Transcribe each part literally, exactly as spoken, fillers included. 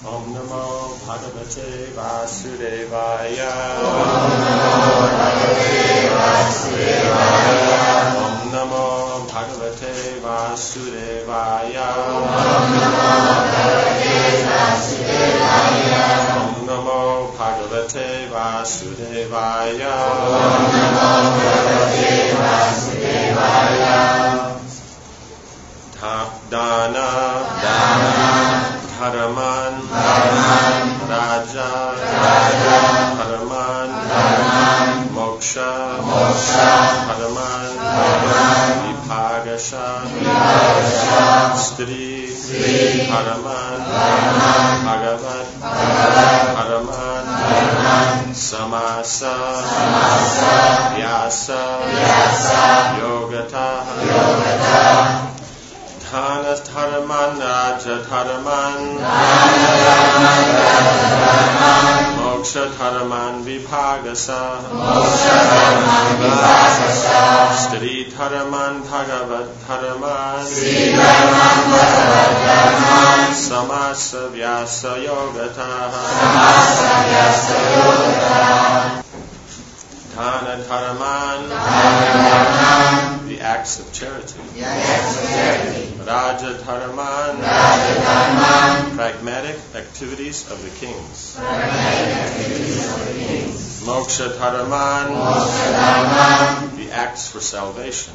Om Namo Bhagavate Vasudevaya. Om Namo Bhagavate Vasudevaya. Om Namo Bhagavate Vasudevaya. Dana, Dana, Dharaman, Dharaman, Raja, Raja, Dharaman, Dharaman, Moksha, Moksha, Dharaman, Dharaman, Vibhagasha, Vibhagasha, Stri, Stri, Dharaman, Dharaman, Bhagavat, Bhagavat, Dharaman, Dharaman, Samasa, Samasa, Vyasa, Vyasa, Yogata, Yogata, Dhana Dharaman Raja Dharaman Moksha Dharaman Vibhagasa Stri Dharaman Bhagavat Dharaman Samasa Vyasa Yogata Dhana Dharaman, the acts of charity. Raja Dharaman, pragmatic activities of the kings. Moksha Dharaman, the acts for salvation.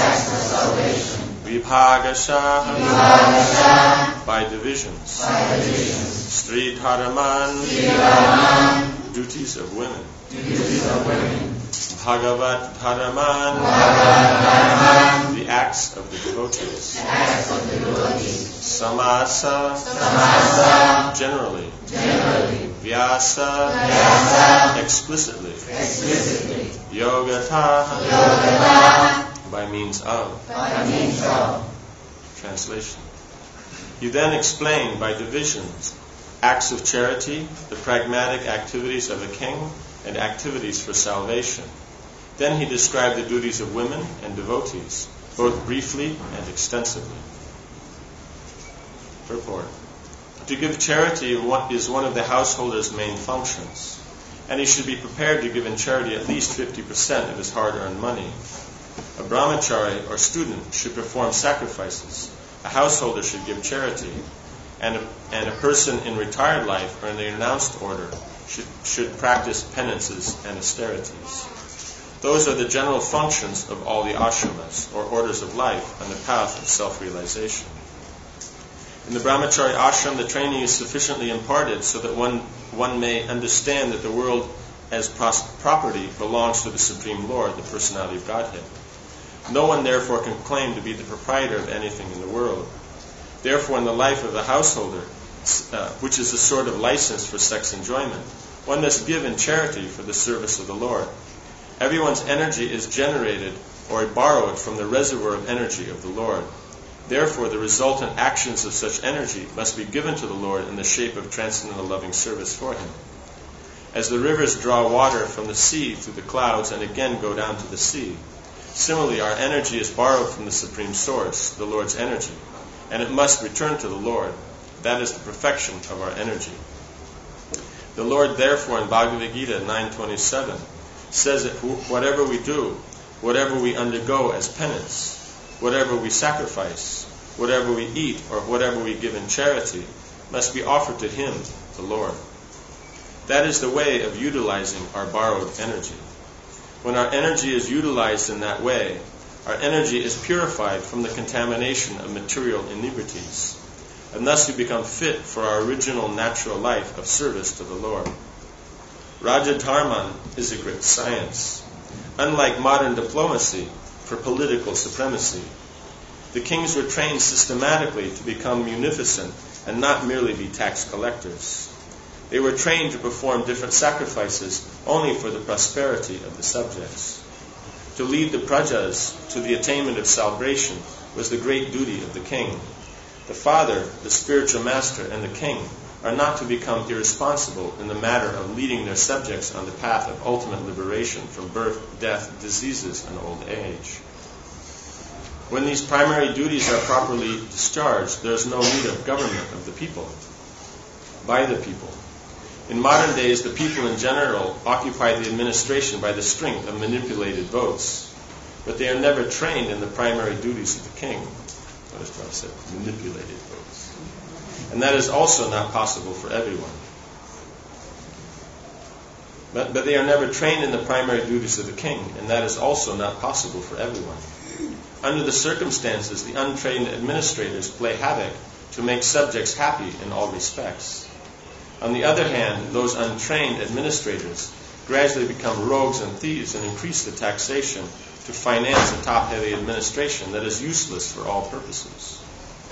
Vibhagasha, by divisions. Stri Dharaman, duties of women. Bhagavat Dharaman, the acts of the devotees. Samasa, generally. Vyasa, explicitly. Yogata, by means of. Translation. You then explain by divisions acts of charity, the pragmatic activities of a king, and activities for salvation. Then he described the duties of women and devotees, both briefly and extensively. Purport. To give charity is one of the householder's main functions, and he should be prepared to give in charity at least fifty percent of his hard-earned money. A brahmachari or student should perform sacrifices. A householder should give charity, and a, and a person in retired life or in the renounced order should, should practice penances and austerities. Those are the general functions of all the ashramas, or orders of life, on the path of self-realization. In the brahmachari ashram, the training is sufficiently imparted so that one, one may understand that the world as pros- property belongs to the Supreme Lord, the Personality of Godhead. No one therefore can claim to be the proprietor of anything in the world. Therefore, in the life of the householder, uh, which is a sort of license for sex enjoyment, one must give in charity for the service of the Lord. Everyone's energy is generated or borrowed from the reservoir of energy of the Lord. Therefore, the resultant actions of such energy must be given to the Lord in the shape of transcendental loving service for Him. As the rivers draw water from the sea through the clouds and again go down to the sea, similarly our energy is borrowed from the Supreme Source, the Lord's energy, and it must return to the Lord. That is the perfection of our energy. The Lord, therefore, in Bhagavad Gita nine twenty-seven, says that whatever we do, whatever we undergo as penance, whatever we sacrifice, whatever we eat, or whatever we give in charity, must be offered to Him, the Lord. That is the way of utilizing our borrowed energy. When our energy is utilized in that way, our energy is purified from the contamination of material inebrities, and thus we become fit for our original natural life of service to the Lord. Raja Dharman is a great science. Unlike modern diplomacy for political supremacy, the kings were trained systematically to become munificent and not merely be tax collectors. They were trained to perform different sacrifices only for the prosperity of the subjects. To lead the prajas to the attainment of salvation was the great duty of the king. The father, the spiritual master, and the king are not to become irresponsible in the matter of leading their subjects on the path of ultimate liberation from birth, death, diseases, and old age. When these primary duties are properly discharged, there is no need of government of the people. by the people. In modern days, the people in general occupy the administration by the strength of manipulated votes, but they are never trained in the primary duties of the king. Notice what I said, manipulated votes. And that is also not possible for everyone. But, but they are never trained in the primary duties of the king, and that is also not possible for everyone. Under the circumstances, the untrained administrators play havoc to make subjects happy in all respects. On the other hand, those untrained administrators gradually become rogues and thieves and increase the taxation to finance a top-heavy administration that is useless for all purposes.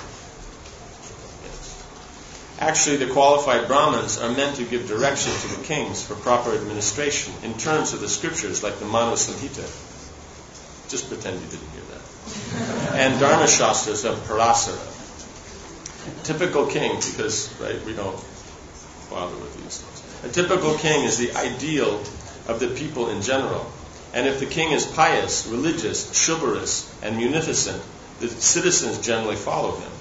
Yes. Actually, the qualified Brahmins are meant to give direction to the kings for proper administration in terms of the scriptures like the Manu Samhita. Just pretend you didn't hear that. And Dharma Shastras of Parasara. Typical king, because right, we don't bother with these things. A typical king is the ideal of the people in general. And if the king is pious, religious, chivalrous, and munificent, the citizens generally follow him.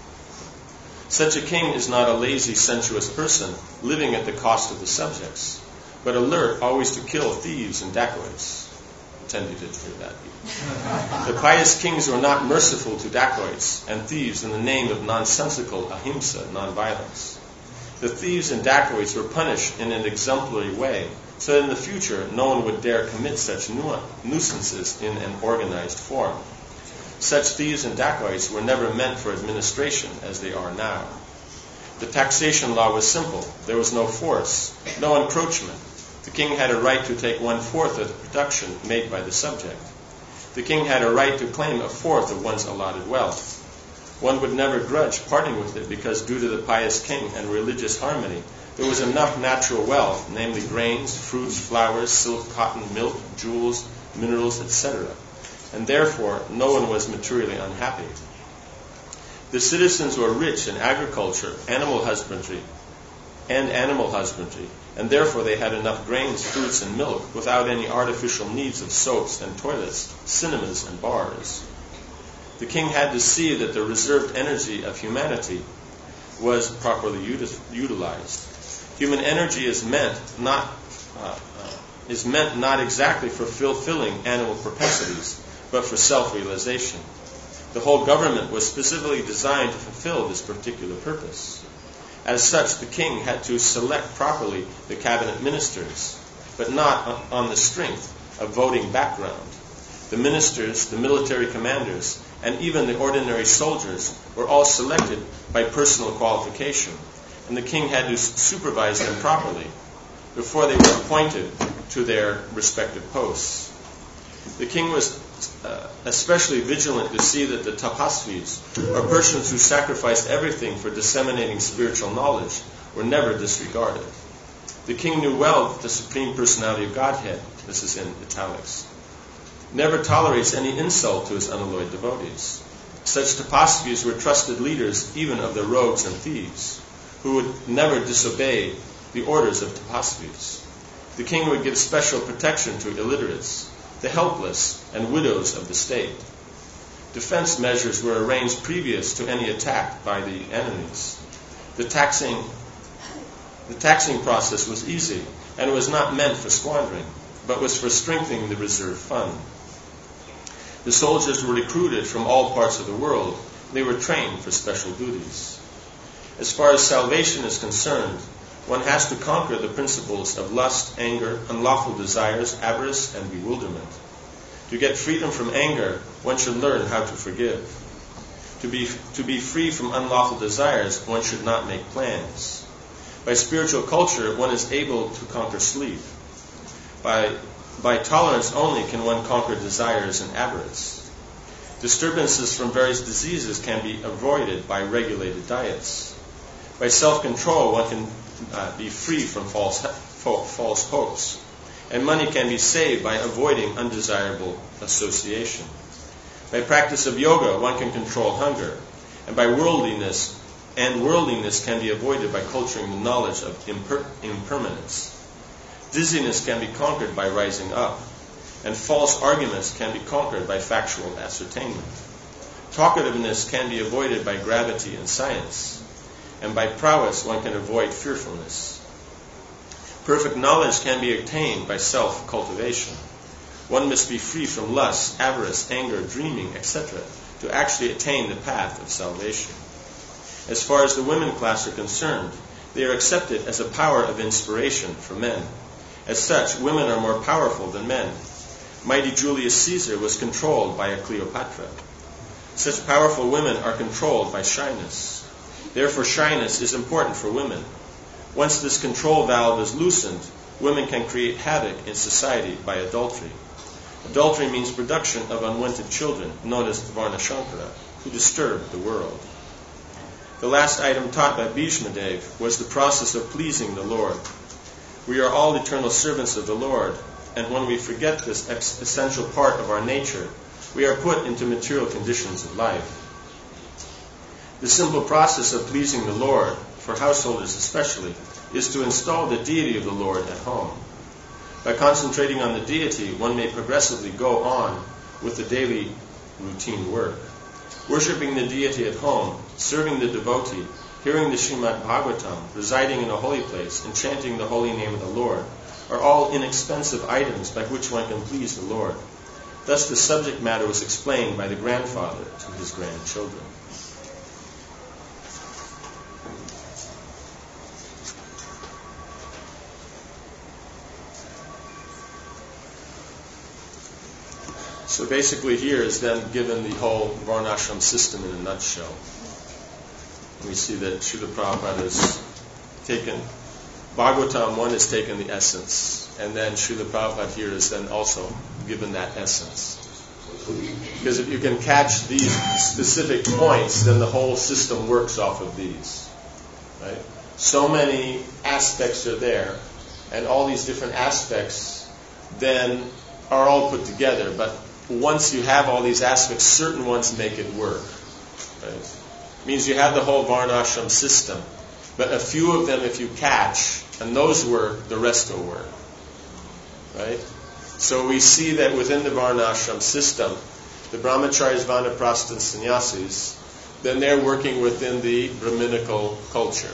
Such a king is not a lazy, sensuous person living at the cost of the subjects, but alert always to kill thieves and dacoits. Pretend you didn't hear that. The pious kings were not merciful to dacoits and thieves in the name of nonsensical ahimsa, nonviolence. The thieves and dacoits were punished in an exemplary way, so that in the future no one would dare commit such nu- nuisances in an organized form. Such thieves and dacoits were never meant for administration as they are now. The taxation law was simple. There was no force, no encroachment. The king had a right to take one-fourth of the production made by the subject. The king had a right to claim a fourth of one's allotted wealth. One would never grudge parting with it because due to the pious king and religious harmony, there was enough natural wealth, namely grains, fruits, flowers, silk, cotton, milk, jewels, minerals, et cetera. And therefore, no one was materially unhappy. The citizens were rich in agriculture, animal husbandry, and animal husbandry, and therefore they had enough grains, fruits, and milk without any artificial needs of soaps and toilets, cinemas and bars. The king had to see that the reserved energy of humanity was properly uti- utilized. Human energy is meant not uh, uh, is meant not exactly for fulfilling animal propensities, but for self-realization. The whole government was specifically designed to fulfill this particular purpose. As such, the king had to select properly the cabinet ministers, but not on the strength of voting background. The ministers, the military commanders, and even the ordinary soldiers were all selected by personal qualification, and the king had to supervise them properly before they were appointed to their respective posts. The king was uh, especially vigilant to see that the tapasvis, or persons who sacrificed everything for disseminating spiritual knowledge, were never disregarded. The king knew well that the Supreme Personality of Godhead, this is in italics, never tolerates any insult to his unalloyed devotees. Such tapasvis were trusted leaders even of the rogues and thieves, who would never disobey the orders of tapasvis. The king would give special protection to illiterates, the helpless, and widows of the state. Defense measures were arranged previous to any attack by the enemies. The taxing, the taxing process was easy and was not meant for squandering, but was for strengthening the reserve fund. The soldiers were recruited from all parts of the world. They were trained for special duties. As far as salvation is concerned, one has to conquer the principles of lust, anger, unlawful desires, avarice, and bewilderment. To get freedom from anger, one should learn how to forgive. To be, to be free from unlawful desires, one should not make plans. By spiritual culture, one is able to conquer sleep. By, by tolerance only can one conquer desires and avarice. Disturbances from various diseases can be avoided by regulated diets. By self-control, one can uh, be free from false, false hopes. And money can be saved by avoiding undesirable association. By practice of yoga, one can control hunger. And by worldliness, and worldliness can be avoided by culturing the knowledge of imper- impermanence. Dizziness can be conquered by rising up. And false arguments can be conquered by factual ascertainment. Talkativeness can be avoided by gravity and science. and by prowess one can avoid fearfulness. Perfect knowledge can be attained by self-cultivation. One must be free from lust, avarice, anger, dreaming, et cetera, to actually attain the path of salvation. As far as the women class are concerned, they are accepted as a power of inspiration for men. As such, women are more powerful than men. Mighty Julius Caesar was controlled by a Cleopatra. Such powerful women are controlled by shyness. Therefore, shyness is important for women. Once this control valve is loosened, women can create havoc in society by adultery. Adultery means production of unwanted children, known as Varnashankara, who disturb the world. The last item taught by Bhishmadev was the process of pleasing the Lord. We are all eternal servants of the Lord, and when we forget this essential part of our nature, we are put into material conditions of life. The simple process of pleasing the Lord, for householders especially, is to install the deity of the Lord at home. By concentrating on the deity, one may progressively go on with the daily routine work. Worshipping the deity at home, serving the devotee, hearing the Srimad Bhagavatam, residing in a holy place, and chanting the holy name of the Lord are all inexpensive items by which one can please the Lord. Thus the subject matter was explained by the grandfather to his grandchildren. So basically here is then given the whole Varnashram system in a nutshell. We see that Srila Prabhupada has taken, Bhagavatam one has taken the essence, and then Srila Prabhupada here is then also given that essence. Because if you can catch these specific points, then the whole system works off of these. Right? So many aspects are there, and all these different aspects then are all put together, but once you have all these aspects, certain ones make it work. Right? It means you have the whole Varnashram system, but a few of them if you catch, and those work, the rest will work. Right? So we see that within the Varnashram system, the Brahmacharis, Vanaprastha, and Sannyasis, then they're working within the Brahminical culture.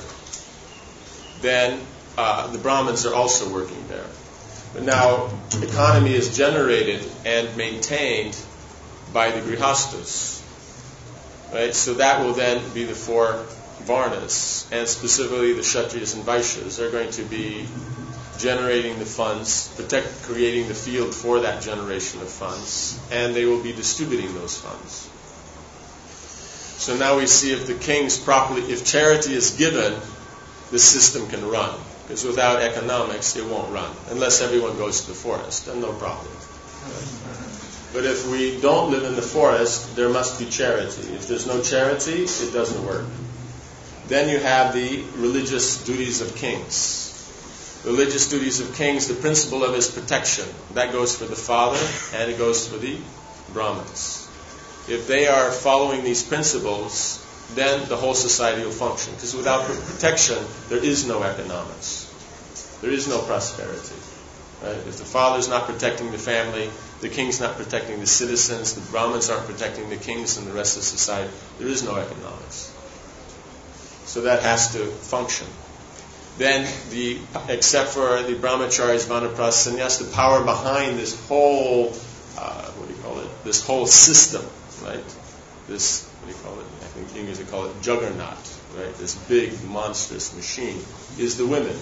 Then uh, the Brahmins are also working there. But now, economy is generated and maintained by the Grihastas. Right? So that will then be the four Varnas, and specifically the Kshatriyas and Vaishyas are going to be generating the funds, protect, creating the field for that generation of funds, and they will be distributing those funds. So now we see if the kings properly, if charity is given, the system can run. Because without economics, it won't run. Unless everyone goes to the forest, then no problem. But if we don't live in the forest, there must be charity. If there's no charity, it doesn't work. Then you have the religious duties of kings. Religious duties of kings, the principle of is protection. That goes for the father, and it goes for the Brahmins. If they are following these principles, then the whole society will function. Because without protection, there is no economics. There is no prosperity. Right? If the father's not protecting the family, the king's not protecting the citizens, the Brahmins aren't protecting the kings and the rest of society, there is no economics. So that has to function. Then, the except for the Brahmacharis, Vanaprastha, Sannyas, the power behind this whole, uh, what do you call it, this whole system, right? This, what do you call it? I think English they call it juggernaut, right? This big, monstrous machine is the women.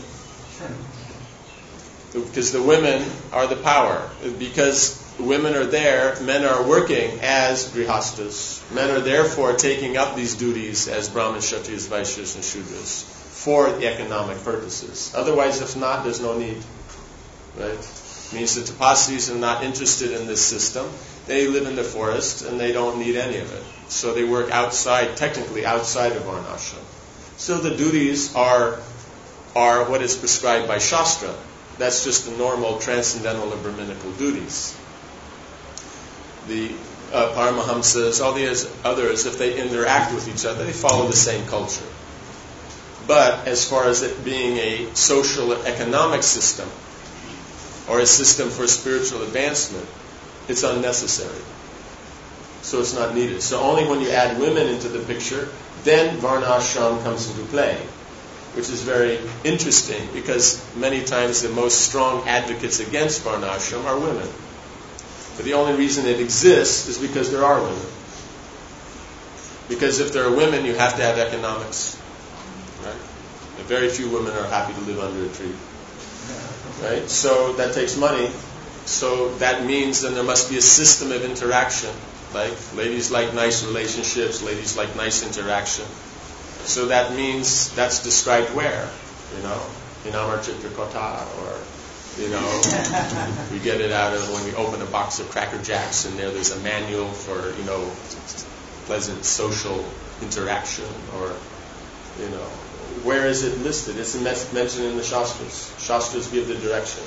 Because the women are the power. Because women are there, men are working as grihastas. Men are therefore taking up these duties as Brahmins, Kshatriyas, Vaishyas, and Shudras for the economic purposes. Otherwise, if not, there's no need. Right? It means the Tapasis are not interested in this system. They live in the forest and they don't need any of it. So they work outside, technically outside of Varnashram. So the duties are are what is prescribed by Shastra. That's just the normal transcendental and Brahminical duties. The uh, Paramahamsas, all the others, if they interact with each other, they follow the same culture. But as far as it being a social economic system, or a system for spiritual advancement, it's unnecessary. So it's not needed. So only when you add women into the picture, then varnashram comes into play, which is very interesting because many times the most strong advocates against varnashram are women. But the only reason it exists is because there are women. Because if there are women, you have to have economics. Right? And very few women are happy to live under a tree. Right? So that takes money. So that means then there must be a system of interaction. Like ladies like nice relationships, ladies like nice interaction. So that means that's described where? You know, in Amar Chitrakotta, or, you know, we get it out of when we open a box of Cracker Jacks and there there's a manual for, you know, pleasant social interaction, or, you know, where is it listed? It's mentioned in the Shastras. Shastras give the direction.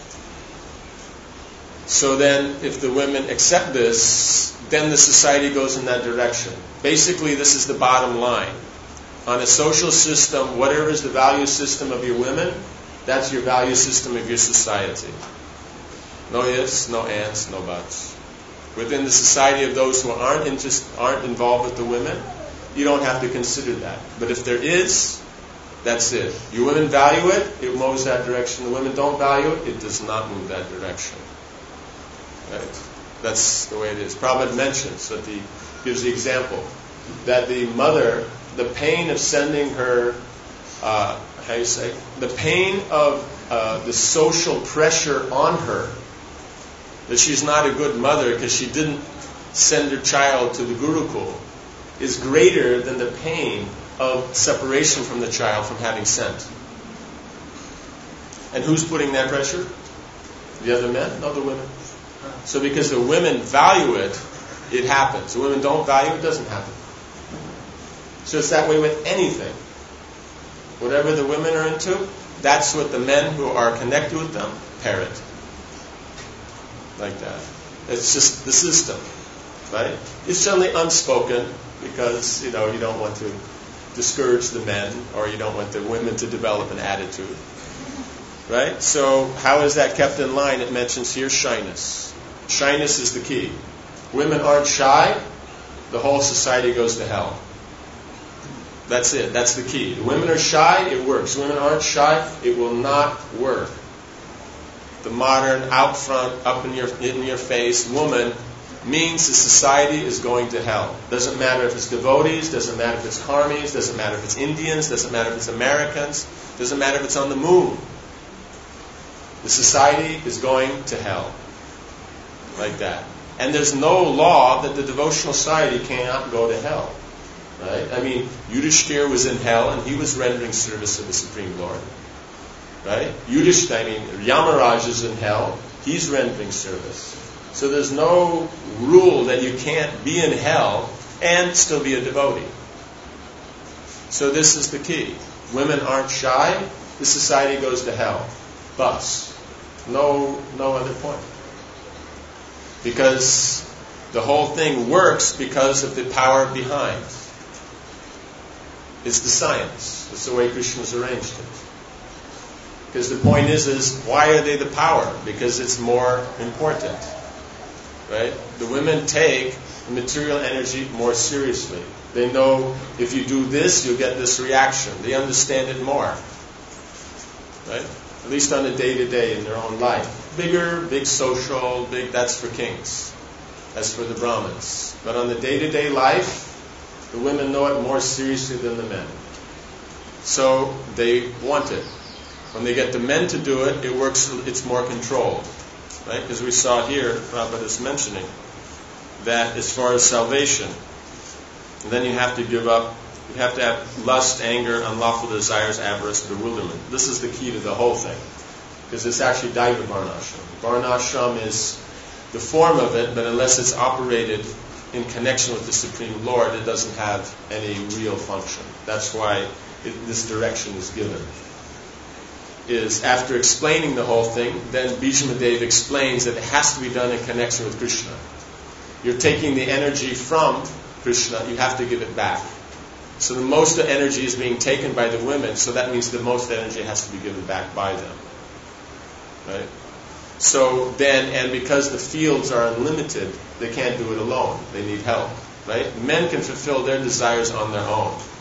So then, if the women accept this, then the society goes in that direction. Basically, this is the bottom line. On a social system, whatever is the value system of your women, that's your value system of your society. No ifs, no ands, no buts. Within the society of those who aren't interest, aren't involved with the women, you don't have to consider that. But if there is, that's it. Your women value it, it moves that direction. The women don't value it, it does not move that direction. Right? That's the way it is. Prabhupada mentions that the gives the example that the mother, the pain of sending her, uh, how do you say, the pain of uh, the social pressure on her, that she's not a good mother because she didn't send her child to the Gurukul, is greater than the pain of separation from the child from having sent. And who's putting that pressure? The other men? No, the women. So because the women value it, it happens. The women don't value it, it doesn't happen. So it's that way with anything. Whatever the women are into, that's what the men who are connected with them parrot. Like that. It's just the system. Right? It's generally unspoken because, you know, you don't want to discourage the men, or you don't want the women to develop an attitude. Right? So how is that kept in line? It mentions here shyness. Shyness is the key. Women aren't shy, the whole society goes to hell. That's it. That's the key. The women are shy, it works. Women aren't shy, it will not work. The modern, out front, up in your in your face woman means the society is going to hell. Doesn't matter if it's devotees, doesn't matter if it's karmis, doesn't matter if it's Indians, doesn't matter if it's Americans, doesn't matter if it's on the moon. The society is going to hell. Like that. And there's no law that the devotional society cannot go to hell. Right? I mean, Yudhishthira was in hell and he was rendering service to the Supreme Lord. Right? Yudhishthira, I mean, Yamaraj is in hell, he's rendering service. So there's no rule that you can't be in hell and still be a devotee. So this is the key. Women aren't shy, the society goes to hell. Bus. No, no other point. Because the whole thing works because of the power behind. It's the science. It's the way Krishna's arranged it. Because the point is, is why are they the power? Because it's more important. Right? The women take material energy more seriously. They know if you do this, you'll get this reaction. They understand it more. Right? At least on a day-to-day in their own life. Bigger, big social, big, that's for kings. That's for the Brahmins. But on the day-to-day life, the women know it more seriously than the men. So they want it. When they get the men to do it, it works, it's more controlled. Right? Because we saw here, Prabhupada is mentioning, that as far as salvation, then you have to give up, you have to have lust, anger, unlawful desires, avarice, bewilderment. This is the key to the whole thing. Because it's actually Daiva Varnashram. Varnashram is the form of it, but unless it's operated in connection with the Supreme Lord, it doesn't have any real function. That's why it, this direction is given. Is after explaining the whole thing, then Bhishmadev explains that it has to be done in connection with Krishna. You're taking the energy from Krishna, you have to give it back. So the most of energy is being taken by the women, so that means the most energy has to be given back by them. Right? So then, and because the fields are unlimited, they can't do it alone. They need help. Right? Men can fulfill their desires on their own.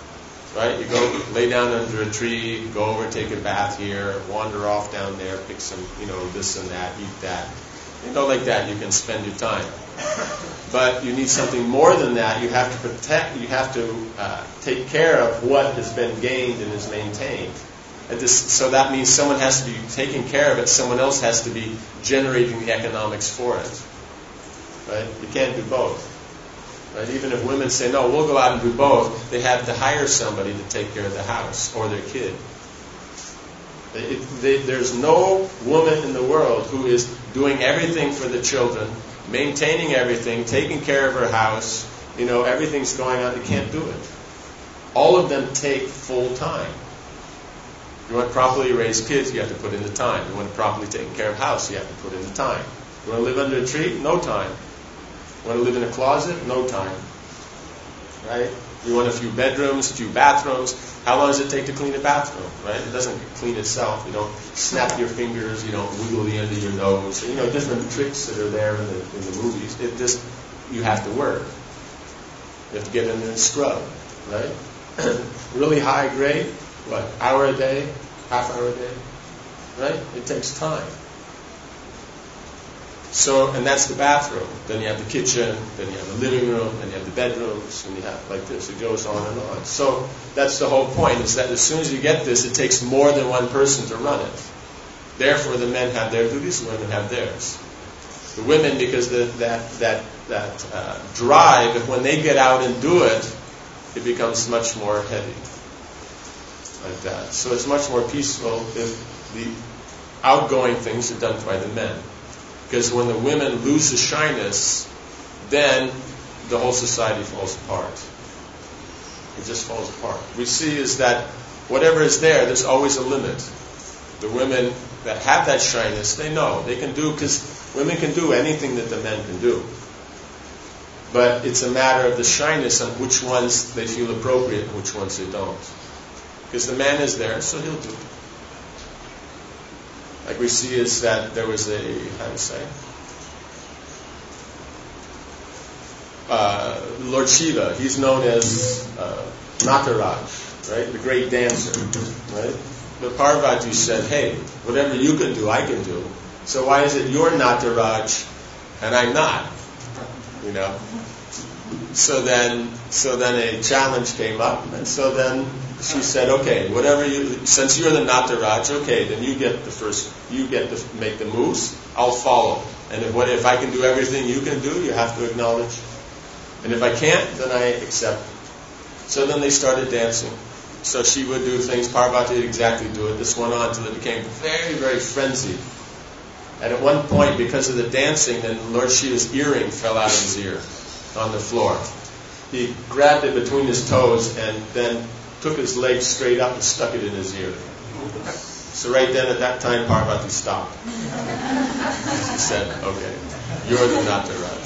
Right? You go lay down under a tree, go over, take a bath here, wander off down there, pick some, you know, this and that, eat that. You know, like that, you can spend your time. But you need something more than that. You have to protect, you have to uh, take care of what has been gained and is maintained. And this, so that means someone has to be taking care of it, someone else has to be generating the economics for it. Right? You can't do both. Right? Even if women say, no, we'll go out and do both, they have to hire somebody to take care of the house or their kid. It, they, there's no woman in the world who is doing everything for the children, maintaining everything, taking care of her house, you know, everything's going on. They can't do it. All of them take full time. You want to properly raise kids, you have to put in the time. You want to properly take care of a house, you have to put in the time. You want to live under a tree? No time. You want to live in a closet? No time. Right? You want a few bedrooms, a few bathrooms. How long does it take to clean a bathroom? Right? It doesn't clean itself. You don't snap your fingers. You don't wiggle the end of your nose. You know, different tricks that are there in the, in the movies. It just, you have to work. You have to get in there and scrub. Right? Really high grade. What? Hour a day? Half hour a day? Right? It takes time. So, and that's the bathroom. Then you have the kitchen, then you have the living room, then you have the bedrooms, and you have like this. It goes on and on. So that's the whole point, is that as soon as you get this, it takes more than one person to run it. Therefore, the men have their duties, the women have theirs. The women, because the, that that that uh, drive, when they get out and do it, it becomes much more heavy. Like that. So it's much more peaceful if the outgoing things are done by the men. Because when the women lose the shyness, then the whole society falls apart. It just falls apart. We see is that whatever is there, there's always a limit. The women that have that shyness, they know. They can do, because women can do anything that the men can do. But it's a matter of the shyness on which ones they feel appropriate and which ones they don't. Because the man is there, so he'll do it. Like we see is that there was a, how do you say, uh, Lord Shiva, he's known as uh, Nataraj, right, the great dancer, right? But Parvati said, hey, whatever you can do, I can do. So why is it you're Nataraj and I'm not? You know? So then, so then a challenge came up, and so then she said, okay, whatever you, since you're the Nataraj, okay, then you get the first, you get to make the moves, I'll follow. And if, what, if I can do everything you can do, you have to acknowledge. And if I can't, then I accept. So then they started dancing. So she would do things, Parvati would exactly do it. This went on until it became very, very frenzied. And at one point, because of the dancing, then Lord Shiva's earring fell out of his ear on the floor. He grabbed it between his toes and then took his leg straight up and stuck it in his ear. So right then at that time, Parvati stopped. She said, okay, you're the Nataraj.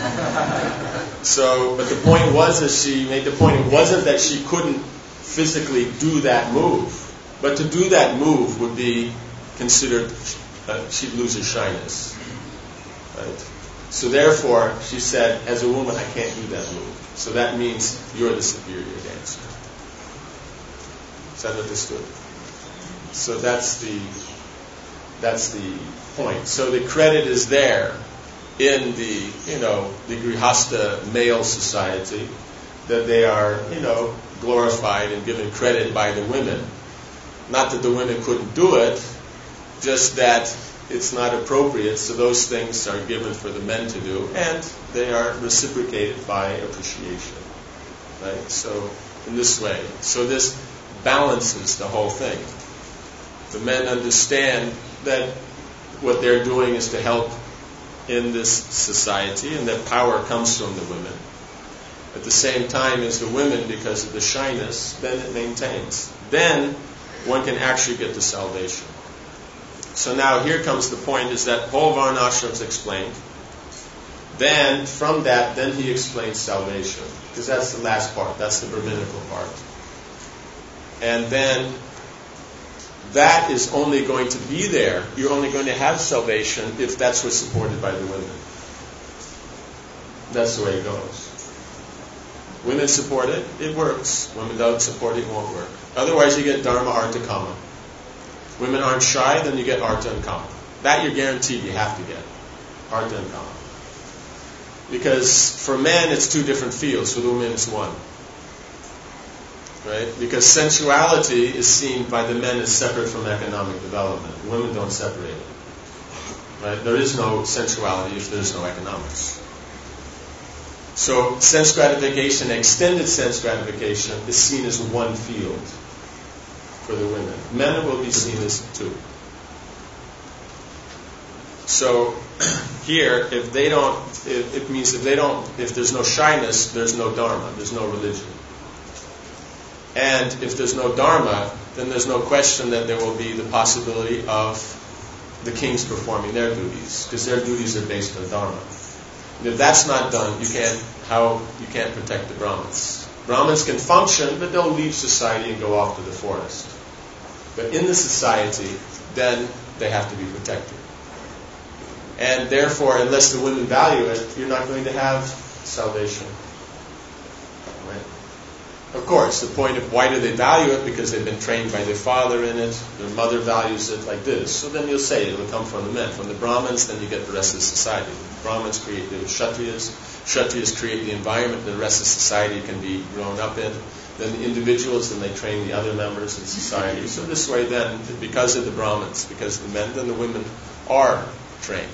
So, but the point was, that she made the point, it wasn't that she couldn't physically do that move, but to do that move would be considered, uh, she'd lose her shyness. Right? So therefore, she said, as a woman, I can't do that move. So that means you're the superior dancer. Is that understood? So that's the that's the point. So the credit is there in the, you know, the Grihastha male society, that they are, you know, glorified and given credit by the women. Not that the women couldn't do it, just that it's not appropriate, so those things are given for the men to do, and they are reciprocated by appreciation. Right? So, in this way. So this balances the whole thing. The men understand that what they're doing is to help in this society, and that power comes from the women. At the same time as the women, because of the shyness, then it maintains. Then one can actually get to salvation. So now here comes the point, is that whole Varnashrams explained. Then, from that, then he explains salvation. Because that's the last part. That's the Brahminical part. And then, that is only going to be there. You're only going to have salvation if that's what's supported by the women. That's the way it goes. Women support it, it works. Women don't support it, it won't work. Otherwise you get dharma, artha, kama. Women aren't shy, then you get artha and kama. That you're guaranteed you have to get. Artha and kama. Because for men it's two different fields, for the women it's one. Right? Because sensuality is seen by the men as separate from economic development. Women don't separate it. Right? There is no sensuality if there is no economics. So sense gratification, extended sense gratification, is seen as one field for the women. Men will be seen as two. So here, if they don't, it, it means if they don't, if there's no shyness, there's no dharma, there's no religion. And if there's no dharma, then there's no question that there will be the possibility of the kings performing their duties, because their duties are based on dharma. And if that's not done, you can't how you can't protect the Brahmins. Brahmins can function, but they'll leave society and go off to the forest. But in the society, then they have to be protected. And therefore, unless the women value it, you're not going to have salvation. Right? Of course, the point of why do they value it? Because they've been trained by their father in it, their mother values it like this. So then you'll say it will come from the men. From the Brahmins, then you get the rest of the society. The Brahmins create the Kshatriyas. Kshatriyas create the environment the rest of society can be grown up in. Then the individuals, then they train the other members in society. So this way then, because of the Brahmins, because of the men, then the women are trained.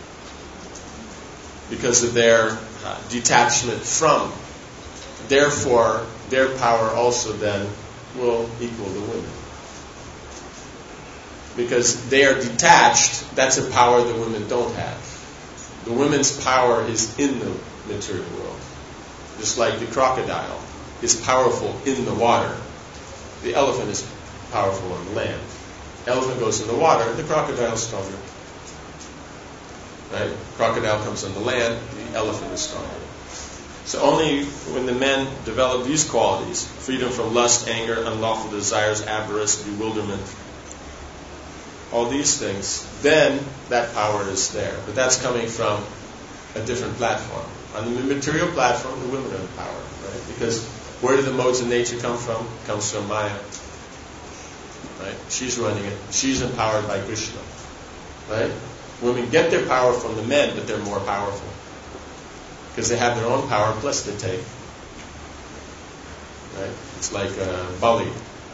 Because of their uh, detachment from. Therefore, their power also then will equal the women. Because they are detached, that's a power the women don't have. The women's power is in the material world. Just like the crocodile is powerful in the water. The elephant is powerful on the land. The elephant goes in the water, the crocodile is stronger. Right? Crocodile comes on the land, the elephant is stronger. So only when the men develop these qualities, freedom from lust, anger, unlawful desires, avarice, bewilderment, all these things, then that power is there. But that's coming from a different platform. On the material platform, the women are the power, right? Because where do the modes of nature come from? It comes from Maya. Right? She's running it. She's empowered by Krishna. Right? Women get their power from the men, but they're more powerful. Because they have their own power, plus they take. Right? It's like uh, Bali.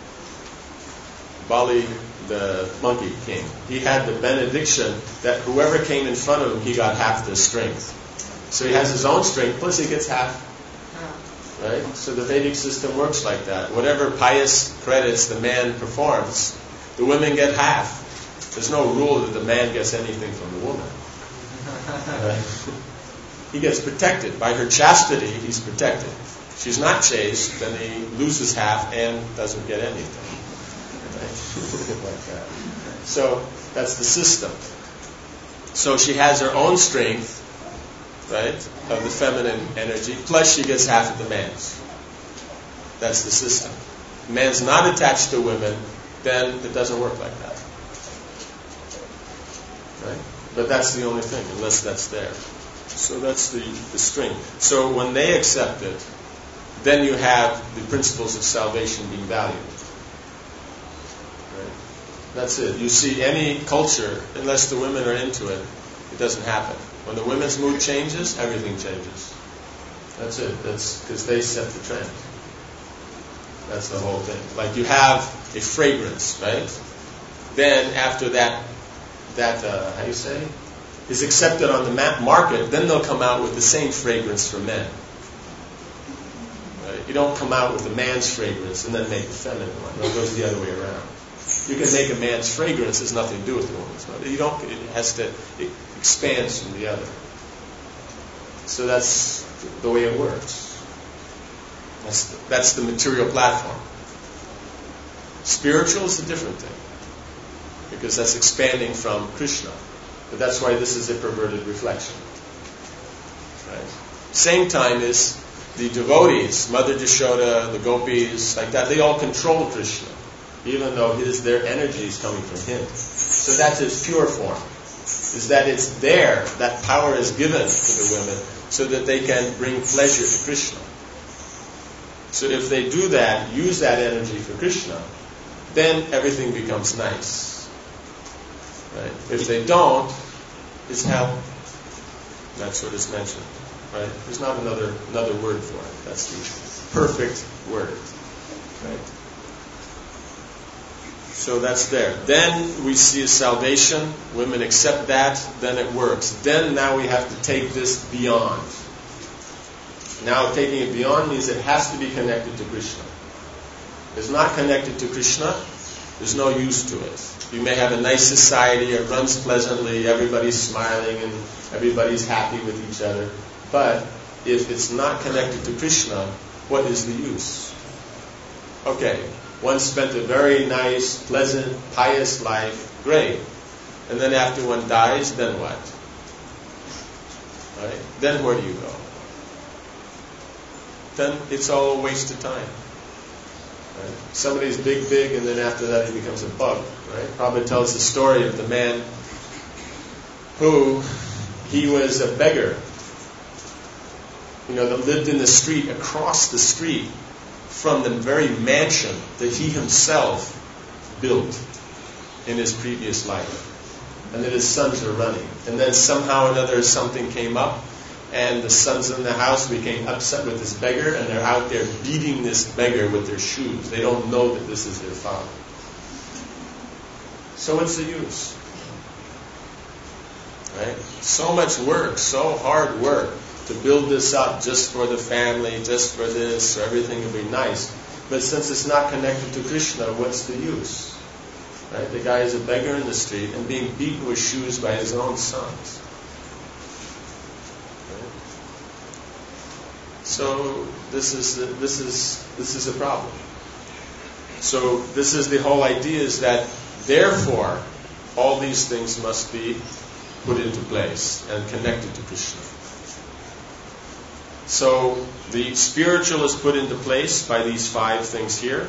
Bali, the monkey king. He had the benediction that whoever came in front of him, he got half the strength. So he has his own strength, plus he gets half. Right? So the Vedic system works like that. Whatever pious credits the man performs, the women get half. There's no rule that the man gets anything from the woman. Right? He gets protected. By her chastity, he's protected. If she's not chaste, then he loses half and doesn't get anything. Right? Like that. So that's the system. So she has her own strength, right, of the feminine energy, plus she gets half of the man's. That's the system. If the man's not attached to women, then it doesn't work like that. Right? But that's the only thing, unless that's there. So that's the, the strength. So when they accept it, then you have the principles of salvation being valued. Right? That's it. You see any culture, unless the women are into it, it doesn't happen. When the women's mood changes, everything changes. That's it. That's because they set the trend. That's the whole thing. Like you have a fragrance, right? Then after that, that uh, how do you say, is accepted on the market, then they'll come out with the same fragrance for men. Right? You don't come out with a man's fragrance and then make the feminine one. It goes the other way around. You can make a man's fragrance, has nothing to do with the woman's. No, you don't. It has to. It expands from the other. So that's the way it works. That's the, that's the material platform. Spiritual is a different thing, because that's expanding from Krishna. But that's why this is a perverted reflection. Right? Same time is the devotees, Mother Jashoda, the gopis, like that. They all control Krishna, even though his their energy is coming from him. So that's his pure form. Is that it's there, that power is given to the women, so that they can bring pleasure to Krishna. So if they do that, use that energy for Krishna, then everything becomes nice. Right? If they don't, it's hell. That's what is mentioned. Right? There's not another another word for it. That's the perfect word. Right? So that's there. Then we see a salvation. Women accept that, then it works. Then now we have to take this beyond. Now taking it beyond means it has to be connected to Krishna. If it's not connected to Krishna, there's no use to it. You may have a nice society, it runs pleasantly, everybody's smiling and everybody's happy with each other. But if it's not connected to Krishna, what is the use? Okay, one spent a very nice, pleasant, pious life, great. And then after one dies, then what? Right? Then where do you go? Then it's all a waste of time. Right? Somebody's big, big, and then after that he becomes a bug. Right? Prabhupada tells the story of the man who, he was a beggar, you know, that lived in the street, across the street from the very mansion that he himself built in his previous life. And that his sons are running. And then somehow or another something came up, and the sons in the house became upset with this beggar, and they're out there beating this beggar with their shoes. They don't know that this is their father. So what's the use? Right? So much work, so hard work to build this up just for the family, just for this, so everything will be nice. But since it's not connected to Krishna, what's the use? Right? The guy is a beggar in the street and being beaten with shoes by his own sons. So this is the, this is this is a problem. So this is the whole idea, is that therefore all these things must be put into place and connected to Krishna. So the spiritual is put into place by these five things here: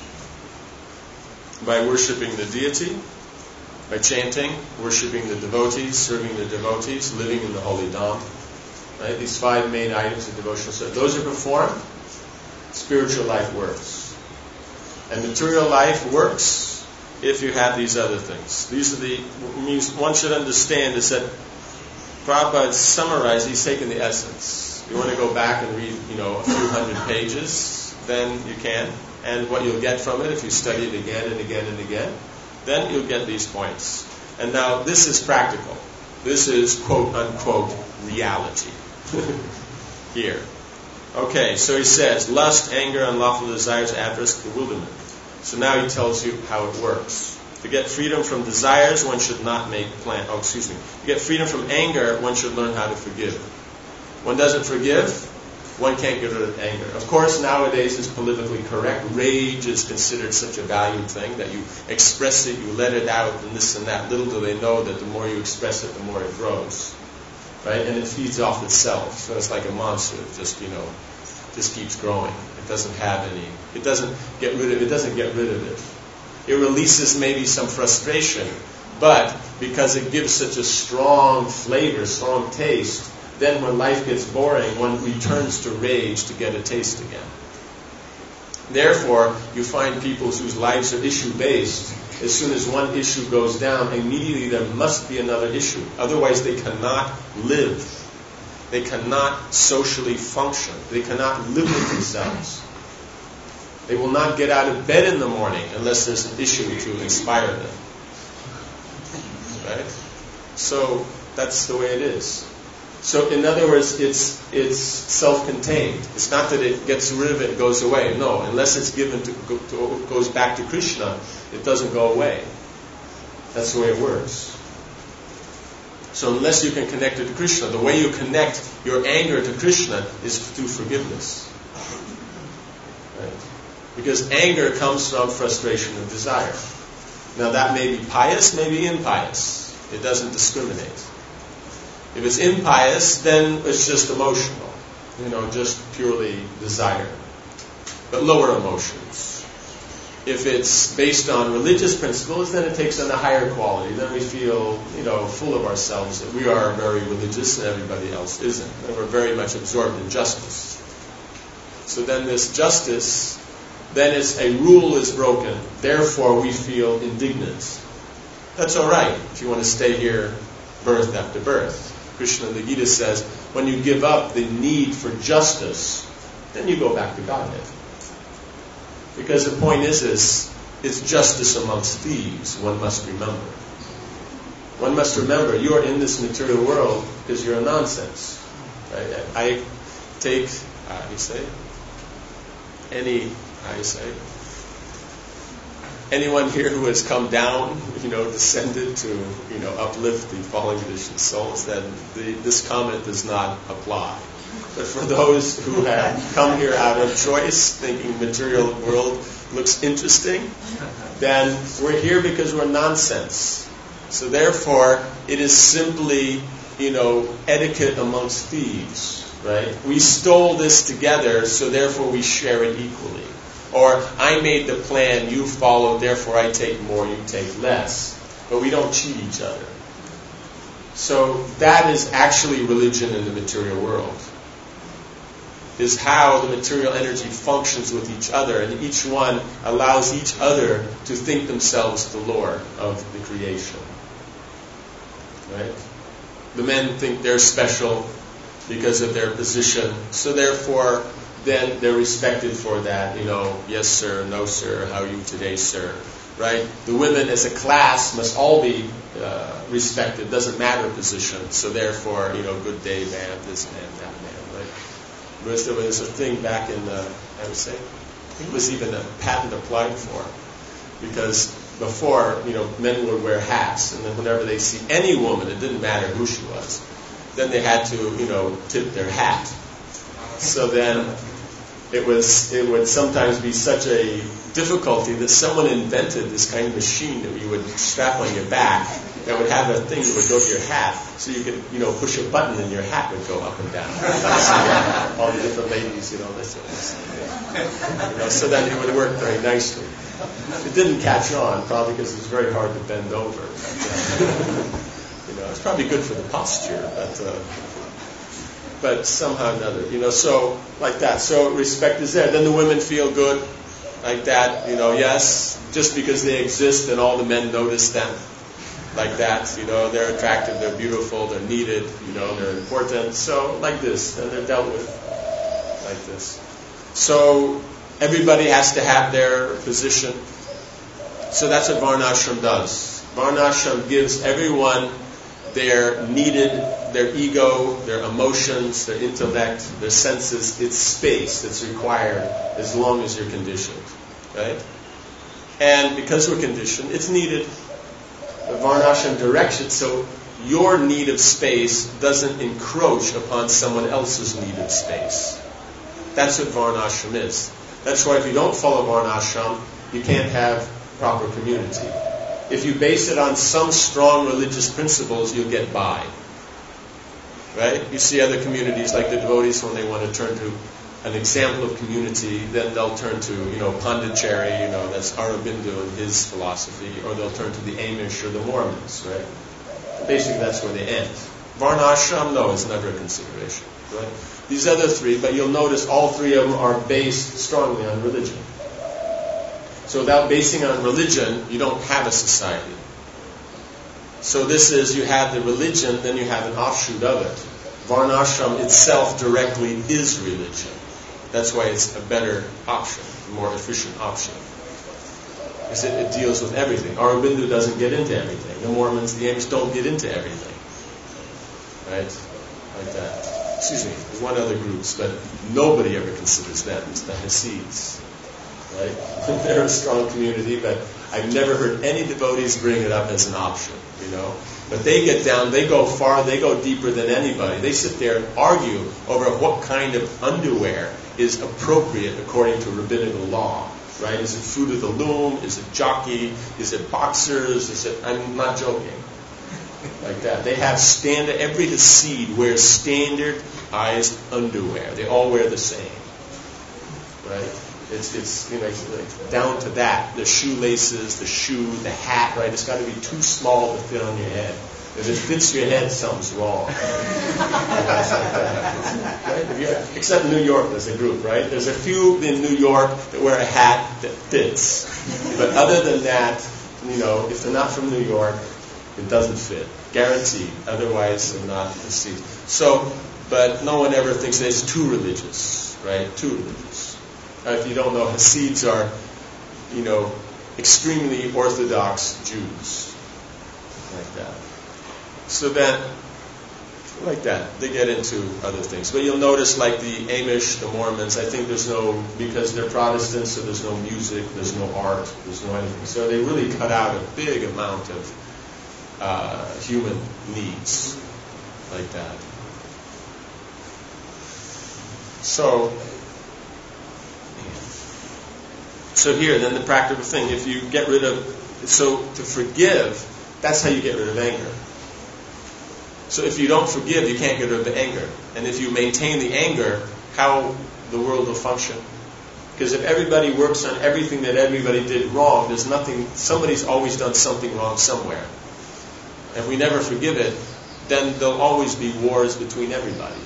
by worshipping the deity, by chanting, worshipping the devotees, serving the devotees, living in the holy dham. Right? These five main items of devotional service. Those are performed, spiritual life works. And material life works if you have these other things. These are the means one should understand is that Prabhupada summarized, he's taken the essence. You want to go back and read, you know, a few hundred pages, then you can. And what you'll get from it, if you study it again and again and again, then you'll get these points. And now this is practical. This is quote unquote reality. Here. Okay, so he says, lust, anger, unlawful desires, avarice, bewilderment. So now he tells you how it works. To get freedom from desires, one should not make plan. Oh, excuse me. To get freedom from anger, one should learn how to forgive. One doesn't forgive, one can't get rid of anger. Of course, nowadays it's politically correct. Rage is considered such a valued thing that you express it, you let it out, and this and that. Little do they know that the more you express it, the more it grows. Right? And it feeds off itself. So it's like a monster. It just, you know, just keeps growing. It doesn't have any, it doesn't get rid of it, doesn't get rid of it. It releases maybe some frustration, but because it gives such a strong flavor, strong taste, then when life gets boring, one returns to rage to get a taste again. Therefore, you find people whose lives are issue-based. As soon as one issue goes down, immediately there must be another issue. Otherwise, they cannot live. They cannot socially function. They cannot live with themselves. They will not get out of bed in the morning unless there's an issue to inspire them. Right? So that's the way it is. So in other words, it's it's self-contained. It's not that it gets rid of it and goes away. No, unless it's given to, to goes back to Krishna, it doesn't go away. That's the way it works. So unless you can connect it to Krishna, the way you connect your anger to Krishna is through forgiveness. Right? Because anger comes from frustration of desire. Now that may be pious, may be impious. It doesn't discriminate. If it's impious, then it's just emotional, you know, just purely desire, but lower emotions. If it's based on religious principles, then it takes on a higher quality. Then we feel, you know, full of ourselves that we are very religious and everybody else isn't, and we're very much absorbed in justice. So then this justice, then it's a rule is broken. Therefore, we feel indignant. That's all right if you want to stay here birth after birth. Krishna in the Gita says, when you give up the need for justice, then you go back to Godhead. Because the point is, is it's justice amongst thieves, one must remember. One must remember, you are in this material world because you're a nonsense. Right? I take, how do you say, any, how do you say, anyone here who has come down, you know, descended to, you know, uplift the fallen conditioned souls, then the, this comment does not apply. But for those who have come here out of choice, thinking material world looks interesting, then we're here because we're nonsense. So therefore, it is simply, you know, etiquette amongst thieves, right? We stole this together, so therefore we share it equally. Or, I made the plan, you followed, therefore I take more, you take less. But we don't cheat each other. So that is actually religion in the material world. Is how the material energy functions with each other, and each one allows each other to think themselves the Lord of the creation. Right? The men think they're special because of their position, so therefore then they're respected for that. You know, yes sir, no sir, how are you today, sir? Right? The women as a class must all be uh, respected, doesn't matter position, so therefore, you know, good day man, this man, that man, right? Because there was a thing back in the, I would say, I think it was even a patent applied for, because before, you know, men would wear hats, and then whenever they see any woman, it didn't matter who she was, then they had to, you know, tip their hat. So then it was, it would sometimes be such a difficulty that someone invented this kind of machine that you would strap on your back that would have a thing that would go to your hat, so you could, you know, push a button and your hat would go up and down. So all the different ladies, you know, this was, you know, so then it would work very nicely. It didn't catch on, probably because it was very hard to bend over. But, uh, you know, it's probably good for the posture, but uh, but somehow or another, you know, so like that. So respect is there. Then the women feel good, like that, you know. Yes, just because they exist, and all the men notice them, like that. You know, they're attractive, they're beautiful, they're needed, you know, they're important. So like this, and they're dealt with like this. So everybody has to have their position. So that's what Varnashram does. Varnashram gives everyone their needed, their ego, their emotions, their intellect, their senses, its space that's required as long as you're conditioned. Right? And because we're conditioned, it's needed. But Varnashram directs it so your need of space doesn't encroach upon someone else's need of space. That's what Varnashram is. That's why if you don't follow Varnashram, you can't have proper community. If you base it on some strong religious principles, you'll get by. Right? You see other communities like the devotees, when they want to turn to an example of community, then they'll turn to, you know, Pondicherry, you know, that's Aurobindo and his philosophy, or they'll turn to the Amish or the Mormons, right? Basically, that's where they end. Varnashram, no, it's never a consideration, right? These other three, but you'll notice all three of them are based strongly on religion. So without basing on religion, you don't have a society. So this is, you have the religion, then you have an offshoot of it. Varnashram itself directly is religion. That's why it's a better option, a more efficient option. Because it, it deals with everything. Aurobindo doesn't get into everything. The Mormons, the Amish don't get into everything. Right? Like that. Excuse me, there's one other groups, but nobody ever considers them. It's the Hasids. Right? They're a strong community, but I've never heard any devotees bring it up as an option, you know. But they get down, they go far, they go deeper than anybody. They sit there and argue over what kind of underwear is appropriate according to rabbinical law. Right? Is it fruit of the loom? Is it jockey? Is it boxers? Is it? I'm not joking. Like that. They have standard. Every Hasid wears standardized underwear. They all wear the same. Right? It's it's you know like down to that. The shoelaces, the shoe, the hat. Right? It's got to be too small to fit on your head. If it fits your head, something's wrong. Right? If you're, except New York, there's a group, right? There's a few in New York that wear a hat that fits. But other than that, you know, if they're not from New York, it doesn't fit. Guaranteed. Otherwise, they're not received. So, but no one ever thinks that it's too religious, right? Too religious. Uh, if you don't know, Hasids are, you know, extremely Orthodox Jews. Like that. So then, like that, they get into other things. But you'll notice, like the Amish, the Mormons, I think there's no, because they're Protestants, so there's no music, there's no art, there's no anything. So they really cut out a big amount of uh, human needs, like that. So, so here, then the practical thing, if you get rid of, so to forgive, that's how you get rid of anger. So if you don't forgive, you can't get rid of the anger. And if you maintain the anger, how the world will function? Because if everybody works on everything that everybody did wrong, there's nothing, somebody's always done something wrong somewhere. If we never forgive it, then there'll always be wars between everybody.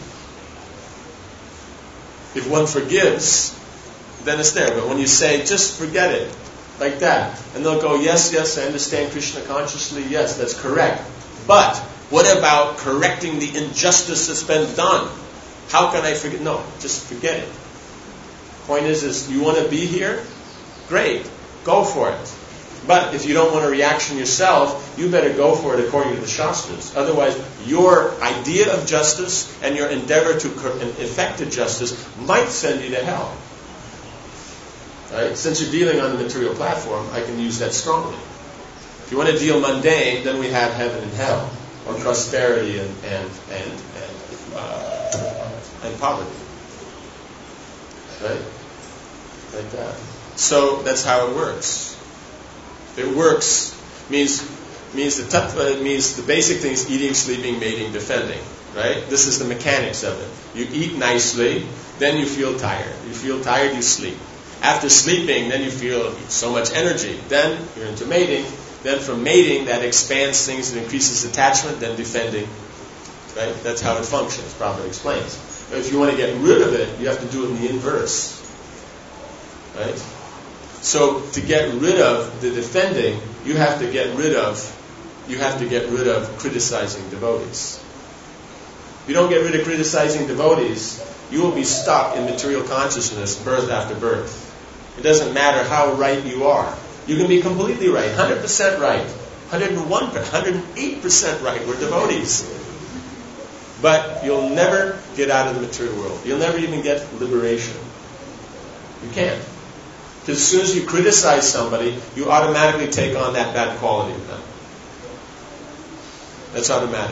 If one forgives, then it's there. But when you say, just forget it, like that, and they'll go, yes, yes, I understand Krishna consciously, yes, that's correct. But what about correcting the injustice that's been done? How can I forget? No, just forget it. Point is, is you want to be here? Great, go for it. But if you don't want a reaction yourself, you better go for it according to the Shastras. Otherwise, your idea of justice and your endeavor to effect a justice might send you to hell. Right? Since you're dealing on the material platform, I can use that strongly. If you want to deal mundane, then we have heaven and hell, or prosperity and and and and, uh, and poverty. Right? Like that. So that's how it works. It works means means the tattva means the basic things: eating, sleeping, mating, defending. Right? This is the mechanics of it. You eat nicely, then you feel tired. You feel tired, you sleep. After sleeping, then you feel so much energy. Then you're into mating. Then from mating, that expands things and increases attachment. Then defending. Right? That's how it functions. Prabhupada explains. But if you want to get rid of it, you have to do it in the inverse. Right? So to get rid of the defending, you have to get rid of you have to get rid of criticizing devotees. If you don't get rid of criticizing devotees, you will be stuck in material consciousness birth after birth. It doesn't matter how right you are. You can be completely right, one hundred percent right, one hundred one percent, one hundred eight percent right. We're devotees. But you'll never get out of the material world. You'll never even get liberation. You can't. Because as soon as you criticize somebody, you automatically take on that bad quality of them. That's automatic.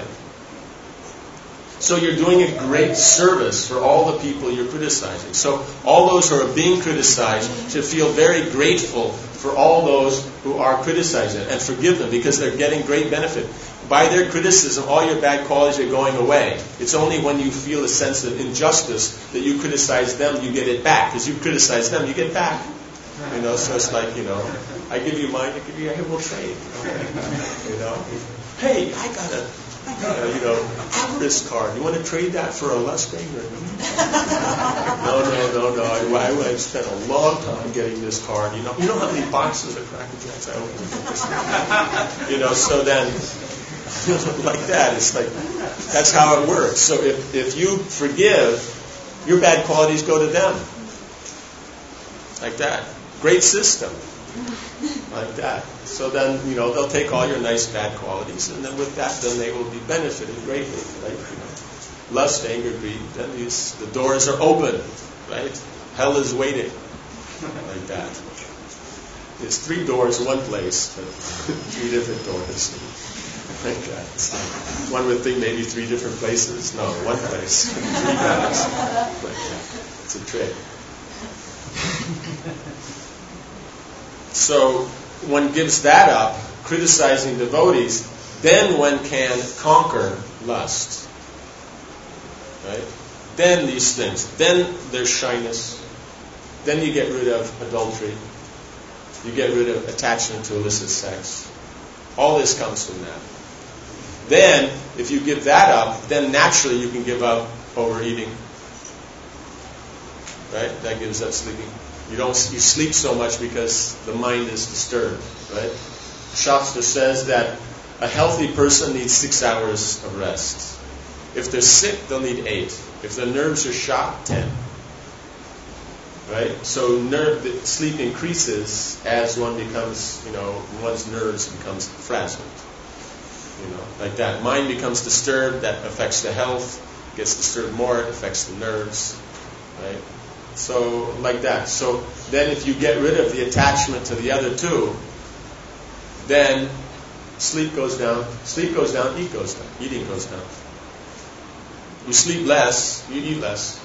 So you're doing a great service for all the people you're criticizing. So all those who are being criticized should feel very grateful for all those who are criticizing and forgive them because they're getting great benefit. By their criticism, all your bad qualities are going away. It's only when you feel a sense of injustice that you criticize them, you get it back. Because you criticize them, you get back. You know, so it's like, you know, I give you mine, I give you, I will trade. You know, hey, I got a, I got a, you know, Avarice card. You want to trade that for a Lustang? No, no, no, no. I, I, I spent a long time getting this card. You know, you know how many boxes of Cracker Jacks I opened? You know, so then, like that, it's like, that's how it works. So if, if you forgive, your bad qualities go to them. Like that. Great system. Like that. So then, you know, they'll take all your nice bad qualities, and then with that, then they will be benefited greatly. Right? You know, lust, anger, greed. Then these, the doors are open. Right? Hell is waiting. Like that. There's three doors, one place, but three different doors. Like that. One would think maybe three different places. No, one place. Three doors. Like that. It's a trick. So one gives that up, criticizing devotees, then one can conquer lust. Right? Then these things. Then there's shyness. Then you get rid of adultery. You get rid of attachment to illicit sex. All this comes from that. Then, if you give that up, then naturally you can give up overeating. Right? That gives up sleeping. You don't you sleep so much because the mind is disturbed. Right? Shastra says that a healthy person needs six hours of rest. If they're sick, they'll need eight. If their nerves are shot, ten. Right? So nerve sleep increases as one becomes, you know, one's nerves becomes frazzled. You know, like that. Mind becomes disturbed, that affects the health. Gets disturbed more, it affects the nerves. Right? So, like that. So, then if you get rid of the attachment to the other two, then sleep goes down, sleep goes down, eat goes down, eating goes down. You sleep less, you eat less.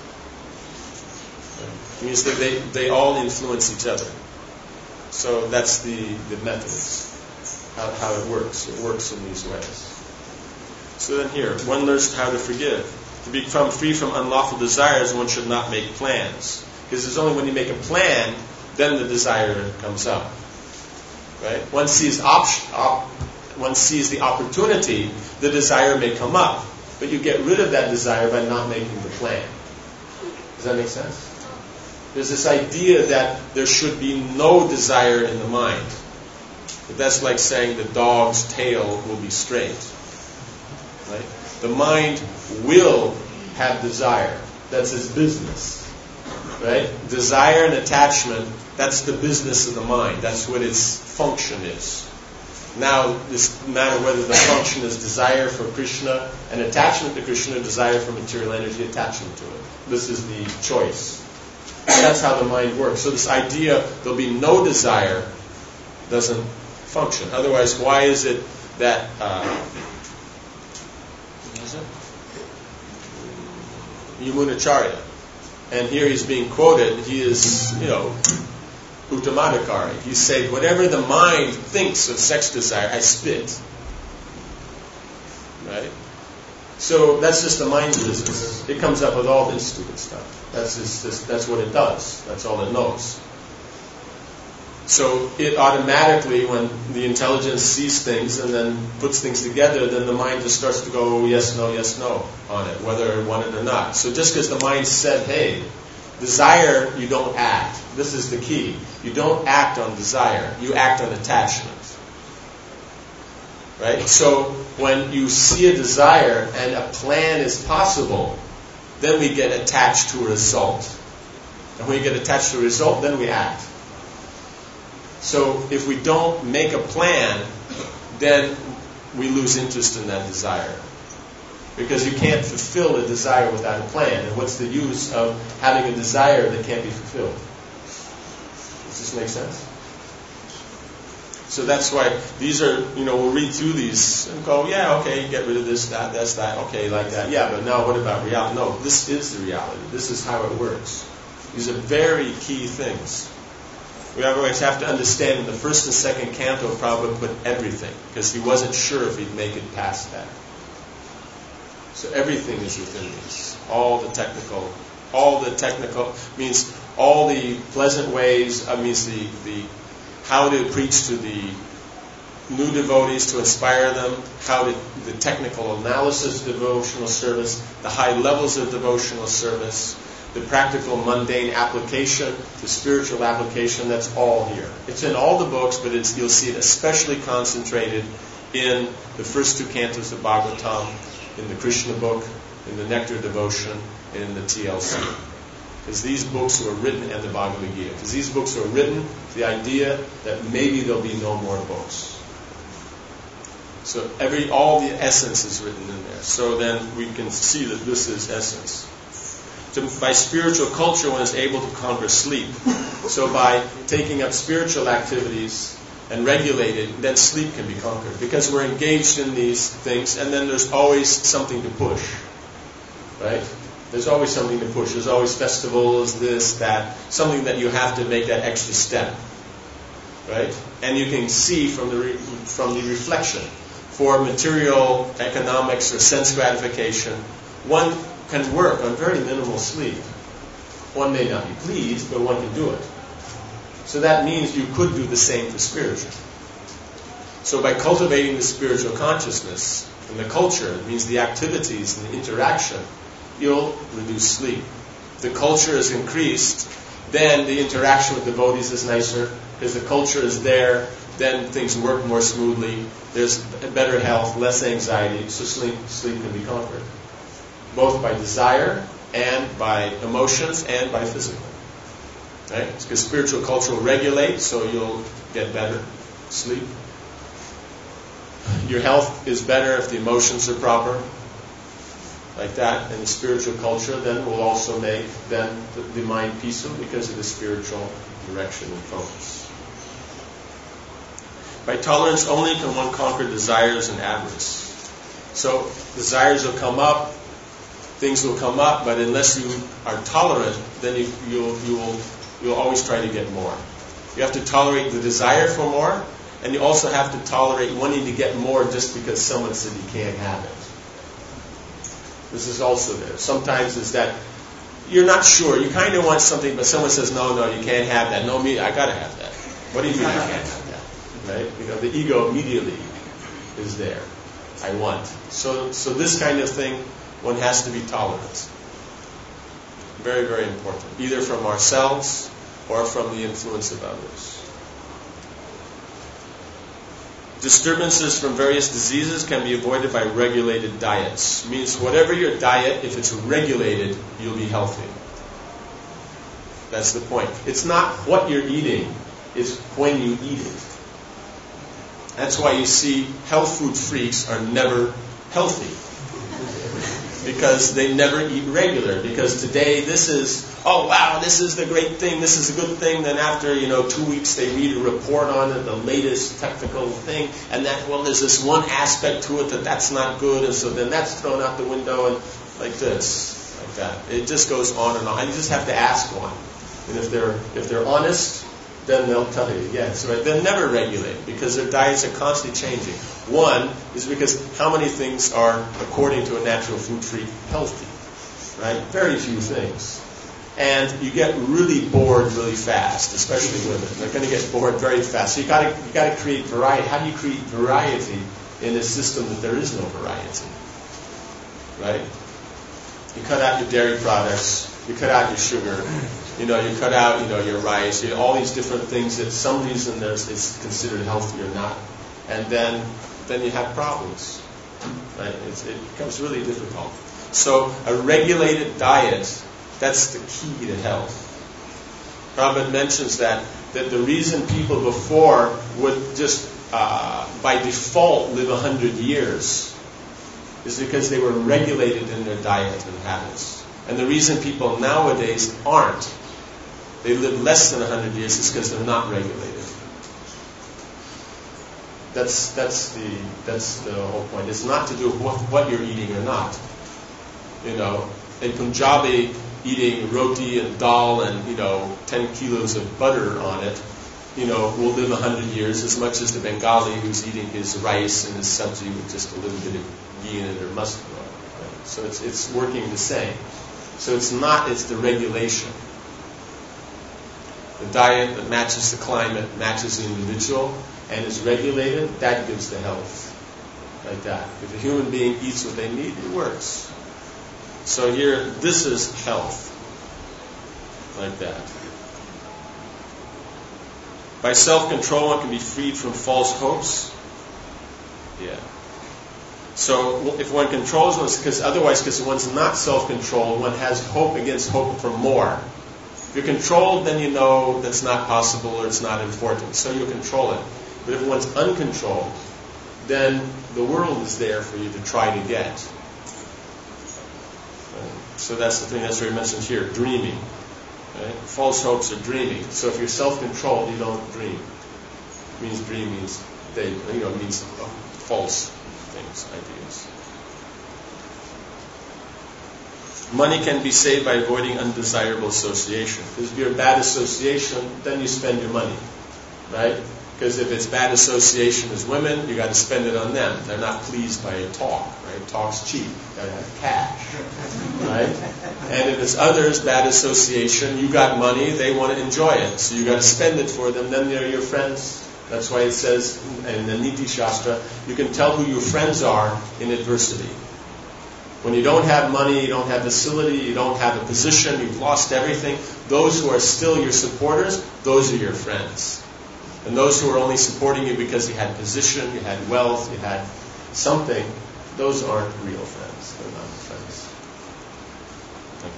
It means that they, they all influence each other. So that's the, the methods, how, how it works. It works in these ways. So then here, one learns how to forgive. To become free from unlawful desires, one should not make plans. Because it's only when you make a plan, then the desire comes up. Right? One sees op- op- one sees the opportunity, the desire may come up. But you get rid of that desire by not making the plan. Does that make sense? There's this idea that there should be no desire in the mind. But that's like saying the dog's tail will be straight. Right? The mind will have desire. That's its business. Right? Desire and attachment, that's the business of the mind. That's what its function is. Now, this matter whether the function is desire for Krishna and attachment to Krishna, desire for material energy, attachment to it. This is the choice. That's how the mind works. So this idea there'll be no desire doesn't function. Otherwise, why is it that uh, what is it? Yamunacharya, and here he's being quoted. He is, you know, Uttamadhikari. He's saying, whatever the mind thinks of sex desire, I spit. Right? So that's just the mind's business. It comes up with all this stupid stuff. That's just, just, that's what it does. That's all it knows. So it automatically, when the intelligence sees things and then puts things together, then the mind just starts to go yes, no, yes, no on it, whether it want it or not. So just because the mind said, hey, desire, you don't act. This is the key. You don't act on desire. You act on attachment. Right? So when you see a desire and a plan is possible, then we get attached to a result. And when we get attached to a result, then we act. So if we don't make a plan, then we lose interest in that desire. Because you can't fulfill a desire without a plan. And what's the use of having a desire that can't be fulfilled? Does this make sense? So that's why these are, you know, we'll read through these and go, yeah, okay, get rid of this, that, that's that, okay, like that. Yeah, but now what about reality? No, this is the reality. This is how it works. These are very key things. We always have to understand in the first and second canto, Prabhupada put everything, because he wasn't sure if he'd make it past that. So everything is within these. All the technical, all the technical, means all the pleasant ways, uh, means the, the how to preach to the new devotees to inspire them, how to, the technical analysis of devotional service, the high levels of devotional service, the practical mundane application, the spiritual application, that's all here. It's in all the books, but it's, you'll see it especially concentrated in the first two cantos of Bhagavatam, in the Krishna book, in the Nectar Devotion, and in the T L C. Because these books were written, and the Bhagavad Gita. Because these books were written, the idea that maybe there'll be no more books. So every, all the essence is written in there. So then we can see that this is essence. To, by spiritual culture, one is able to conquer sleep. So by taking up spiritual activities and regulate it, then sleep can be conquered. Because we're engaged in these things, and then there's always something to push. Right? There's always something to push. There's always festivals, this, that, something that you have to make that extra step. Right? And you can see from the re, from the reflection. For material, economics, or sense gratification, one can work on very minimal sleep. One may not be pleased, but one can do it. So that means you could do the same for spiritual. So by cultivating the spiritual consciousness and the culture, it means the activities and the interaction, you'll reduce sleep. If the culture is increased, then the interaction with devotees is nicer, because the culture is there, then things work more smoothly, there's better health, less anxiety, so sleep, sleep can be conquered. Both by desire and by emotions and by physical. Right? It's because spiritual culture will regulate, so you'll get better sleep. Your health is better if the emotions are proper, like that. And the spiritual culture then will also make then the, the mind peaceful because of the spiritual direction and focus. By tolerance only can one conquer desires and avarice. So desires will come up, things will come up, but unless you are tolerant, then you, you'll, you will you'll always try to get more. You have to tolerate the desire for more, and you also have to tolerate wanting to get more just because someone said you can't have it. This is also there. Sometimes it's that you're not sure. You kind of want something, but someone says, no, no, you can't have that. No, me, I got to have that. What do you mean I can't have that? Right? You know, the ego immediately is there. I want. So, so this kind of thing, one has to be tolerant. Very, very important. Either from ourselves or from the influence of others. Disturbances from various diseases can be avoided by regulated diets. Means whatever your diet, if it's regulated, you'll be healthy. That's the point. It's not what you're eating, it's when you eat it. That's why you see health food freaks are never healthy. Because they never eat regular. Because today this is, oh wow, this is the great thing, this is a good thing. Then after, you know, two weeks they read a report on it, the latest technical thing. And that, well, there's this one aspect to it that that's not good. And so then that's thrown out the window and like this, like that. It just goes on and on. And you just have to ask one. And if they're, if they're honest, then they'll tell you, yes, right. They'll never regulate because their diets are constantly changing. One is because how many things are, according to a natural food freak, healthy, right? Very few things. And you get really bored really fast, especially women. They're going to get bored very fast. So you got to you got to create variety. How do you create variety in a system that there is no variety, right? You cut out your dairy products. You cut out your sugar. You know, you cut out, you know, your rice, you know, all these different things that some reason there's is considered healthy or not, and then then you have problems, right? It's, it becomes really difficult. So a regulated diet, that's the key to health. Prabhupada mentions that that the reason people before would just uh, by default live a hundred years is because they were regulated in their diet and habits, and the reason people nowadays aren't. They live less than one hundred years is because they're not regulated. That's that's the that's the whole point. It's not to do with what, what you're eating or not. You know, a Punjabi eating roti and dal and, you know, ten kilos of butter on it, you know, will live one hundred years as much as the Bengali who's eating his rice and his sabzi with just a little bit of ghee in it or mustard oil. Right? So it's it's working the same. So it's not, it's the regulation. The diet that matches the climate, matches the individual, and is regulated, that gives the health. Like that. If a human being eats what they need, it works. So here, this is health. Like that. By self-control, one can be freed from false hopes. Yeah. So if one controls one, because otherwise, because one's not self-controlled, one has hope against hope for more. If you're controlled, then you know that's not possible or it's not important, so you'll control it. But if one's uncontrolled, then the world is there for you to try to get. So that's the thing, that's what he mentions here, dreaming. Right? False hopes are dreaming. So if you're self-controlled, you don't dream. It means dream means they, you know, it means uh, false things, ideas. Money can be saved by avoiding undesirable association. Because if you're a bad association, then you spend your money, right? Because if it's bad association as women, you got to spend it on them. They're not pleased by a talk, right? Talk's cheap. You got to have cash, right? And if it's others, bad association, you got money, they want to enjoy it, so you got to spend it for them. Then they're your friends, That's why it says in the Niti Shastra, you can tell who your friends are in adversity. When you don't have money, you don't have facility, you don't have a position, you've lost everything, those who are still your supporters, those are your friends. And those who are only supporting you because you had position, you had wealth, you had something, those aren't real friends. They're not friends. Like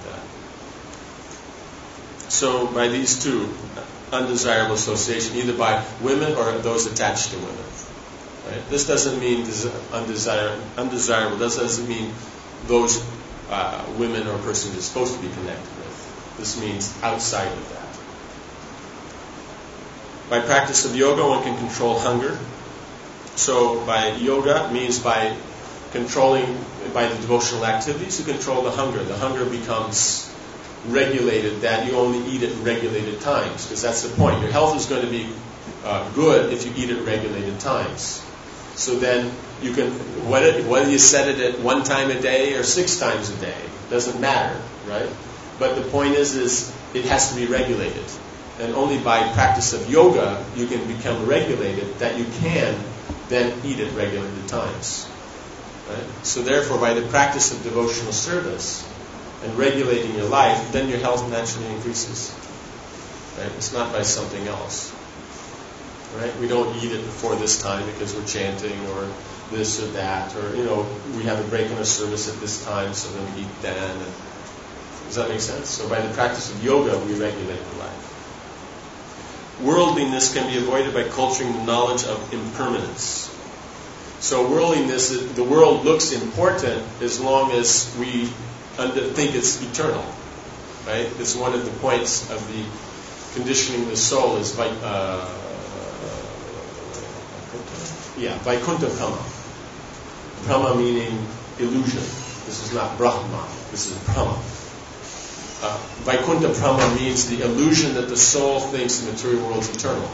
that. So by these two, undesirable association, either by women or those attached to women. Right? This doesn't mean undesirable, undesirable. This doesn't mean those uh, women or person you're supposed to be connected with. This means outside of that. By practice of yoga, one can control hunger. So by yoga means by controlling, by the devotional activities, you control the hunger. The hunger becomes regulated, that you only eat at regulated times, because that's the point. Your health is going to be uh, good if you eat at regulated times. So then you can, whether, whether you set it at one time a day or six times a day, doesn't matter, right? But the point is, is it has to be regulated. And only by practice of yoga you can become regulated that you can then eat at regulated times. Right? So therefore, by the practice of devotional service and regulating your life, then your health naturally increases. Right? It's not by something else. Right? We don't eat it before this time because we're chanting or this or that, or you know, we have a break in our service at this time, so then we eat then. And, does that make sense? So by the practice of yoga, we regulate the life. Worldliness can be avoided by culturing the knowledge of impermanence. So worldliness, the world looks important as long as we think it's eternal. Right? It's one of the points of the conditioning the soul is by, uh, yeah, Vaikuntha Brahma. Brahma meaning illusion. This is not Brahma. This is Brahma. Uh, Vaikuntha Brahma means the illusion that the soul thinks the material world is eternal.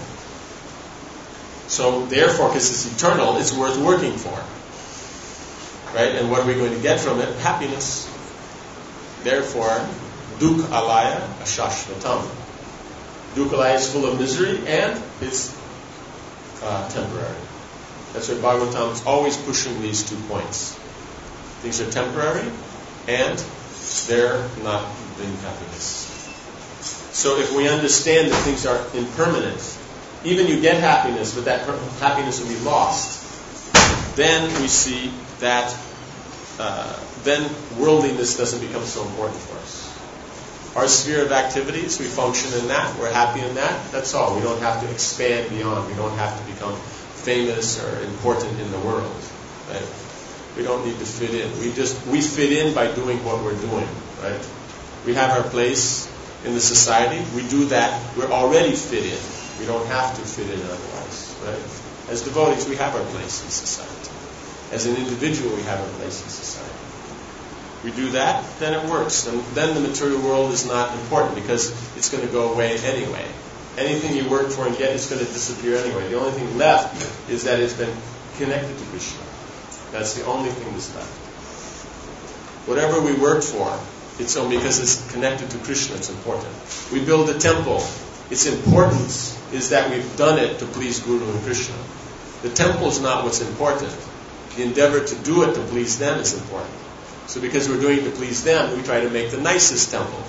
So therefore, because it's eternal, it's worth working for. Right? And what are we going to get from it? Happiness. Therefore, Dukha Alaya Ashashvatam. Dukha Alaya is full of misery and it's uh, temporary. That's why Bhagavatam is always pushing these two points. Things are temporary and they're not bring happiness. So if we understand that things are impermanent, even you get happiness, but that happiness will be lost, then we see that uh, then worldliness doesn't become so important for us. Our sphere of activities, we function in that, we're happy in that, that's all. We don't have to expand beyond, we don't have to become famous or important in the world. Right? We don't need to fit in. We just we fit in by doing what we're doing, right? We have our place in the society. We do that. We're already fit in. We don't have to fit in otherwise, right? As devotees, we have our place in society. As an individual, we have our place in society. We do that, then it works. And then the material world is not important because it's going to go away anyway. Anything you work for and get is going to disappear anyway. The only thing left is that it's been connected to Krishna. That's the only thing that's left. Whatever we work for, it's only because it's connected to Krishna, it's important. We build a temple. Its importance is that we've done it to please Guru and Krishna. The temple is not what's important. The endeavor to do it to please them is important. So because we're doing it to please them, we try to make the nicest temple.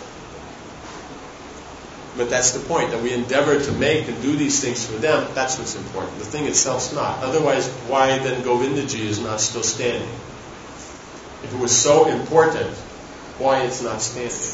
But that's the point, that we endeavor to make and do these things for them, that's what's important. The thing itself's not. Otherwise, why then Govindaji is not still standing? If it was so important, why it's not standing?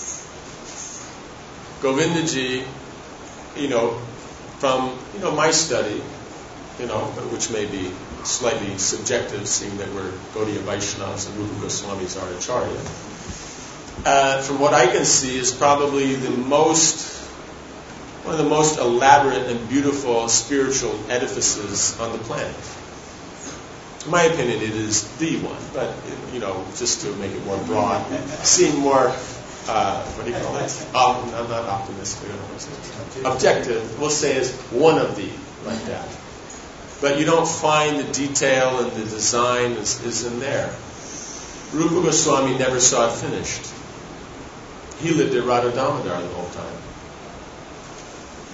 Govindaji, you know, from, you know, my study, you know, which may be slightly subjective, seeing that we're Gaudiya Vaishnavas and Rupa Goswamis are Acharya. Uh, from what I can see, is probably the most, one of the most elaborate and beautiful spiritual edifices on the planet. In my opinion, it is the one, but, you know, just to make it more broad, seem more, uh, what do you call it? Um, I'm not optimistic. Objective, we'll say, is one of the, like that. But you don't find the detail and the design is, is in there. Rupa Goswami never saw it finished. He lived at Radha Damodar the whole time.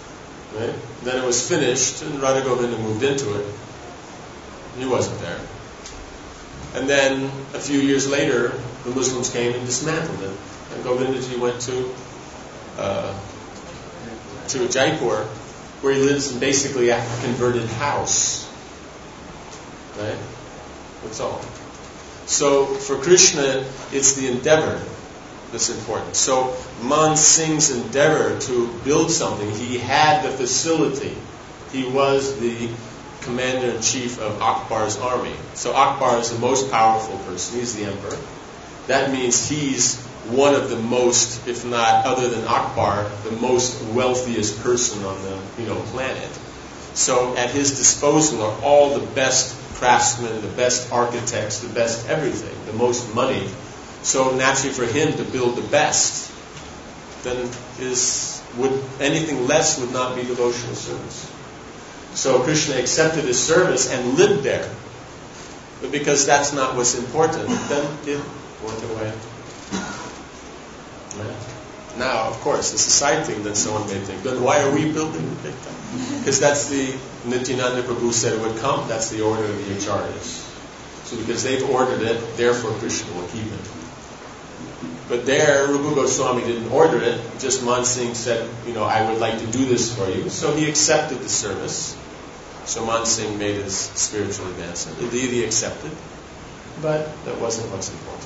Right? Then it was finished, and Radha Govinda moved into it. He wasn't there. And then a few years later, the Muslims came and dismantled it. And Govindaji went to uh, to Jaipur, where he lives in basically a converted house. Right? That's all. So for Krishna, it's the endeavor that's important. So Man Singh's endeavor to build something, he had the facility. He was the commander-in-chief of Akbar's army. So Akbar is the most powerful person. He's the emperor. That means he's one of the most, if not other than Akbar, the most wealthiest person on the you know planet. So at his disposal are all the best craftsmen, the best architects, the best everything, the most money. So naturally for him to build the best, then is would anything less would not be devotional service. So Krishna accepted his service and lived there. But because that's not what's important, then it went away. Right? Now, of course, it's a side thing that someone may think, then why are we building the big time? Because that's the, Nityananda Prabhu said it would come, that's the order of the acharyas. So because they've ordered it, therefore Krishna will keep it. But there, Rupa Goswami didn't order it, just Man Singh said, you know, I would like to do this for you. So he accepted the service. So Man Singh made his spiritual advancement. Indeed, he accepted, but that wasn't what's important.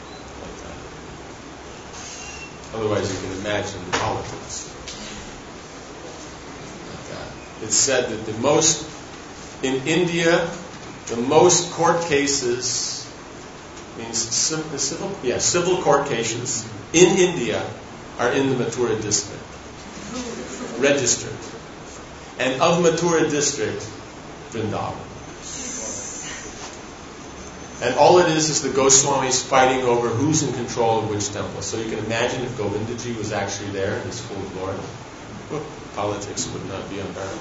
Otherwise, you can imagine the politics. It's said that the most, in India, the most court cases, means civil, civil, yeah, civil court cases in India are in the Mathura district, registered. And of Mathura district, Vrindavan. And all it is is the Goswamis fighting over who's in control of which temple. So you can imagine if Govindaji was actually there in his full glory, well, politics would not be unbearable.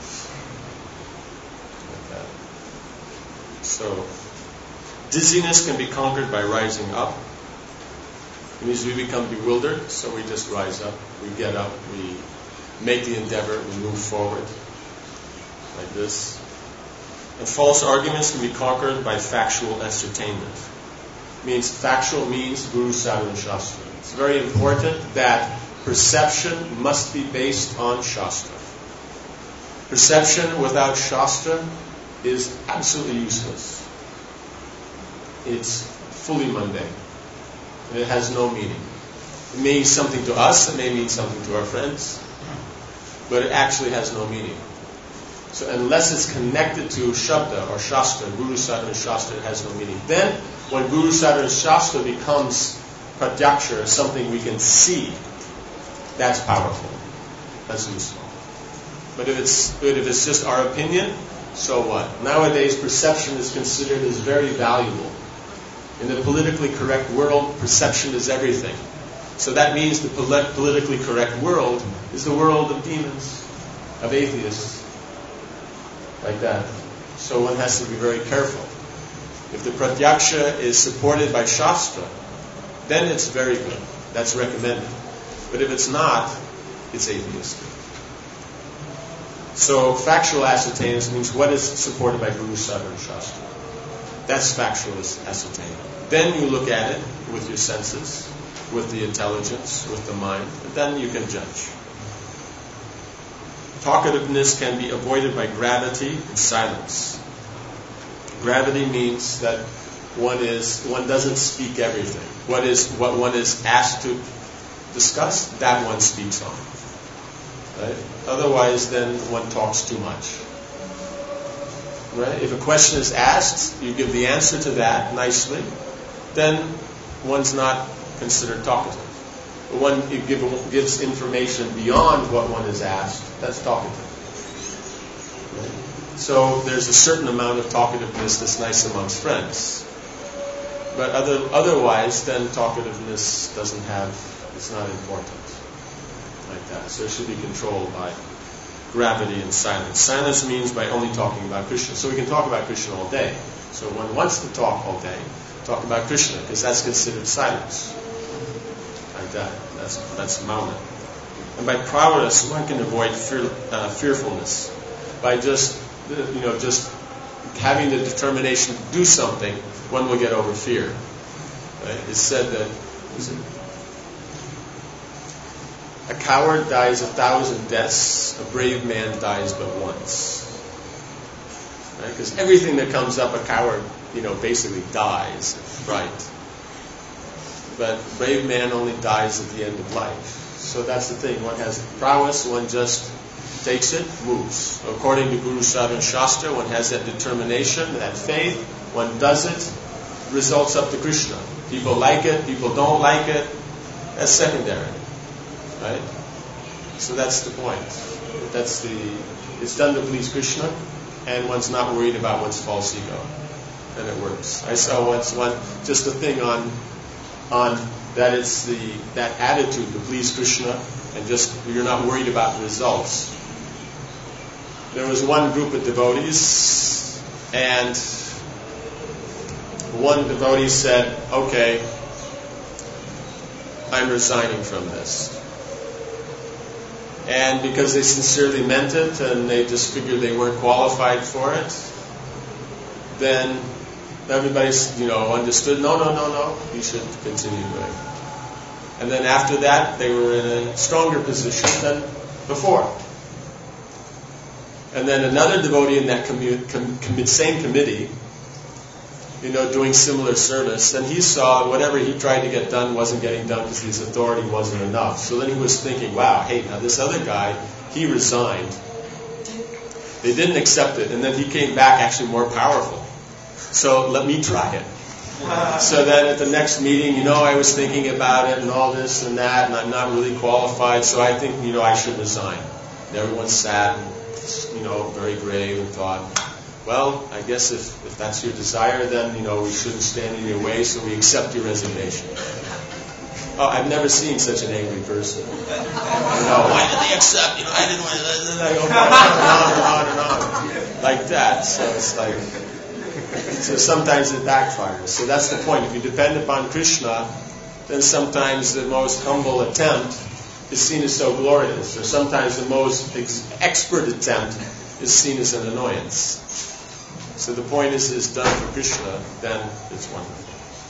Like that. So, dizziness can be conquered by rising up. It means we become bewildered, so we just rise up. We get up, we make the endeavor, we move forward. Like this. And false arguments can be conquered by factual ascertainment. Means factual means Guru, Sadhu, and Shastra. It's very important that perception must be based on Shastra. Perception without Shastra is absolutely useless. It's fully mundane. And it has no meaning. It means something to us, it may mean something to our friends, but it actually has no meaning. So unless it's connected to Shabda or Shastra, Guru, Sadhu, and Shastra, it has no meaning. Then, when Guru, Sadhu, and Shastra becomes pratyaksha, something we can see, that's powerful. That's useful. But if it's but if it's just our opinion, so what? Nowadays, perception is considered as very valuable. In the politically correct world, perception is everything. So that means the polit- politically correct world is the world of demons, of atheists. Like that. So one has to be very careful. If the pratyaksha is supported by Shastra, then it's very good. That's recommended. But if it's not, it's atheistic. So factual ascertainment means what is supported by Guru, Sadhu, and Shastra. That's factual ascertainment. Then you look at it with your senses, with the intelligence, with the mind, and then you can judge. Talkativeness can be avoided by gravity and silence. Gravity means that one is one doesn't speak everything. What is what one is asked to discuss, that one speaks on. Right? Otherwise, then one talks too much. Right? If a question is asked, you give the answer to that nicely, then one's not considered talkative. One give, gives information beyond what one is asked, that's talkative. Right? So there's a certain amount of talkativeness that's nice amongst friends. But other, otherwise, then talkativeness doesn't have, it's not important. Like that. So it should be controlled by gravity and silence. Silence means by only talking about Krishna. So we can talk about Krishna all day. So one wants to talk all day, talk about Krishna, because that's considered silence. Like that. That's that's Mauna. And by prowess, one can avoid fear, uh, fearfulness. By just, you know, just having the determination to do something, one will get over fear. Right? It's said that is it, a coward dies a thousand deaths, a brave man dies but once. Because right? everything that comes up, a coward, you know, basically dies. Right. But a brave man only dies at the end of life. So that's the thing. One has prowess, one just takes it, moves. According to Guru Sadhana Shastra, one has that determination, that faith, one does it, results up to Krishna. People like it, people don't like it, that's secondary. Right? So that's the point. That's the, it's done to please Krishna, and one's not worried about one's false ego. And it works. I saw once one, just a thing on, on that it's the, that attitude to please Krishna, and just, you're not worried about the results. There was one group of devotees, and one devotee said, okay, I'm resigning from this. And because they sincerely meant it, and they just figured they weren't qualified for it, then everybody, you know, understood, no, no, no, no, you should continue doing. And then after that, they were in a stronger position than before. And then another devotee in that commu- com- com- same committee, you know, doing similar service, and he saw whatever he tried to get done wasn't getting done because his authority wasn't enough. So then he was thinking, wow, hey, now this other guy, he resigned. They didn't accept it, and then he came back actually more powerful. So let me try it. So then at the next meeting, you know, I was thinking about it and all this and that, and I'm not really qualified, so I think, you know, I should resign. And everyone sat and, you know, very grave and thought, well, I guess if, if that's your desire, then, you know, we shouldn't stand in your way, so we accept your resignation. Oh, I've never seen such an angry person. You know, why did they accept? You know, I didn't want to. I go on and on and on and on. Like that. So it's like, so sometimes it backfires. So that's the point. If you depend upon Krishna, then sometimes the most humble attempt is seen as so glorious. Or sometimes the most ex- expert attempt is seen as an annoyance. So the point is, it's done for Krishna, then it's wonderful.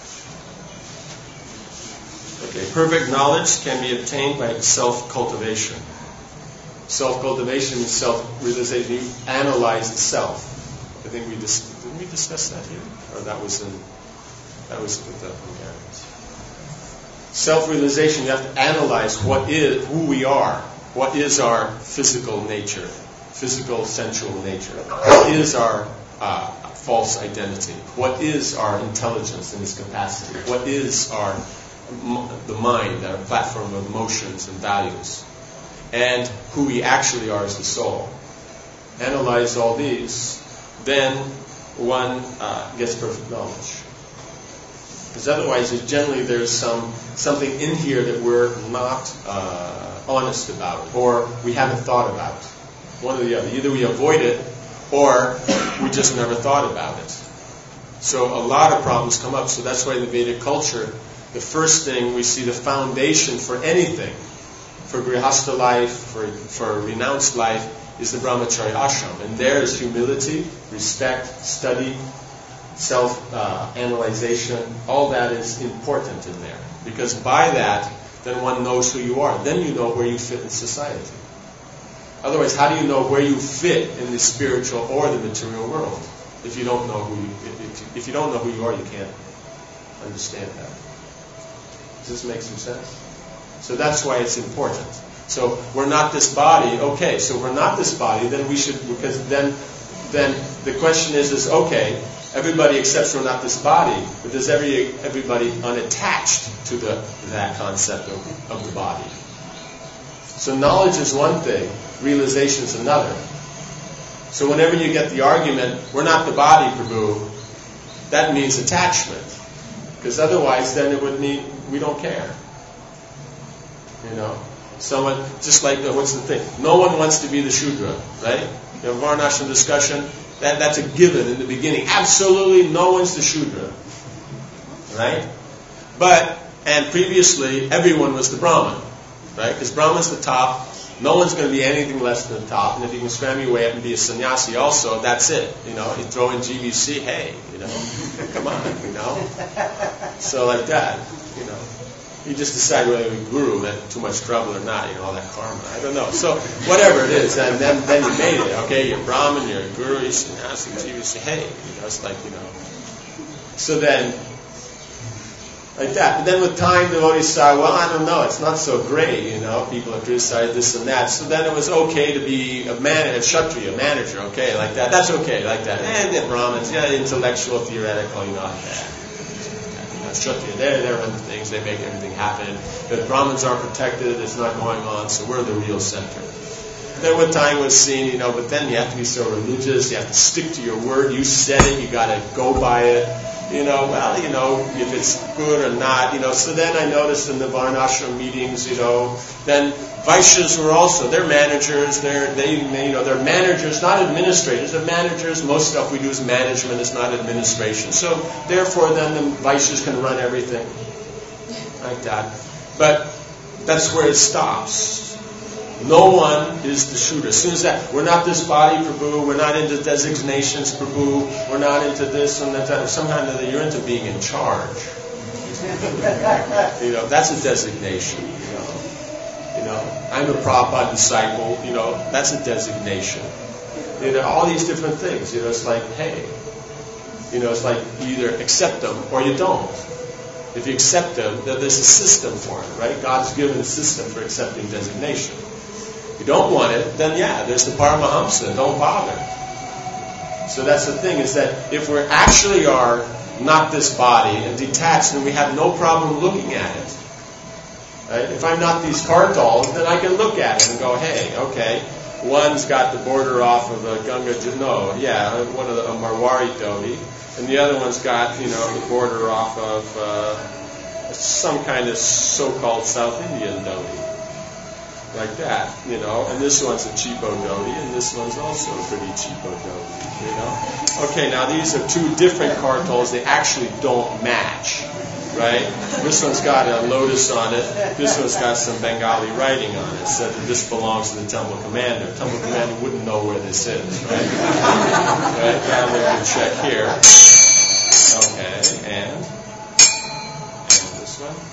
Okay, perfect knowledge can be obtained by self-cultivation. Self-cultivation means self-realization. You analyze the self. I think we dis- didn't we discuss that here, or that was in that was with the Hungarians. Self-realization. You have to analyze what is who we are. What is our physical nature, physical sensual nature? What is our uh, false identity? What is our intelligence and its capacity? What is our the mind, our platform of emotions and values, and who we actually are as the soul? Analyze all these, then one uh, gets perfect knowledge. Because otherwise, there's generally there's some something in here that we're not uh, honest about, or we haven't thought about. One or the other. Either we avoid it, or we just never thought about it. So a lot of problems come up. So that's why in the Vedic culture, the first thing we see, the foundation for anything, for grihastha life, for for renounced life, is the brahmacharya ashram. And there is humility, respect, study, self-analyzation. Uh, all that is important in there. Because by that, then one knows who you are. Then you know where you fit in society. Otherwise, how do you know where you fit in the spiritual or the material world? If you don't know who you, if, if you don't know who you are, you can't understand that. Does this make some sense? So that's why it's important. So we're not this body. Okay, so we're not this body. Then we should, because then, then the question is, is okay. Everybody accepts we're not this body, but does every everybody unattached to the that concept of, of the body? So knowledge is one thing, realization is another. So whenever you get the argument, we're not the body, Prabhu, that means attachment. Because otherwise, then it would mean we don't care. You know, someone, just like, the, what's the thing? No one wants to be the Shudra, right? You know, Varnashram discussion, that, that's a given in the beginning. Absolutely no one's the Shudra. Right? But, and previously, everyone was the Brahman. right? Because Brahma's the top. No one's going to be anything less than the top. And if you can scram your way up and be a sannyasi also, that's it. You know, you throw in G B C, hey, you know, come on, you know. So like that, you know. You just decide whether you're a guru, that too much trouble or not, you know, all that karma. I don't know. So whatever it is, and then, then you made it. Okay, you're Brahmin, you're a guru, you're sannyasi, G B C, hey, you know, it's like, you know. So then, like that. But then with time, the devotees saw, well, I don't know, it's not so great, you know, people have criticized this and that. So then it was okay to be a man, a kshatriya, a manager, okay, like that. That's okay, like that. And the Brahmins, yeah, intellectual, theoretical, you know, like that. You know, kshatriya, they they run things, they make everything happen. The Brahmins are protected, it's not going on, so we're the real center. Then with time was seen, you know, but then you have to be so religious, you have to stick to your word, you said it, you got to go by it. You know, well, you know, if it's good or not, you know. So then I noticed in the Varnashram meetings, you know, then Vaishyas were also, they're managers, they're, they, you know, they're managers, not administrators, they're managers. Most stuff we do is management, it's not administration. So therefore then the Vaishyas can run everything like that. But that's where it stops. No one is the shooter. As soon as that, we're not this body, Prabhu, we're not into designations, Prabhu, we're not into this and that. Somehow or another, you're into being in charge. You know, that's a designation. You know, you know, I'm a Prabhupada disciple. You know, that's a designation. You know, all these different things. You know, it's like, hey, you know, it's like you either accept them or you don't. If you accept them, then there's a system for it, right? God's given a system for accepting designation. If you don't want it, then yeah, there's the Paramahamsa, don't bother. So that's the thing, is that if we actually are not this body and detached, then we have no problem looking at it. Right? If I'm not these kartals, then I can look at it and go, hey, okay, one's got the border off of a Ganga, no, yeah, one of the, a Marwari dhoti, and the other one's got, you know, the border off of uh, some kind of so-called South Indian dhoti. Like that, you know, and this one's a cheapo dhoti, and this one's also a pretty cheapo dhoti, you know. Okay, now these are two different kartals, they actually don't match, right? This one's got a lotus on it, this one's got some Bengali writing on it, so that this belongs to the temple commander. The temple commander wouldn't know where this is, right? Right, now we can check here. Okay, and, and this one.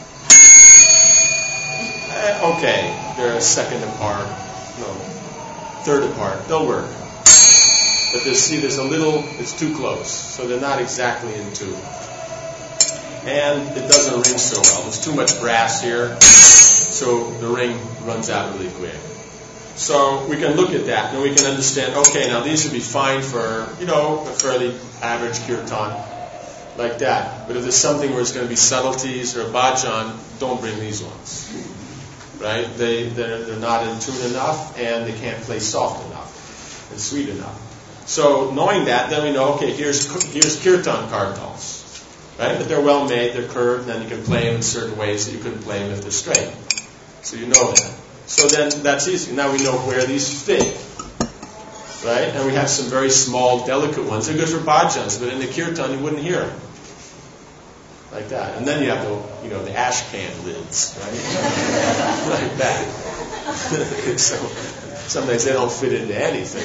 Uh, okay. They're a second apart, no, third apart. They'll work. But there's, see, there's a little, it's too close. So they're not exactly in two. And it doesn't ring so well. There's too much brass here. So the ring runs out really quick. So we can look at that and we can understand, okay, now these would be fine for, you know, a fairly average kirtan. Like that. But if there's something where it's going to be subtleties or bhajan, don't bring these ones. Right? They, they're, they're not in tune enough, and they can't play soft enough and sweet enough. So knowing that, then we know, okay, here's here's kirtan kartals. Right? But they're well made, they're curved, and you can play them in certain ways that you couldn't play them if they're straight. So you know that. So then that's easy. Now we know where these fit. Right? And we have some very small, delicate ones. They're good for bhajans, but in the kirtan you wouldn't hear them. Like that. And then you have the, you know, the ash can lids, right? Like that. So sometimes they don't fit into anything.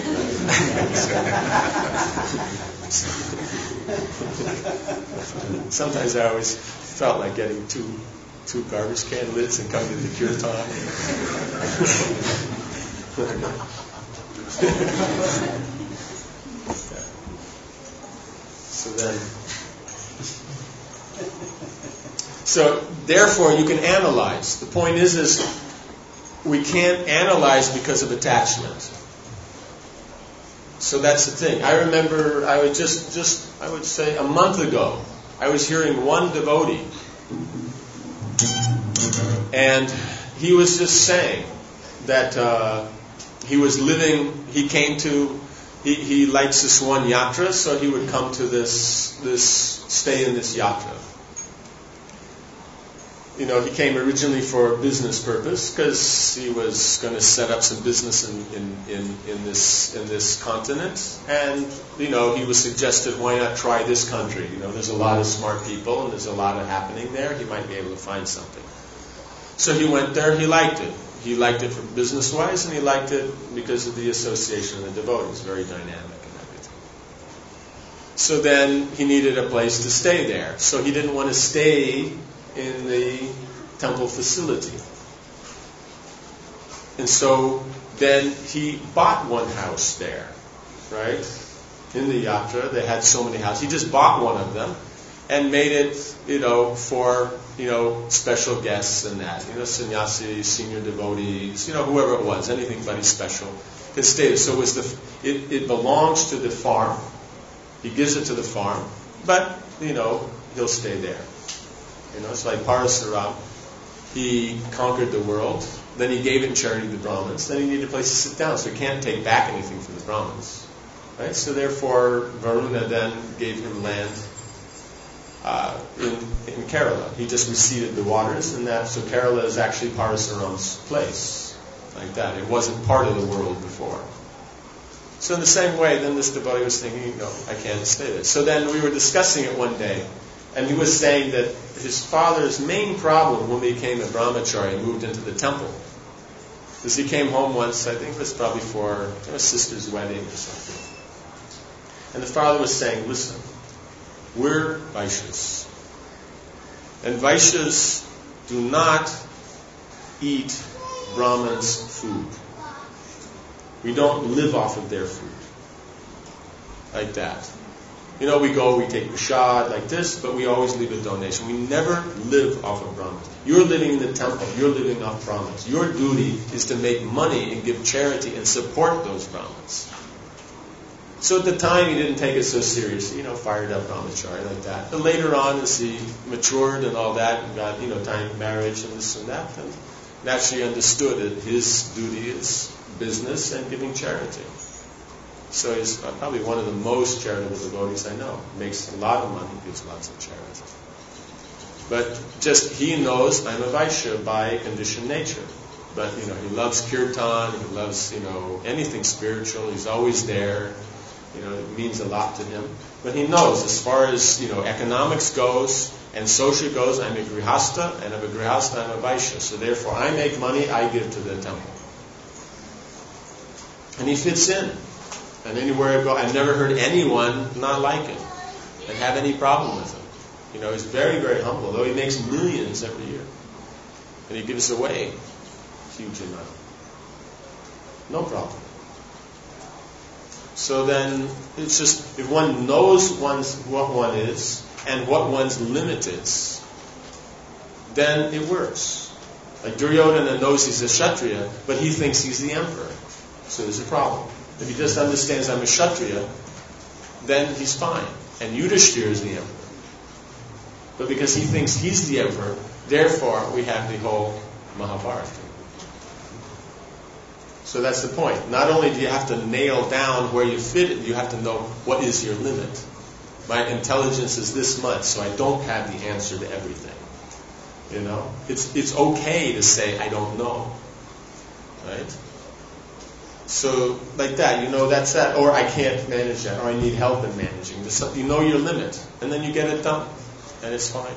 Right? Sometimes I always felt like getting two two garbage can lids and coming to the kirtan. So then So, therefore, you can analyze. The point is, is we can't analyze because of attachment. So that's the thing. I remember, I would just, just, I would say, a month ago, I was hearing one devotee, and he was just saying that uh, he was living, he came to, he, he likes this one yatra, so he would come to this, this, stay in this yatra. You know, he came originally for a business purpose because he was going to set up some business in, in, in, in this in this continent. And, you know, he was suggested, why not try this country? You know, there's a lot of smart people and there's a lot of happening there. He might be able to find something. So he went there, he liked it. He liked it for business-wise, and he liked it because of the association of the devotees, very dynamic and everything. So then he needed a place to stay there. So he didn't want to stay in the temple facility. And so then he bought one house there, right? In the yatra, they had so many houses. He just bought one of them and made it, you know, for, you know, special guests and that. You know, sannyasis, senior devotees, you know, whoever it was, anything but special could stay there. So it was the, it, it belongs to the farm. He gives it to the farm, but, you know, he'll stay there. You know, it's like Parasaram. He conquered the world. Then he gave it in charity to the Brahmins. Then he needed a place to sit down, so he can't take back anything from the Brahmins. Right? So therefore, Varuna then gave him land uh, in, in Kerala. He just receded the waters, and that so Kerala is actually Parasaram's place, like that. It wasn't part of the world before. So in the same way, then this devotee was thinking, no, I can't stay there. So then we were discussing it one day, and he was saying that his father's main problem when he became a brahmachari and moved into the temple is he came home once, I think it was probably for a sister's wedding or something. And the father was saying, listen, we're Vaishyas. And Vaishyas do not eat Brahmins' food. We don't live off of their food. Like that. You know, we go, we take prasad like this, but we always leave a donation. We never live off of Brahmins. You're living in the temple. You're living off Brahmins. Your duty is to make money and give charity and support those Brahmins. So at the time, he didn't take it so seriously, you know, fired up brahmachari like that. But later on, as he matured and all that, and got, you know, time of marriage and this and that, and naturally understood that his duty is business and giving charity. So he's probably one of the most charitable devotees I know. Makes a lot of money, gives lots of charity. But just he knows I'm a Vaishya by conditioned nature. But, you know, he loves kirtan, he loves, you know, anything spiritual. He's always there. You know, it means a lot to him. But he knows, as far as, you know, economics goes and social goes, I'm a grihasta, and of a grihasta, I'm a Vaishya. So therefore, I make money, I give to the temple. And he fits in. And anywhere I go, I've never heard anyone not like him and have any problem with him. You know, he's very, very humble, though he makes millions every year. And he gives away a huge amount. No problem. So then, it's just, if one knows one's, what one is and what one's limit is, then it works. Like Duryodhana knows he's a Kshatriya, but he thinks he's the emperor. So there's a problem. If he just understands I'm a Kshatriya, then he's fine. And Yudhishthira is the emperor. But because he thinks he's the emperor, therefore we have the whole Mahabharata. So that's the point. Not only do you have to nail down where you fit it, you have to know what is your limit. My intelligence is this much, so I don't have the answer to everything. You know? It's it's okay to say I don't know. Right? So, like that, you know, that's that. Or I can't manage that, or I need help in managing. You know your limit, and then you get it done, and it's fine.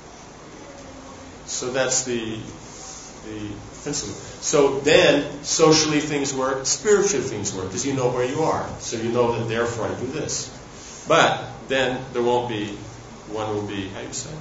So that's the the principle. So then, socially things work, spiritually things work, because you know where you are. So you know that therefore I do this. But then there won't be, one will be, how do you say?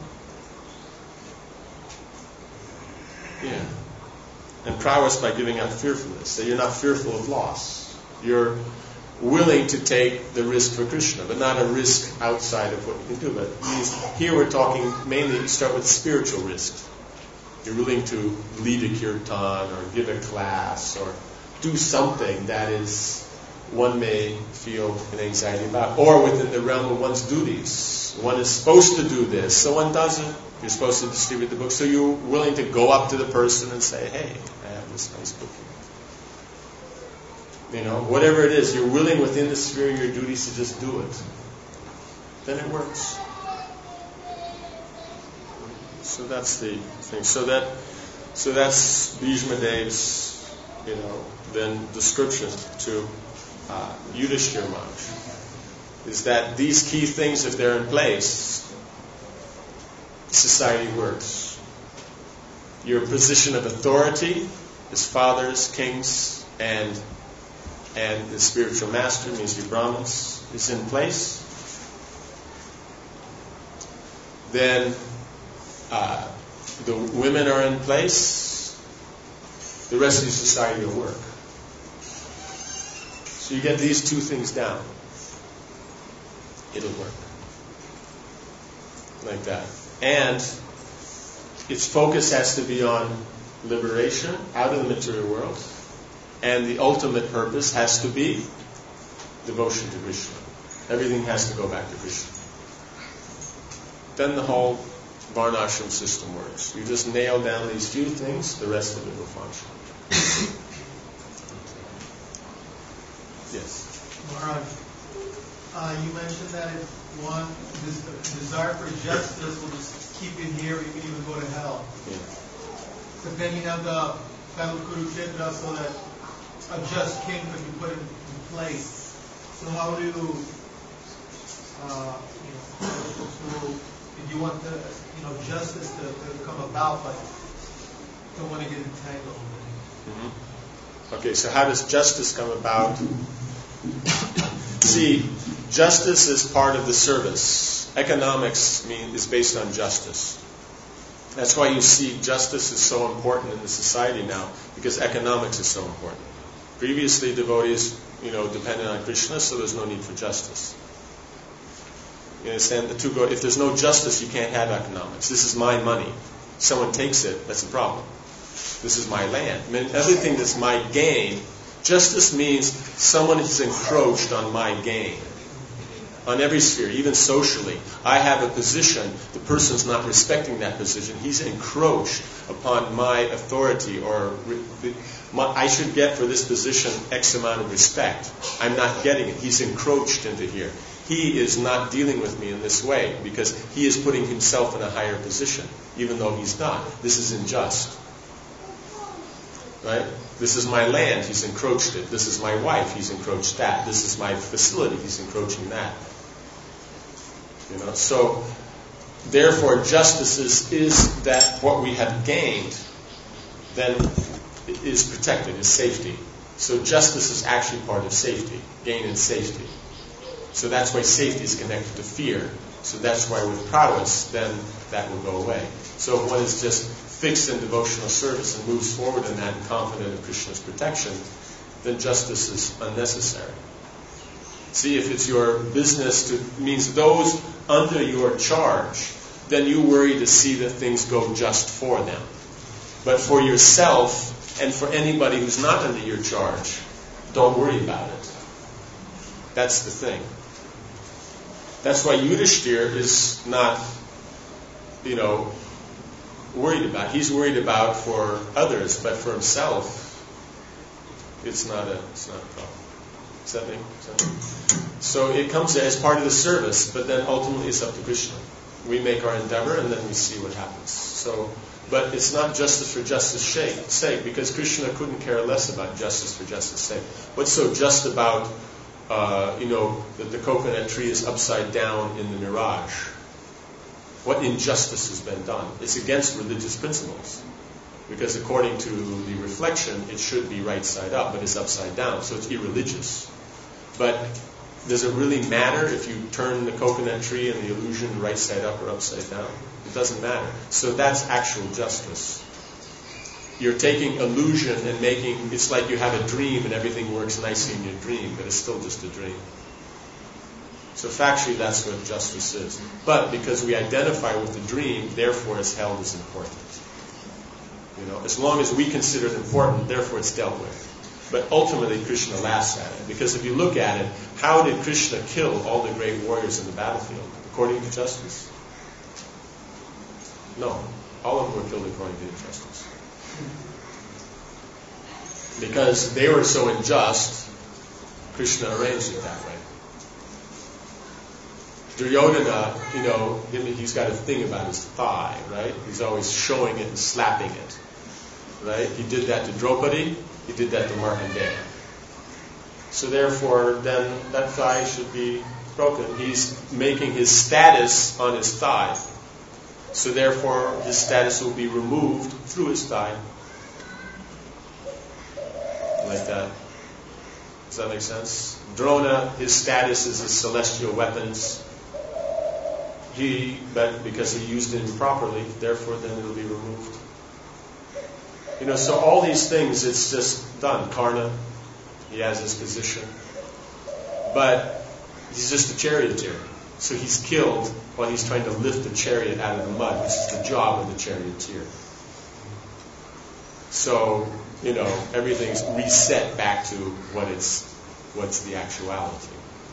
Yeah. And prowess by giving up fearfulness. So you're not fearful of loss. You're willing to take the risk for Krishna, but not a risk outside of what you can do. But it means here we're talking mainly, start with spiritual risk. You're willing to lead a kirtan or give a class or do something that is one may feel an anxiety about, or within the realm of one's duties. One is supposed to do this, so one does it. You're supposed to distribute the book, so you're willing to go up to the person and say, hey, I have this nice book here. You know, whatever it is, you're willing within the sphere of your duties to just do it. Then it works. So that's the thing. So that, so that's Bhishma Dev's, you know, then description to uh, Yudhishthira Maharaj. Is that these key things, if they're in place, society works. your position of authority as fathers, kings, and and the spiritual master, means your Brahmins, is in place. Then uh, the women are in place. The rest of the society will work. So you get these two things down. It'll work. Like that. And its focus has to be on liberation out of the material world. And the ultimate purpose has to be devotion to Krishna. Everything has to go back to Krishna. Then the whole Varnashram system works. You just nail down these few things, the rest of it will function. Yes? Maharaj, uh, you mentioned that if one this desire for justice will just keep it here, you can even go to hell. Yeah. But then you have the battle of Kurukshetra so that a just king could be put in place. So how do you, uh, you know, so if you want the, you know, justice to, to come about, but don't want to get entangled? Mm-hmm. Okay, so how does justice come about? See, justice is part of the service. Economics mean, is based on justice. That's why you see justice is so important in the society now, because economics is so important. Previously, devotees, you know, depended on Krishna, so there's no need for justice. You understand? The two go. If there's no justice, you can't have economics. This is my money. Someone takes it, that's a problem. This is my land. I mean, everything that's my gain. Justice means someone has encroached on my gain. On every sphere, even socially. I have a position, the person's not respecting that position. He's encroached upon my authority, or my, I should get for this position X amount of respect. I'm not getting it. He's encroached into here. He is not dealing with me in this way because he is putting himself in a higher position, even though he's not. This is unjust. Right? This is my land, he's encroached it. This is my wife, he's encroached that. This is my facility, he's encroaching that. You know, so therefore justice is, is that what we have gained then is protected, is safety. So justice is actually part of safety, gain and safety. So that's why safety is connected to fear. So that's why with prowess, then that will go away. So if one is just fixed in devotional service and moves forward in that and confident of Krishna's protection, then justice is unnecessary. See, if it's your business to means those under your charge, then you worry to see that things go just for them. But for yourself and for anybody who's not under your charge, don't worry about it. That's the thing. That's why Yudhishthira is not, you know, worried about. He's worried about for others, but for himself, it's not a, it's not a problem. Does that make sense? So it comes as part of the service, but then ultimately it's up to Krishna. We make our endeavor and then we see what happens. So, but it's not justice for justice sake, because Krishna couldn't care less about justice for justice sake. What's so just about, uh, you know, that the coconut tree is upside down in the mirage? What injustice has been done? It's against religious principles. Because according to the reflection, it should be right side up, but it's upside down, so it's irreligious. But does it really matter if you turn the coconut tree and the illusion right side up or upside down? It doesn't matter. So that's actual justice. You're taking illusion and making, it's like you have a dream and everything works nicely in your dream, but it's still just a dream. So factually, that's what justice is. But because we identify with the dream, therefore it's held as important. You know, as long as we consider it important, therefore it's dealt with. But ultimately, Krishna laughs at it. Because if you look at it, how did Krishna kill all the great warriors in the battlefield? According to justice? No. All of them were killed according to justice. Because they were so unjust, Krishna arranged it that way. Duryodhana, you know, he's got a thing about his thigh, right? He's always showing it and slapping it, right? He did that to Draupadi, he did that to Markandeya. So therefore, then that thigh should be broken. He's making his status on his thigh. So therefore, his status will be removed through his dying. Like that. Does that make sense? Drona, his status is his celestial weapons. He, but because he used it improperly, therefore then it will be removed. You know, so all these things, it's just done. Karna, he has his position. But he's just a charioteer. So he's killed while he's trying to lift the chariot out of the mud, which is the job of the charioteer. So, you know, everything's reset back to what it's, what's the actuality.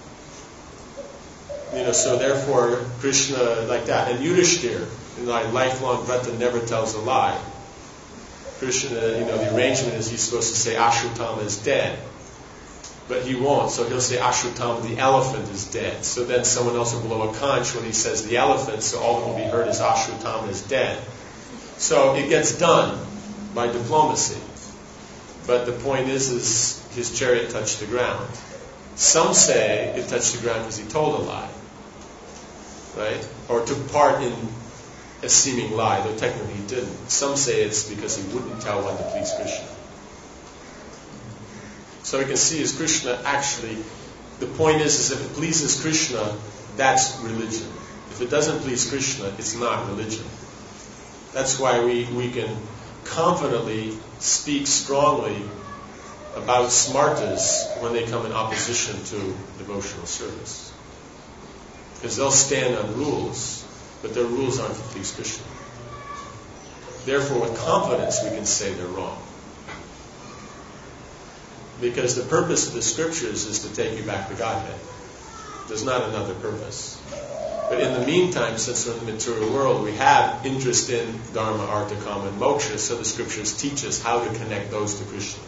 You know, so therefore, Krishna, like that. And Yudhishthira, in like lifelong Vrata, never tells a lie. Krishna, you know, the arrangement is he's supposed to say Ashwatthama is dead. But he won't, so he'll say Ashwatthama, the elephant, is dead. So then someone else will blow a conch when he says the elephant, so all that will be heard is Ashwatthama is dead. So it gets done by diplomacy. But the point is, is his chariot touched the ground. Some say it touched the ground because he told a lie. Right? Or took part in a seeming lie, though technically he didn't. Some say it's because he wouldn't tell one to please Krishna. So we can see as Krishna actually, the point is, is if it pleases Krishna, that's religion. If it doesn't please Krishna, it's not religion. That's why we, we can confidently speak strongly about smartas when they come in opposition to devotional service. Because they'll stand on rules, but their rules aren't to please Krishna. Therefore, with confidence, we can say they're wrong. Because the purpose of the scriptures is to take you back to Godhead. There's not another purpose. But in the meantime, since we're in the material world, we have interest in Dharma, Artha, Kama, and Moksha, so the scriptures teach us how to connect those to Krishna.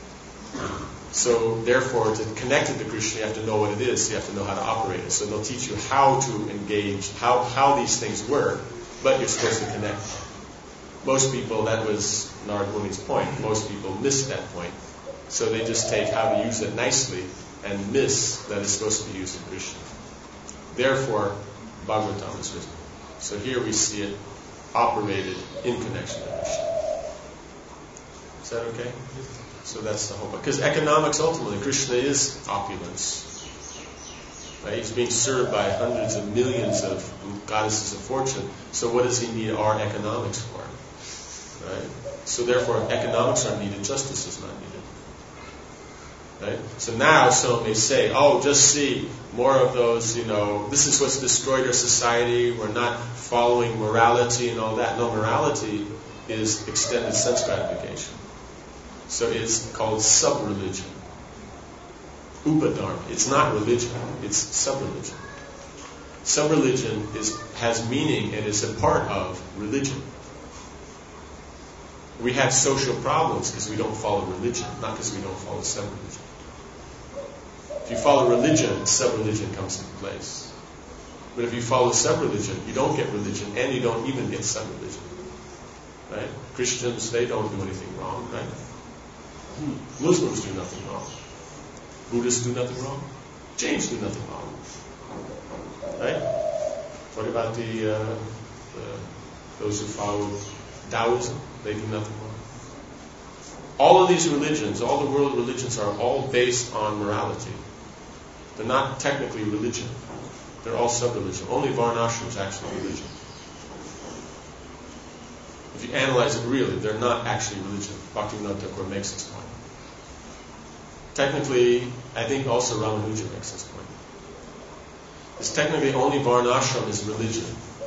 So therefore, to connect it to Krishna, you have to know what it is. You have to know how to operate it. So they'll teach you how to engage, how, how these things work, but you're supposed to connect. Most people, that was Narad Muni's point, most people miss that point. So they just take how to use it nicely and miss that it's supposed to be used in Krishna. Therefore, Bhagavatam is written. So here we see it operated in connection to Krishna. Is that okay? So that's the whole. Because economics, ultimately, Krishna is opulence. Right? He's being served by hundreds of millions of goddesses of fortune. So what does he need our economics for? Right? So therefore, if economics aren't needed, justice is not needed. Right? So now someone may say, oh, just see, more of those, you know, this is what's destroyed our society, we're not following morality and all that. No, morality is extended sense gratification. So it's called sub-religion. Upadharma. It's not religion, it's sub-religion. Sub-religion is, has meaning and is a part of religion. We have social problems because we don't follow religion, not because we don't follow sub-religion. If you follow religion, sub-religion comes into place. But if you follow sub-religion, you don't get religion, and you don't even get sub-religion. Right? Christians, they don't do anything wrong, right? Muslims do nothing wrong. Buddhists do nothing wrong. Jains do nothing wrong. Right? What about the, uh, the those who follow Taoism? They do nothing wrong. All of these religions, all the world religions, are all based on morality. They're not technically religion. They're all sub-religion. Only Varnashram is actually religion. If you analyze it really, they're not actually religion. Bhaktivinoda Thakur makes this point. Technically, I think also Ramanuja makes this point. It's technically only Varnashram is religion.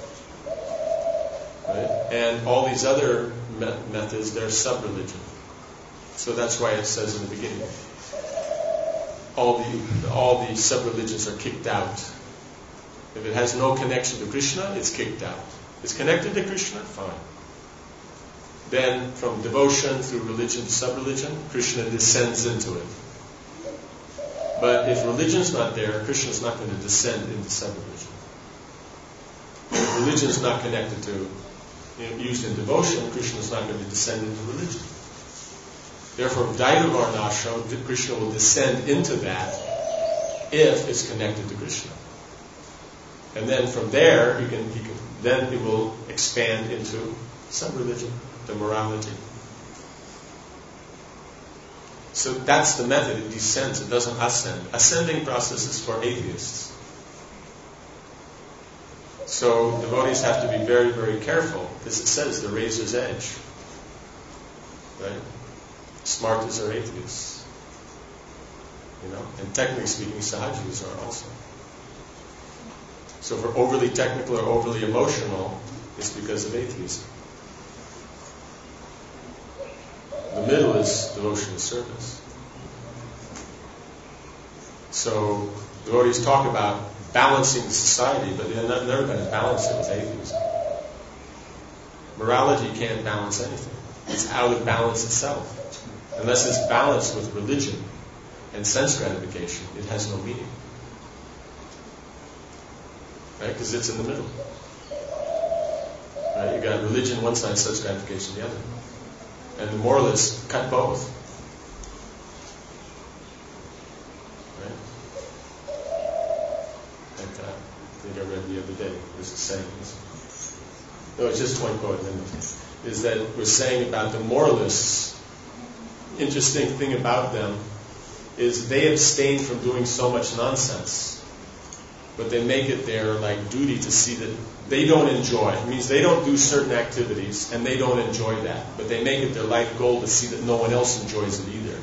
Right? And all these other me- methods, they're sub-religion. So that's why it says in the beginning, all the all the sub-religions are kicked out. If it has no connection to Krishna, it's kicked out. It's connected to Krishna, fine. Then from devotion through religion to sub-religion, Krishna descends into it. But if religion's not there, Krishna's not going to descend into sub-religion. If religion's not connected to, you know, used in devotion, Krishna's not going to descend into religion. Therefore, Daita Varnashram, Krishna will descend into that if it's connected to Krishna. And then from there, he can, he can then it will expand into some religion, the morality. So that's the method. It descends, it doesn't ascend. Ascending process is for atheists. So devotees have to be very, very careful, because it says the razor's edge. Right? Smartas are atheists. You know? And technically speaking, sahajis are also. So if we're overly technical or overly emotional, it's because of atheism. The middle is devotional service. So devotees talk about balancing the society, but they're not, never going to balance it with atheism. Morality can't balance anything. It's out of balance itself. Unless it's balanced with religion and sense gratification, it has no meaning. Right? Because it's in the middle. Right? You got religion one side, sense gratification the other. And the moralists cut both. Right? Like that. I think I read the other day. There's a saying. No, it's just one quote. Is that we're saying about the moralists, interesting thing about them is they abstain from doing so much nonsense. But they make it their like duty to see that they don't enjoy. It means they don't do certain activities and they don't enjoy that. But they make it their life goal to see that no one else enjoys it either.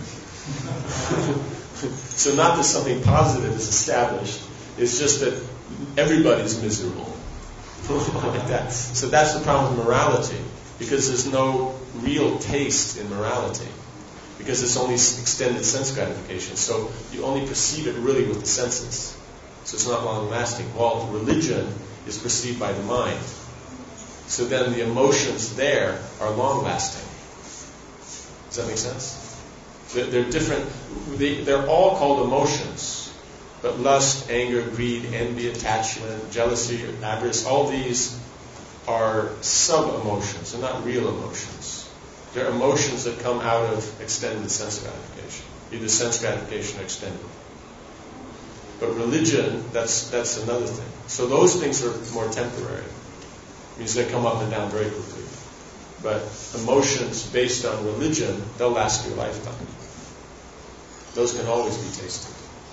So not that something positive is established, it's just that everybody's miserable. Like that. So that's the problem with morality, because there's no real taste in morality. Because it's only extended sense gratification. So you only perceive it really with the senses. So it's not long-lasting. While religion is perceived by the mind. So then the emotions there are long-lasting. Does that make sense? They're, they're different. They, they're all called emotions. But lust, anger, greed, envy, attachment, jealousy, avarice, all these are sub-emotions. They're not real emotions. They're emotions that come out of extended sense gratification. Either sense gratification or extended. But religion, that's that's another thing. So those things are more temporary. It means they come up and down very quickly. But emotions based on religion, they'll last your lifetime. Those can always be tasted.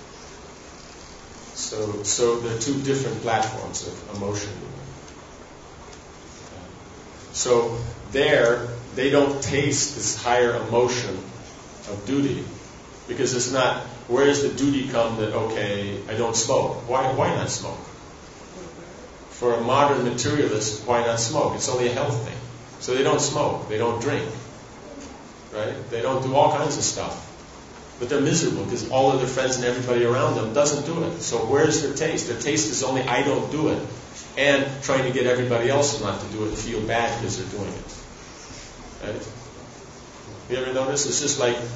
So so there are two different platforms of emotion. So there, they don't taste this higher emotion of duty. Because it's not, where does the duty come that, okay, I don't smoke? Why why not smoke? For a modern materialist, why not smoke? It's only a health thing. So they don't smoke, they don't drink, right? They don't do all kinds of stuff. But they're miserable because all of their friends and everybody around them doesn't do it. So where's their taste? Their taste is only, I don't do it. And trying to get everybody else not to do it and feel bad because they're doing it. Right? You ever notice? It's just like,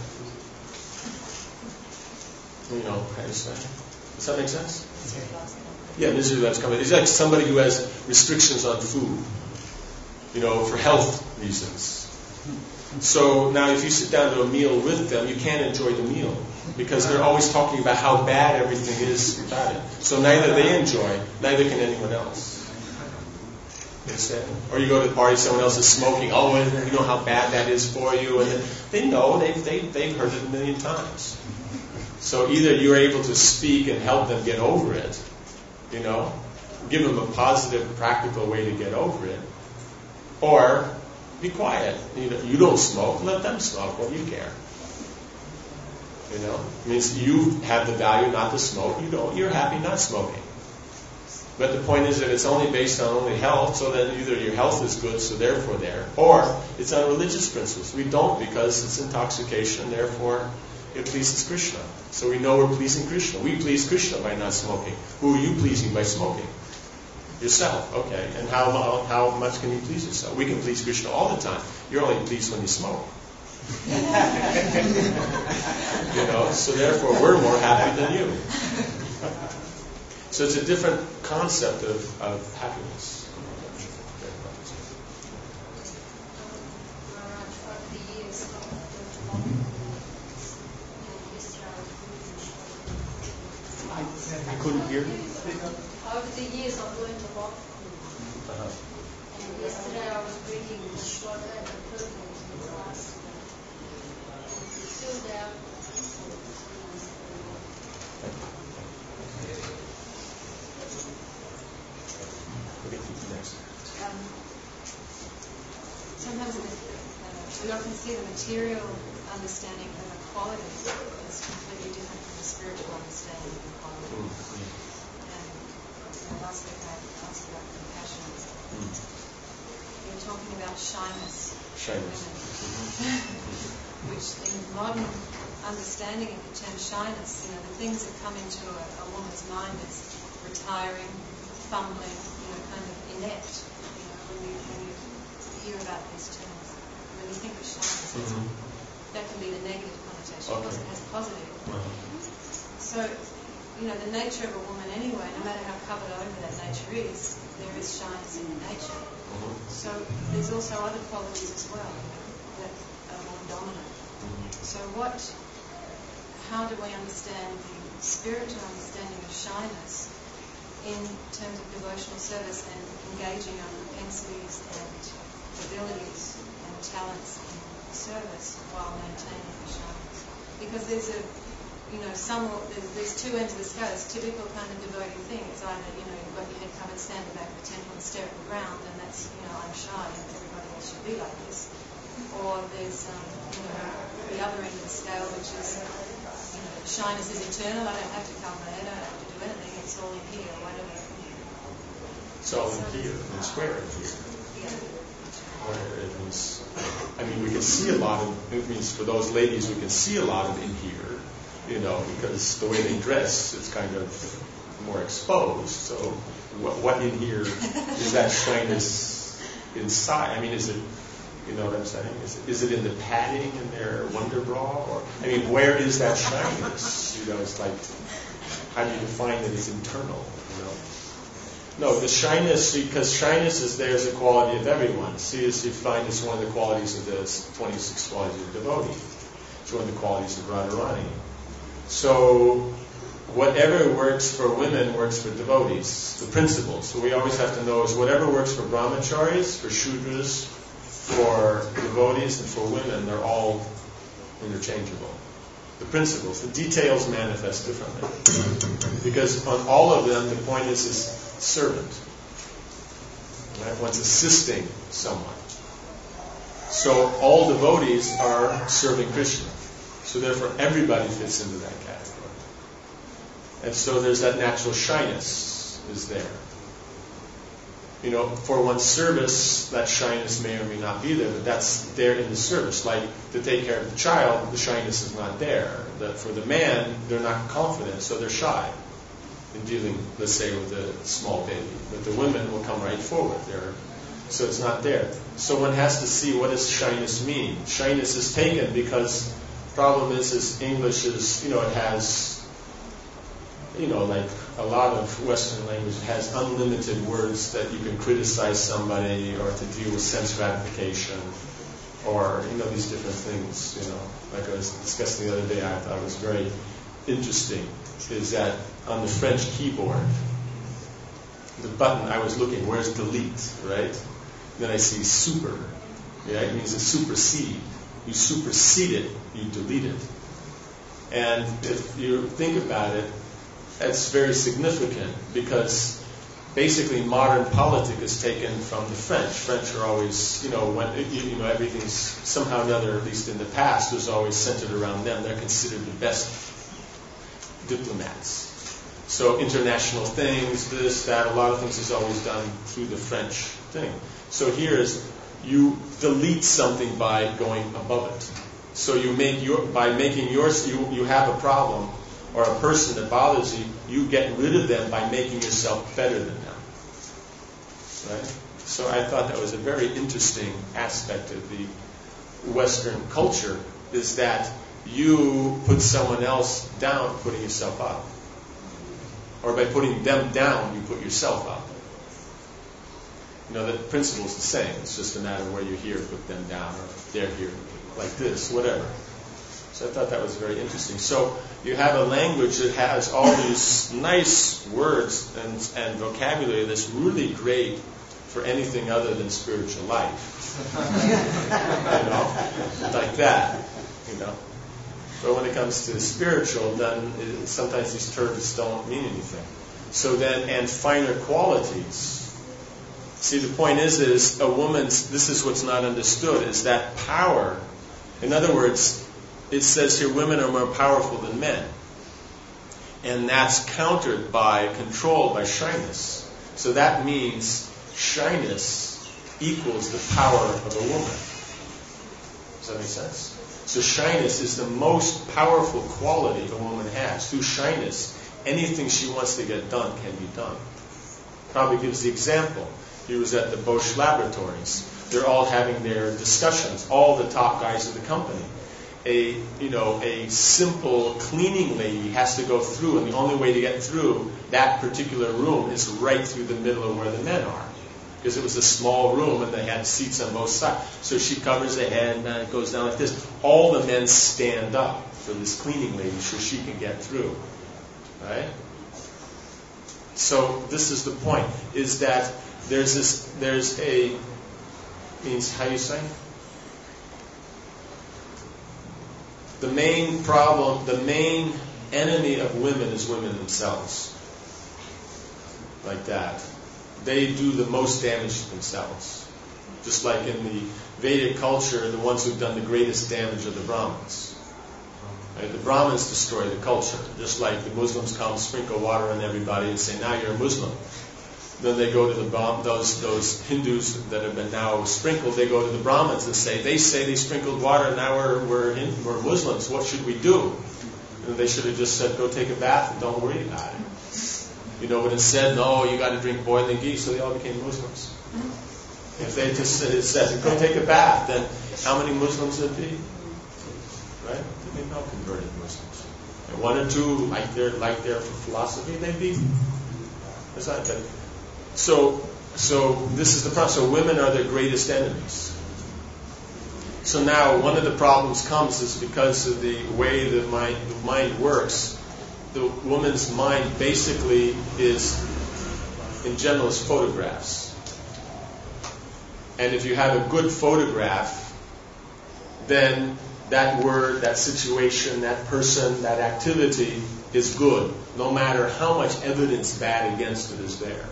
you know, does that make sense? Yeah, misery loves company. It's like somebody who has restrictions on food, you know, for health reasons. So now if you sit down to a meal with them, you can't enjoy the meal because they're always talking about how bad everything is about it. So neither they enjoy, neither can anyone else. You understand? Or you go to a party, someone else is smoking, oh, and you know how bad that is for you, and they know, they've, they, they've heard it a million times. So either you're able to speak and help them get over it, you know, give them a positive, practical way to get over it, or be quiet. You know, you don't smoke, let them smoke. What do you care? You know, it means you have the value not to smoke. You don't. You're happy not smoking. But the point is that it's only based on only health. So then either your health is good, so therefore there, or it's on religious principles. We don't because it's intoxication, therefore it pleases Krishna. So we know we're pleasing Krishna. We please Krishna by not smoking. Who are you pleasing by smoking? Yourself. Okay. And how how much can you please yourself? We can please Krishna all the time. You're only pleased when you smoke. You know. So therefore, we're more happy than you. So it's a different concept of, of happiness. I couldn't hear. Over the years, I've learned a lot from Uh-huh. sometimes uh, we often see the material understanding of a quality as completely different from the spiritual understanding of a quality. Mm-hmm. And you know, last week I asked about compassion. Mm. You were talking about shyness. Shyness. Mm-hmm. Which in modern understanding of the term shyness, you know, the things that come into a, a woman's mind is retiring, fumbling, you know, kind of inept. You know, when you, when you hear about these terms, when you think of shyness, mm-hmm. that can be the negative connotation. Okay. Of course, it has positive. Uh-huh. So, you know, the nature of a woman anyway, no matter how covered over that nature is, there is shyness in nature. Mm-hmm. So there's also other qualities as well, you know, that are more dominant. Mm-hmm. So what, how do we understand the spiritual understanding of shyness in terms of devotional service and engaging our propensities and abilities and talents in service while maintaining the shyness? Because there's a, you know, some, there's, there's two ends of the scale. It's typical kind of devotee thing. It's either, you know, you've got your head covered, stand at the back of the temple and stare at the ground, and that's, you know, I'm shy and everybody else should be like this. Or there's, um, you know, the other end of the scale, which is, you know, shyness is eternal. I don't have to cover my head. I don't have to do anything. It's all in here, whatever. It's all in here. It's where in here. Yeah. Where it means, I mean, we can see a lot of, it means for those ladies, we can see a lot of in here, you know, because the way they dress is kind of more exposed. So what, what in here is that shyness inside? I mean, is it, you know what I'm saying? Is it, is it in the padding in their Wonder Bra? Or, I mean, where is that shyness? You know, it's like, how do you define that it's internal, you know? No, the shyness, because shyness is there as a quality of everyone. See, as you find it's one of the qualities of the twenty-six qualities of devotee. It's one of the qualities of Radharani. So, whatever works for women works for devotees, the principles. So we always have to know is whatever works for brahmacharis, for shudras, for devotees, and for women, they're all interchangeable. The principles, the details manifest differently. Because on all of them, the point is, is servant. Right? One's assisting someone. So all devotees are serving Krishna. So therefore everybody fits into that category. And so there's that natural shyness is there. You know, for one's service, that shyness may or may not be there, but that's there in the service. Like to take care of the child, the shyness is not there. That for the man, they're not confident, so they're shy in dealing, let's say, with a small baby. But the women will come right forward. They're, so it's not there. So one has to see what does shyness mean. Shyness is taken because the problem is, is English is, you know, it has, you know, like a lot of Western language has unlimited words that you can criticize somebody or to deal with sense gratification or, you know, these different things, you know. Like I was discussing the other day, I thought it was very interesting, is that on the French keyboard, the button, I was looking, where's delete, right? Then I see super. Yeah, it means to supersede. You supersede it, you delete it. And if you think about it, that's very significant because basically modern politics is taken from the French. French are always, you know, when you know everything's somehow or another, at least in the past, was always centered around them. They're considered the best diplomats. So international things, this, that, a lot of things is always done through the French thing. So here is you delete something by going above it. So you make your by making yours, you you have a problem or a person that bothers you, you get rid of them by making yourself better than them. Right? So I thought that was a very interesting aspect of the Western culture, is that you put someone else down, putting yourself up. Or by putting them down, you put yourself up. You know, the principle is the same. It's just a matter of where you're here, put them down, or they're here, like this, whatever. So I thought that was very interesting. So you have a language that has all these nice words and, and vocabulary that's really great for anything other than spiritual life. You know, like that, you know. But when it comes to the spiritual, then it, sometimes these terms don't mean anything. So then, and finer qualities. See, the point is, is a woman's, this is what's not understood, is that power. In other words, it says here women are more powerful than men. And that's countered by control, by shyness. So that means shyness equals the power of a woman. Does that make sense? So shyness is the most powerful quality a woman has. Through shyness, anything she wants to get done can be done. Probably gives the example. He was at the Bosch laboratories. They're all having their discussions, all the top guys of the company. A, you know, a simple cleaning lady has to go through, and the only way to get through that particular room is right through the middle of where the men are. Because it was a small room and they had seats on both sides. So she covers the head and it goes down like this. All the men stand up for this cleaning lady so she can get through. Right? So this is the point, is that there's this, there's a, means, how you say? The main problem, the main enemy of women is women themselves. Like that. They do the most damage to themselves. Just like in the Vedic culture, the ones who've done the greatest damage are the Brahmins. Right? The Brahmins destroy the culture. Just like the Muslims come, sprinkle water on everybody and say, now you're a Muslim. Then they go to the those those Hindus that have been now sprinkled, they go to the Brahmins and say, they say they sprinkled water, now we're, we're, we're Muslims, what should we do? And they should have just said, go take a bath and don't worry about it. You know, but instead, no, you got to drink boiling ghee, so they all became Muslims. If they just said, said, go take a bath, then how many Muslims would be? Right? They'd be no converted Muslims. And one or two, like they're like they're for philosophy, they'd be. It's not that. So, so this is the problem. So women are their greatest enemies. So now one of the problems comes is because of the way the mind, the mind works. The woman's mind basically is, in general, is photographs. And if you have a good photograph, then that word, that situation, that person, that activity is good, no matter how much evidence bad against it is there.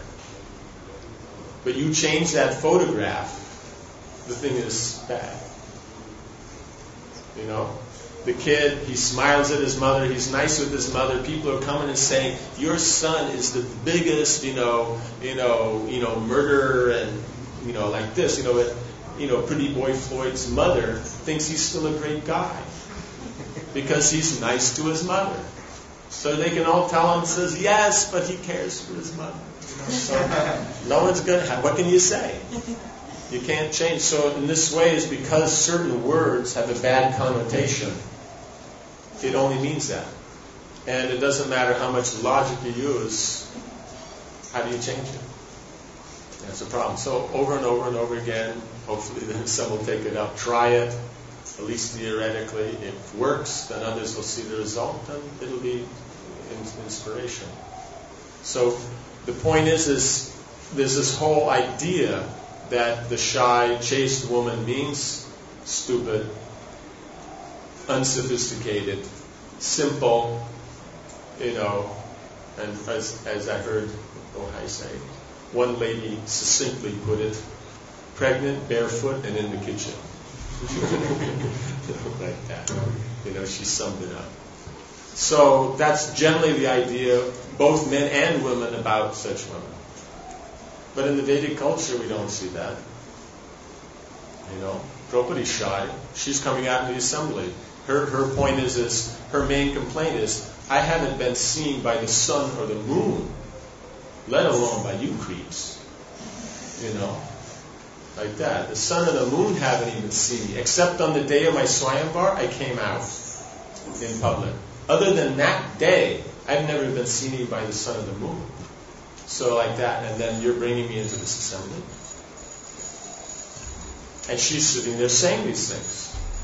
But you change that photograph, the thing is bad. You know? The kid, he smiles at his mother, he's nice with his mother, people are coming and saying, your son is the biggest, you know, you know, you know, murderer and, you know, like this, you know, it, you know, Pretty Boy Floyd's mother thinks he's still a great guy because he's nice to his mother. So they can all tell him, says, yes, but he cares for his mother. You know, so no one's going to have, what can you say? You can't change. So in this way is because certain words have a bad connotation. It only means that. And it doesn't matter how much logic you use, how do you change it? That's a problem. So over and over and over again, hopefully then some will take it up, try it, at least theoretically. If it works, then others will see the result, and it'll be inspiration. So the point is, is there's this whole idea that the shy, chaste woman means stupid, unsophisticated, simple, you know, and as, as I heard, oh, I say, one lady succinctly put it, pregnant, barefoot, and in the kitchen. Like that. You know, she summed it up. So that's generally the idea, both men and women, about such women. But in the Vedic culture, we don't see that. You know, Draupadi's shy. She's coming out in the assembly. Her her point is, is her main complaint is, I haven't been seen by the sun or the moon, let alone by you creeps. You know, like that. The sun and the moon haven't even seen me, except on the day of my Swayamvar, I came out in public. Other than that day, I've never been seen by the sun or the moon. So like that, and then you're bringing me into this assembly. And she's sitting there saying these things.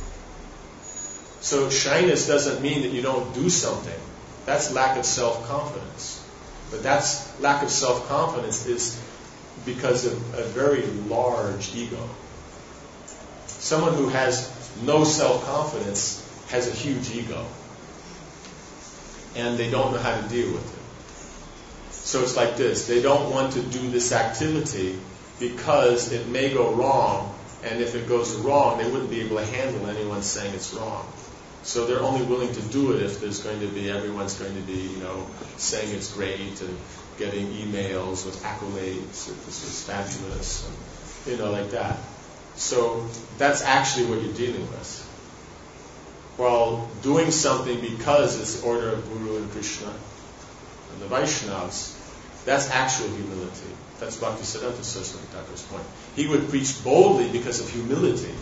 So shyness doesn't mean that you don't do something. That's lack of self-confidence. But that's lack of self-confidence is because of a very large ego. Someone who has no self-confidence has a huge ego. And they don't know how to deal with it. So it's like this. They don't want to do this activity because it may go wrong, and if it goes wrong, they wouldn't be able to handle anyone saying it's wrong. So they're only willing to do it if there's going to be, everyone's going to be, you know, saying it's great and getting emails with accolades, that this is fabulous, and, you know, like that. So that's actually what you're dealing with. While doing something because it's the order of Guru and Krishna and the Vaishnavas, that's actual humility. That's Bhaktisiddhanta Saraswati Thakur's point. He would preach boldly because of humility.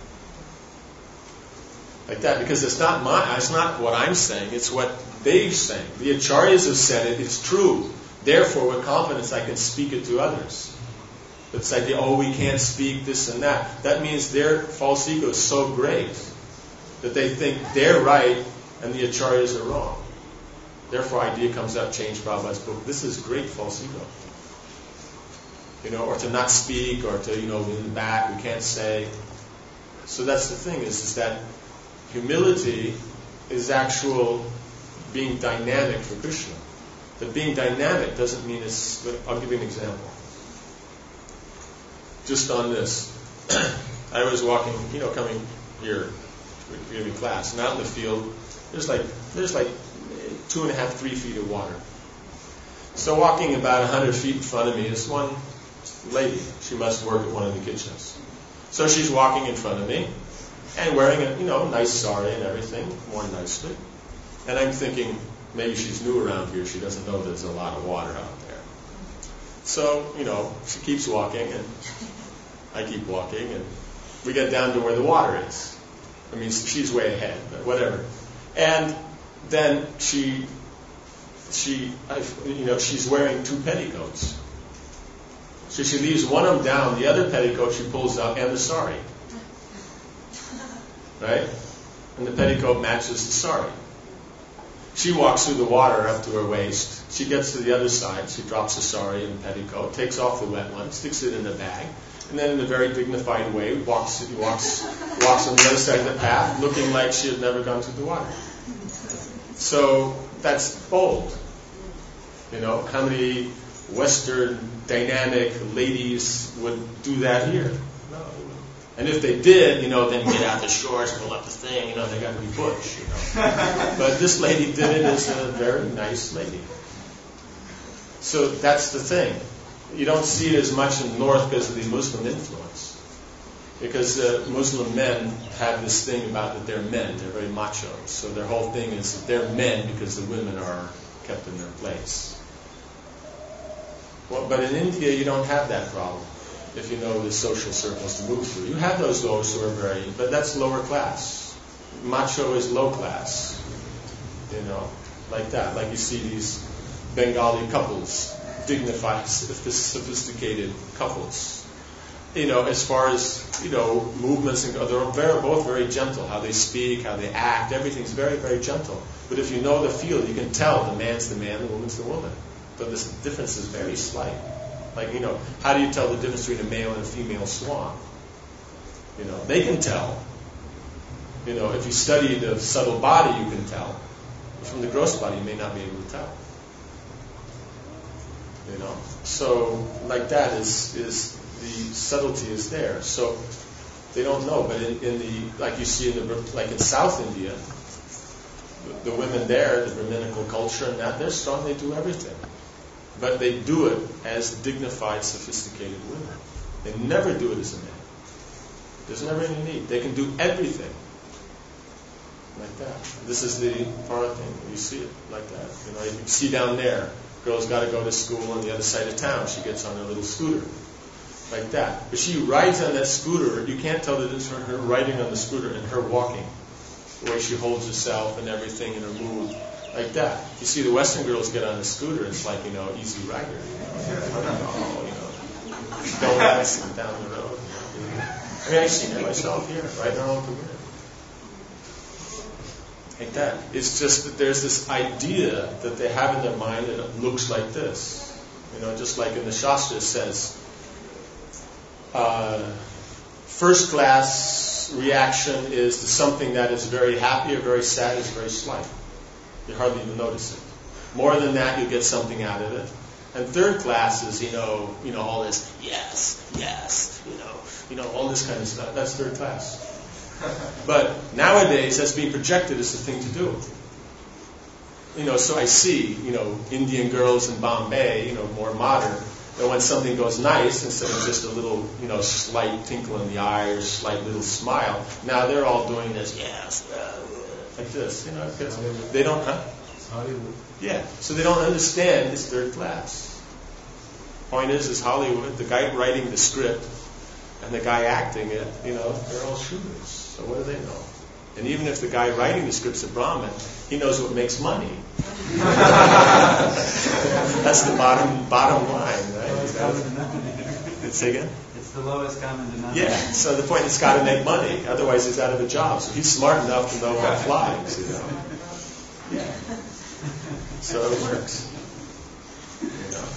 Like that, because it's not my, it's not what I'm saying, it's what they're saying. The Acharyas have said it, it's true. Therefore, with confidence, I can speak it to others. It's like, oh, we can't speak this and that. That means their false ego is so great that they think they're right and the Acharyas are wrong. Therefore, idea comes out, change Prabhupada's book. This is great false ego. You know, or to not speak, or to, you know, in the back, we can't say. So that's the thing, is, is that humility is actual being dynamic for Krishna. But being dynamic doesn't mean it's... I'll give you an example. Just on this. I was walking, you know, coming here to give me class, and out in the field, there's like there's like two and a half, three feet of water. So walking about a hundred feet in front of me is one lady. She must work at one of the kitchens. So she's walking in front of me and wearing a, you know, nice sari and everything, more nicely. And I'm thinking, maybe she's new around here. She doesn't know there's a lot of water out there. So, you know, she keeps walking, and I keep walking, and we get down to where the water is. I mean, she's way ahead, but whatever. And then she, she, I, you know, she's wearing two petticoats. So she leaves one of them down, the other petticoat she pulls up, and the sari. Right? And the petticoat matches the sari. She walks through the water up to her waist. She gets to the other side. She drops the sari and the petticoat, takes off the wet one, sticks it in the bag, and then in a very dignified way walks walks walks on the other side of the path, looking like she had never gone through the water. So that's bold. You know, how many Western dynamic ladies would do that here? No. And if they did, you know, then get out the shorts, pull up the thing, you know, they got to be butch, you know. But this lady did it as a very nice lady. So that's the thing. You don't see it as much in the North because of the Muslim influence. Because uh, Muslim men have this thing about that they're men, they're very macho. So their whole thing is that they're men because the women are kept in their place. Well, but in India, you don't have that problem. If you know the social circles to move through. You have those those who are very, but that's lower class. Macho is low class. You know, like that. Like you see these Bengali couples, dignified, sophisticated couples. You know, as far as, you know, movements, and they're very, both very gentle. How they speak, how they act, everything's very, very gentle. But if you know the field, you can tell the man's the man, the woman's the woman. But this difference is very slight. Like, you know, how do you tell the difference between a male and a female swan? You know, they can tell. You know, if you study the subtle body, you can tell. But from the gross body, you may not be able to tell. You know, so like that is is the subtlety is there. So they don't know, but in, in the like you see in the like in South India, the, the women there, the Brahminical culture, and that they're strong. They do everything. But they do it as dignified, sophisticated women. They never do it as a man. There's never any need. They can do everything like that. This is the part of thing. You see it like that. You know, you see down there, girl's got to go to school on the other side of town. She gets on her little scooter like that. But she rides on that scooter. You can't tell the difference between her riding on the scooter and her walking. The way she holds herself and everything in her mood. Like that. You see the Western girls get on a scooter, it's like, you know, easy rider. You know, oh, you know, donuts and down the road. You know. I mean, I've seen it myself here, riding around the winter. Like that. It's just that there's this idea that they have in their mind that it looks like this. You know, just like in the Shastra it says, uh, first class reaction is to something that is very happy or very sad is very slight. You hardly even notice it. More than that, you get something out of it. And third class is, you know, you know, all this, yes, yes, you know, you know, all this kind of stuff. That's third class. But nowadays, that's being projected as the thing to do. You know, so I see, you know, Indian girls in Bombay, you know, more modern, that when something goes nice, instead of just a little, you know, slight tinkle in the eye or slight little smile, now they're all doing this, yes, uh, like this, you know, because they don't, huh? Hollywood. Yeah, so they don't understand it's third class. Point is, is Hollywood, the guy writing the script and the guy acting it, you know, they're all shooters. So what do they know? And even if the guy writing the script's a Brahmin, he knows what makes money. That's the bottom bottom line, right? Say again? It's the lowest common denominator. Yeah, so the point is, he's got to make money, otherwise he's out of a job. So he's smart enough to know what flies, you know. Yeah. So it works. You know.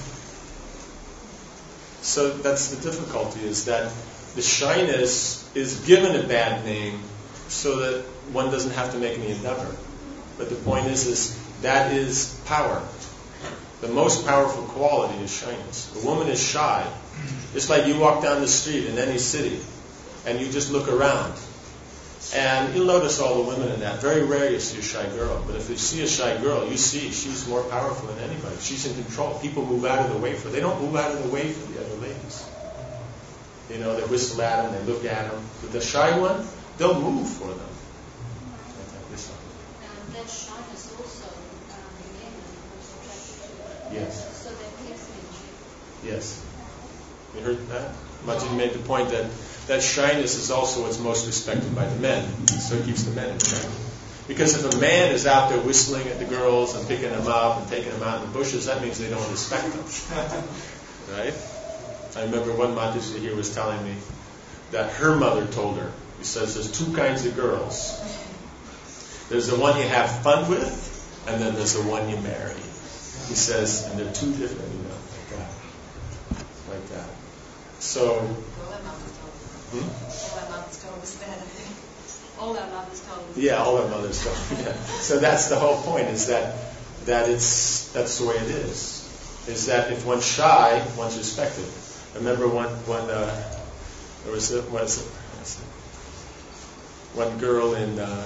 So that's the difficulty, is that the shyness is given a bad name so that one doesn't have to make any endeavor. But the point is, is that is power. The most powerful quality is shyness. A woman is shy. It's like you walk down the street in any city and you just look around. And you'll notice all the women in that. Very rare you see a shy girl. But if you see a shy girl, you see she's more powerful than anybody. She's in control. People move out of the way for her. They don't move out of the way for the other ladies. You know, they whistle at them, they look at them. But the shy one, they'll move for them. And that shyness also um, men are attracted to. Yes. So that keeps them in check. Yes. You heard that? Majid made the point that that shyness is also what's most respected by the men. So it keeps the men in check. Because if a man is out there whistling at the girls and picking them up and taking them out in the bushes, that means they don't respect them. Right? I remember one Mataji here was telling me that her mother told her, he says, there's two kinds of girls. There's the one you have fun with, and then there's the one you marry. He says, and they're two different, you know, like that. Like that. So, All our mothers told us. hmm? All our mothers told us that, I think. All our mothers told us. Yeah, all our mothers told us. Yeah. So that's the whole point, is that that it's that's the way it is. Is that if one's shy, one's respected. I remember one one uh, there was a, was it, one girl in uh,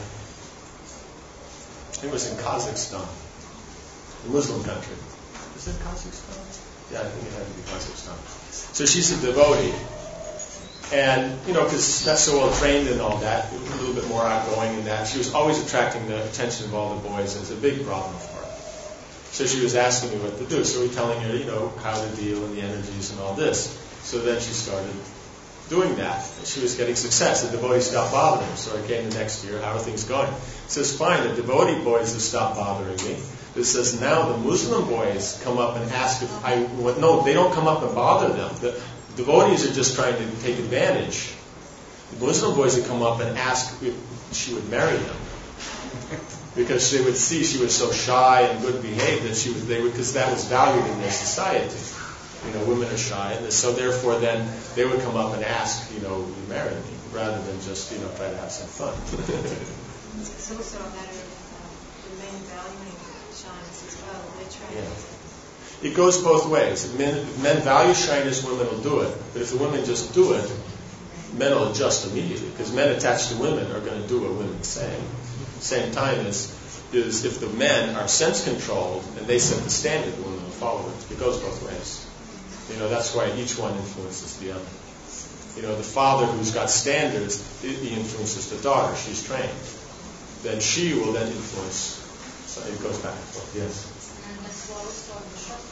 it was in Kazakhstan, a Muslim country. Is it Kazakhstan? Yeah, I think it had to be Kazakhstan. So she's a devotee. And, you know, because that's so well trained and all that, a little bit more outgoing in that, she was always attracting the attention of all the boys, and it's a big problem for her. So she was asking me what to do. So we were telling her, you know, how to deal and the energies and all this. So then she started doing that. And she was getting success. The devotees stopped bothering her. So I came the next year, how are things going? She says, fine, the devotee boys have stopped bothering me. It says now the Muslim boys come up and ask if I, what, no, they don't come up and bother them. The devotees are just trying to take advantage. The Muslim boys would come up and ask if she would marry them. Because they would see she was so shy and good behaved that she would, they would, because that was valued in their society. You know, women are shy, and so therefore then they would come up and ask, you know, will you marry me, rather than just, you know, try to have some fun. It's also a matter of uh, the men valuing shyness as well. They're trained. Yeah. It goes both ways. If men, if men value shyness, women will do it. But if the women just do it, men will adjust immediately. Because men attached to women are going to do what women say. Same time is, is if the men are sense controlled and they set the standard, the women will follow it. It goes both ways. You know, that's why each one influences the other. You know, the father who's got standards, he influences the daughter. She's trained. Then she will then influence. So it goes back and forth. Yes. And as well as for the shop,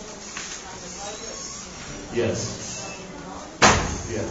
the Yes. Yeah.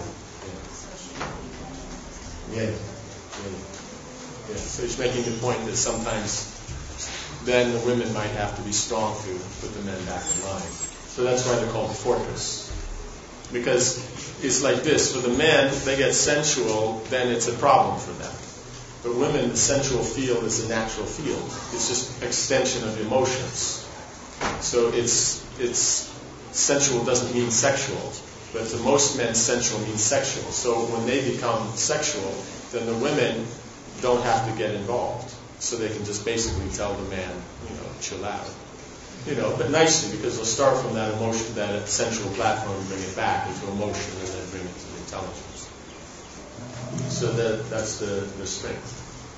Yeah. Yeah. Yeah. Yeah. So he's making the point that sometimes then the women might have to be strong to put the men back in line. So that's why they're called fortress. Because it's like this, for the men, if they get sensual, then it's a problem for them. But women, the sensual field is a natural field. It's just extension of emotions. So it's it's sensual doesn't mean sexual. But for most men, sensual means sexual. So when they become sexual, then the women don't have to get involved. So they can just basically tell the man, you know, chill out. You know, but nicely, because they'll start from that emotion, that central platform, and bring it back into emotion, and then bring it to the intelligence. So that that's the, the strength.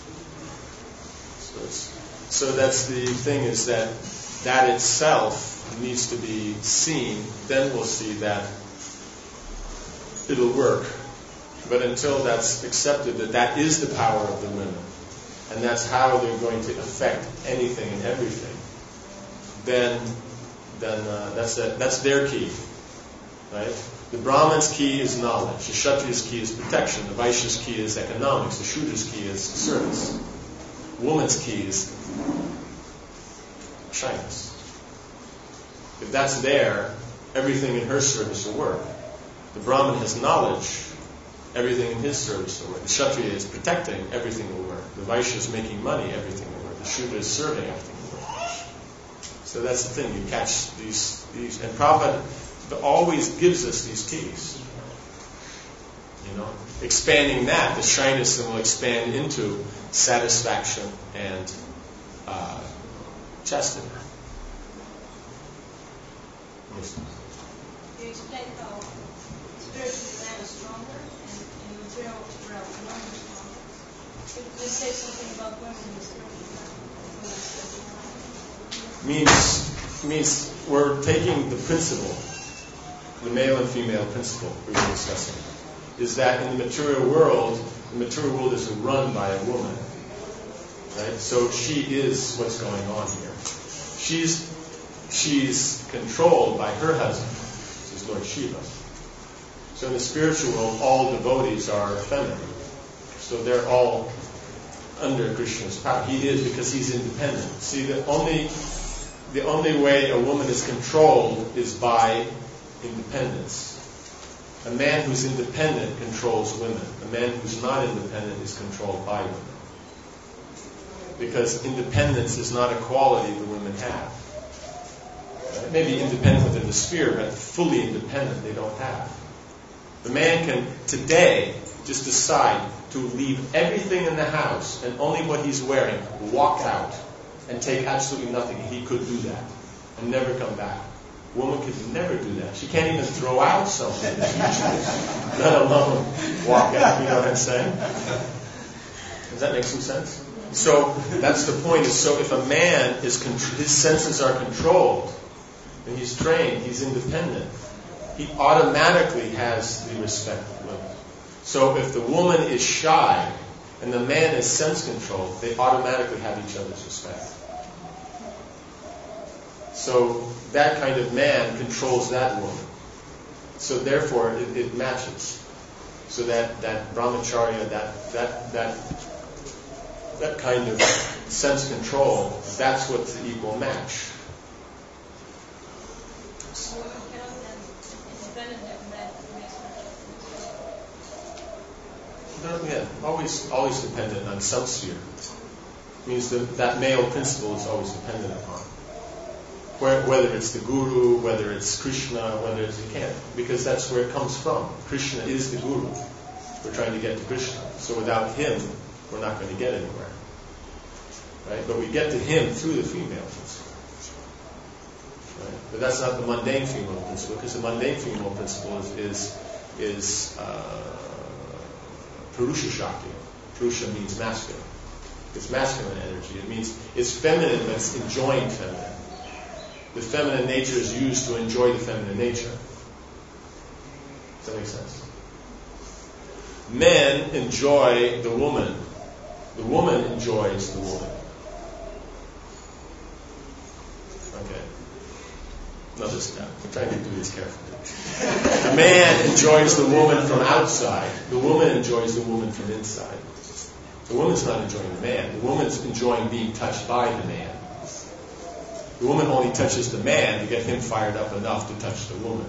So, it's, so that's the thing, is that that itself needs to be seen. Then we'll see that it'll work. But until that's accepted, that that is the power of the women, and that's how they're going to affect anything and everything, then then uh, that's a, that's their key, right? The Brahman's key is knowledge. The Kshatriya's key is protection. The Vaishya's key is economics. The Shudra's key is service. The woman's key is shyness. If that's there, everything in her service will work. The Brahman has knowledge. Everything in his service will work. The Kshatriya is protecting. Everything will work. The Vaishya is making money. Everything will work. The Shudra is serving. Everything will work. So that's the thing. You catch these these, and Prabhupada always gives us these keys. You know, expanding that, the shyness then will expand into satisfaction and uh, chastity. Yes. You explain how spiritually man is stronger and in the material realm women are stronger. Could you say something about women in the spiritual realm? Means means we're taking the principle, the male and female principle we were discussing, is that in the material world, the material world is run by a woman, right? So she is what's going on here. She's she's controlled by her husband, which is Lord Shiva. So in the spiritual world, all devotees are feminine. So they're all under Krishna's power. He is, because he's independent. See, the only the only way a woman is controlled is by independence. A man who's independent controls women. A man who's not independent is controlled by women. Because independence is not a quality the women have. Right? Maybe independent within the sphere, but fully independent they don't have. The man can today just decide to leave everything in the house and only what he's wearing, walk out and take absolutely nothing. He could do that and never come back. A woman could never do that. She can't even throw out something, let alone walk out. You know what I'm saying? Does that make some sense? So that's the point. Is so if a man is his senses are controlled and he's trained, he's independent, he automatically has the respect of women. So if the woman is shy and the man is sense controlled, they automatically have each other's respect. So that kind of man controls that woman. So therefore it, it matches. So that, that brahmacharya, that that that that kind of sense control, that's what's the equal match. Yeah, always always dependent on some sphere. Means that that male principle is always dependent upon. Where, whether it's the guru, whether it's Krishna, whether it's you can't, because that's where it comes from. Krishna is the guru. We're trying to get to Krishna. So without him, we're not going to get anywhere. Right? But we get to him through the female principle. Right? But that's not the mundane female principle, because the mundane female principle is is, is uh, Purusha Shakti. Purusha means masculine. It's masculine energy. It means it's feminine, but it's enjoying feminine. The feminine nature is used to enjoy the feminine nature. Does that make sense? Men enjoy the woman. The woman enjoys the woman. Okay. Another step. I'm trying to do this carefully. The man enjoys the woman from outside. The woman enjoys the woman from inside. The woman's not enjoying the man. The woman's enjoying being touched by the man. The woman only touches the man to get him fired up enough to touch the woman.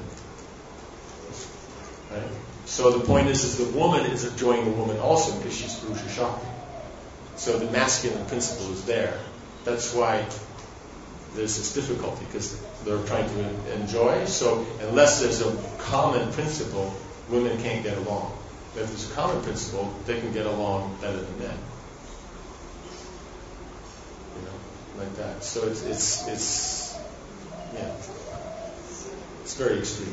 Right? So the point is, is the woman is enjoying the woman also because she's Purusha Shakti. So the masculine principle is there. That's why there's this difficulty, because they're trying to enjoy. So unless there's a common principle, women can't get along. But if there's a common principle, they can get along better than men. You know, like that. So it's it's it's Yeah. It's very extreme.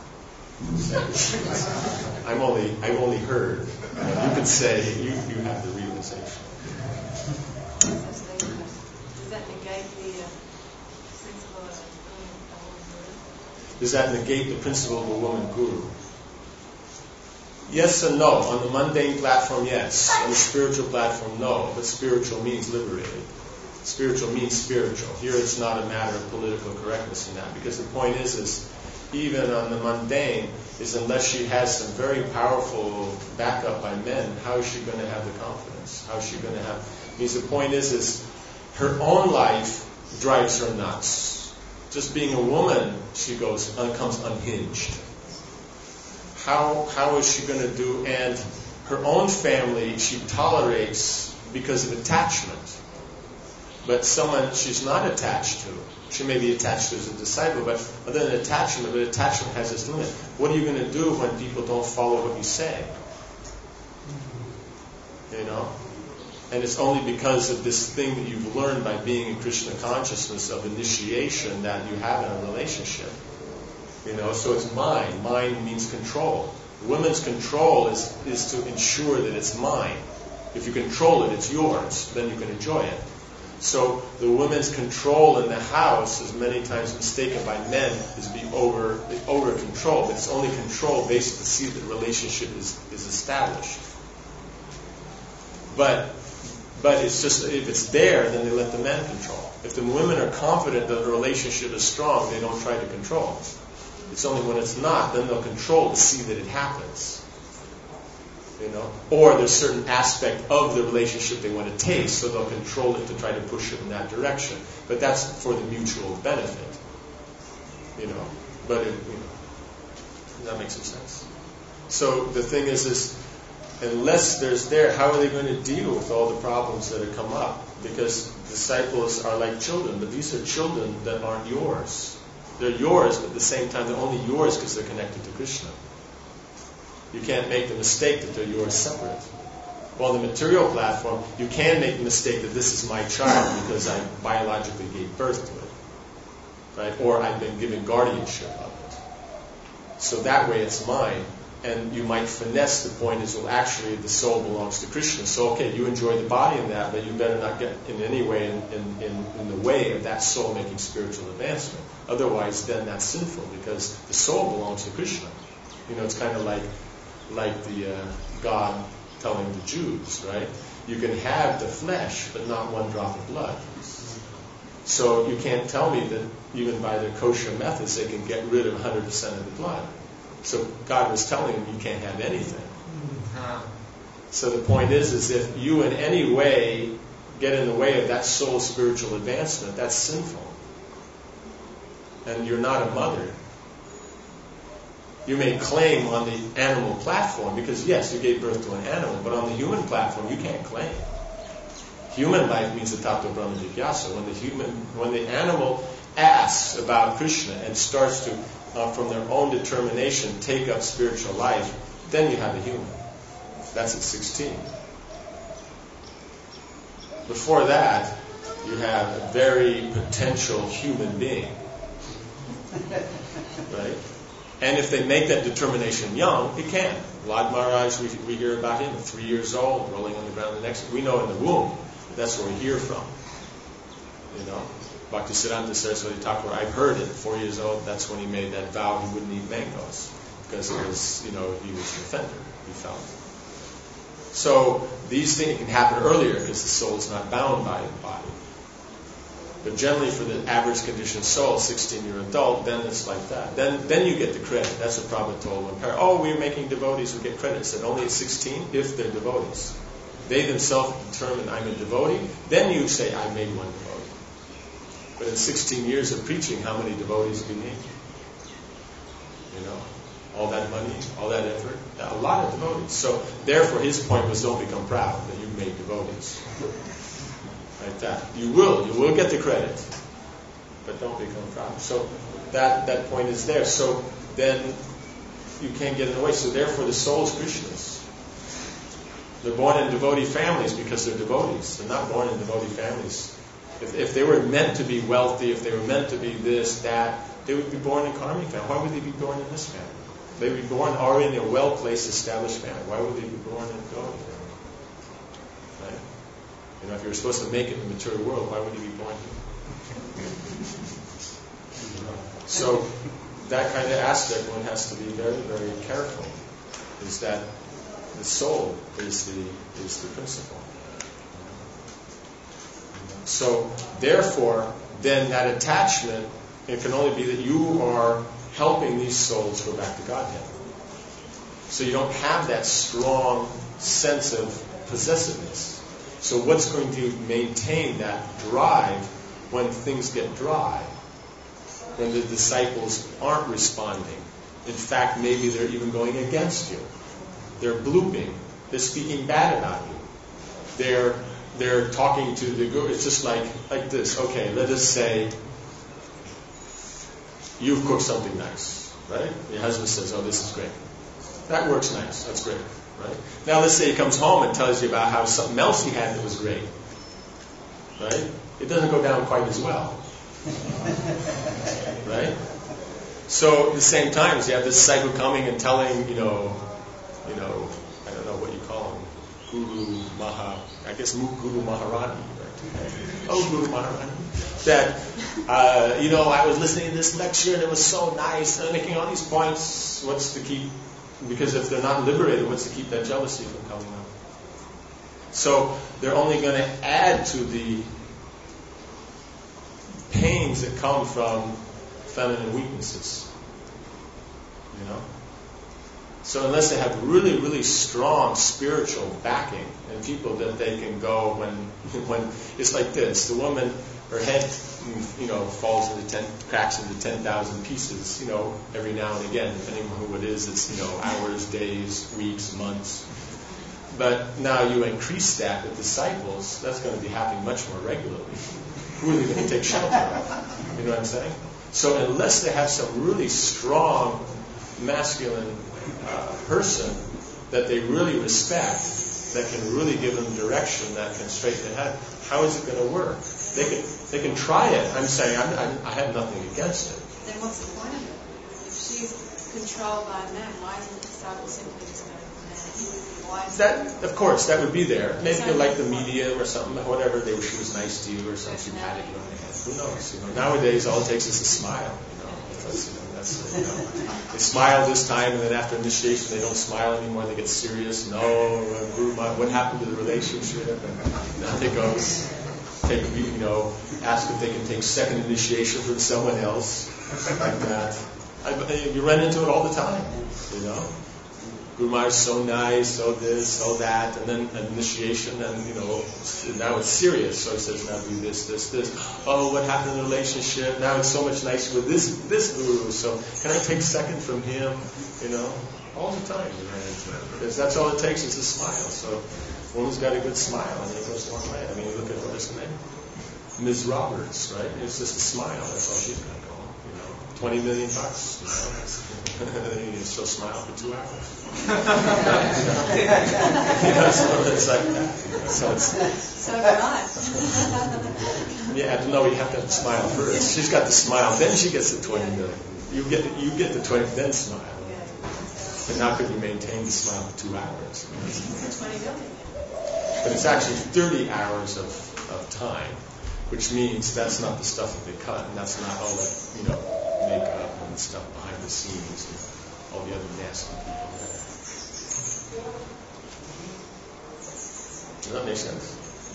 I'm only, I've only heard. You could say you, you have the realization. Does that negate the uh, principle of a woman guru? Does that negate the principle of a woman guru? Yes and no. On the mundane platform, yes. On the spiritual platform, no. But spiritual means liberated. Spiritual means spiritual. Here it's not a matter of political correctness in that, because the point is, is even on the mundane, is unless she has some very powerful backup by men, how is she going to have the confidence? How is she going to have... Means the point is, is her own life drives her nuts. Just being a woman, she goes, uh, comes unhinged. How how is she going to do? And her own family, she tolerates because of attachment. But someone she's not attached to, she may be attached to as a disciple, but other than attachment, but attachment has its limit. What are you going to do when people don't follow what you say? You know? And it's only because of this thing that you've learned by being in Krishna consciousness of initiation that you have in a relationship. You know, so it's mine. Mine means control. Women's control is, is to ensure that it's mine. If you control it, it's yours. Then you can enjoy it. So the woman's control in the house is many times mistaken by men as being over over control. But it's only control based to see that the relationship is, is established. But but it's just, if it's there, then they let the men control. If the women are confident that the relationship is strong, they don't try to control. It's only when it's not, then they'll control to see that it happens. You know, or there's certain aspect of the relationship they want to taste, so they'll control it to try to push it in that direction. But that's for the mutual benefit. You know, but it, you know, does that make some sense? So the thing is, is unless there's there, how are they going to deal with all the problems that have come up? Because disciples are like children, but these are children that aren't yours. They're yours, but at the same time they're only yours because they're connected to Krishna. You can't make the mistake that they're yours separate. Well, on the material platform, you can make the mistake that this is my child because I biologically gave birth to it, right? Or I've been given guardianship of it. So that way it's mine. And you might finesse the point is, well, actually the soul belongs to Krishna. So, okay, you enjoy the body in that, but you better not get in any way in, in, in, in the way of that soul making spiritual advancement. Otherwise, then that's sinful because the soul belongs to Krishna. You know, it's kind of like like the uh, God telling the Jews, right? You can have the flesh, but not one drop of blood. So you can't tell me that even by their kosher methods they can get rid of one hundred percent of the blood. So God was telling them you can't have anything. So the point is, is if you in any way get in the way of that soul's spiritual advancement, that's sinful. And you're not a mother. You may claim on the animal platform, because yes, you gave birth to an animal, but on the human platform you can't claim. Human life means the Tattva Brahma Jigyasa. When the human, when the animal asks about Krishna and starts to, uh, from their own determination, take up spiritual life, then you have a human. That's at sixteen. Before that, you have a very potential human being. Right? And if they make that determination young, it can. Lad Maharaj, we, we hear about him at three years old, rolling on the ground the next. We know in the womb, that's where we hear from. You know, Bhaktisiddhanta Saraswati Thakur, I've heard it, four years old, that's when he made that vow he wouldn't eat mangoes. Because it was, you know, he was an offender, he felt. So these things can happen earlier because the soul is not bound by the body. But generally for the average conditioned soul, sixteen-year adult, then it's like that. Then then you get the credit. That's what Prabhupada told one parent. Oh, we're making devotees, we get credit. He said only at sixteen if they're devotees. They themselves determine I'm a devotee. Then you say I made one devotee. But in sixteen years of preaching, how many devotees do you need? You know, all that money, all that effort, a lot of devotees. So therefore his point was don't become proud that you made devotees. Like that. You will. You will get the credit. But don't become proud. So that, that point is there. So then you can't get in the way. So therefore the soul is Krishna's. They're born in devotee families because they're devotees. They're not born in devotee families If, if they were meant to be wealthy, if they were meant to be this, that, they would be born in Karmi family. Why would they be born in this family? They would be born already in a well-placed, established family. Why would they be born in a Gaudi family? Right? You know, if you were supposed to make it in the material world, why would you be born here? So that kind of aspect one has to be very, very careful. Is that the soul is the is the principle. So therefore, then that attachment, it can only be that you are helping these souls go back to Godhead. So you don't have that strong sense of possessiveness. So what's going to maintain that drive when things get dry? When the disciples aren't responding. In fact, maybe they're even going against you. They're blooping. They're speaking bad about you. They're they're talking to the guru. It's just like like this. Okay, let us say you've cooked something nice, right? Your husband says, "Oh, this is great." That works nice. That's great, right? Now let's say he comes home and tells you about how something else he had that was great, right? It doesn't go down quite as well. Right? So at the same time, you have this disciple coming and telling, you know, you know, I don't know what you call him, Guru Maha, I guess Guru Maharani, right? Oh, Guru Maharani. That, uh, you know, I was listening to this lecture and it was so nice, and making all these points. What's to keep, because if they're not liberated, what's to keep that jealousy from coming up? So they're only going to add to the pains that come from feminine weaknesses, you know. So unless they have really, really strong spiritual backing and people that they can go when, when it's like this, the woman, her head, you know, falls into ten, cracks into ten thousand pieces, you know, every now and again, depending on who it is. It's, you know, hours, days, weeks, months. But now you increase that with disciples, that's going to be happening much more regularly. Who are they going to take shelter of? You know what I'm saying? So unless they have some really strong masculine uh, person that they really respect, that can really give them direction, that can straighten their head, how is it going to work? They can they can try it. I'm saying I'm, I'm, I have nothing against it. Then what's the point of it? If she's controlled by a man, why isn't the disciple simply just going to the man? Why is that? Of course, that would be there. Maybe you like the media or something, whatever. They she was nice to you or something. She patted you on the head. Who knows? You know, nowadays all it takes is a smile. You know, that's, you know, that's you know. They smile this time, and then after initiation they don't smile anymore. They get serious. No, uh, what happened to the relationship? And now they go take, you know, ask if they can take second initiation from someone else, like that. I, you run into it all the time, you know. Guru Maharaj is so nice, so this, so that, and then an initiation, and you know, now it's serious. So he says, now do this, this, this. Oh, what happened in the relationship? Now it's so much nicer with this this guru. So can I take second from him? You know, all the time you run into it, because that's all it takes is a smile. So a woman's got a good smile, and it goes a long way. I mean, look at what is her name, Miz Roberts, right? It's just a smile. That's all she's got going. You know, twenty million bucks. You know, you still smile for two hours. Right? You know, so it's like that. So it's so right. Yeah, no, you have to have a smile first. She's got the smile, then she gets the twenty million. You get the, you get the twenty, then smile. And how could you maintain the smile for two hours? twenty million. But it's actually thirty hours of, of time, which means that's not the stuff that they cut, and that's not all that, you know, makeup and stuff behind the scenes and all the other nasty people there. Does that make sense?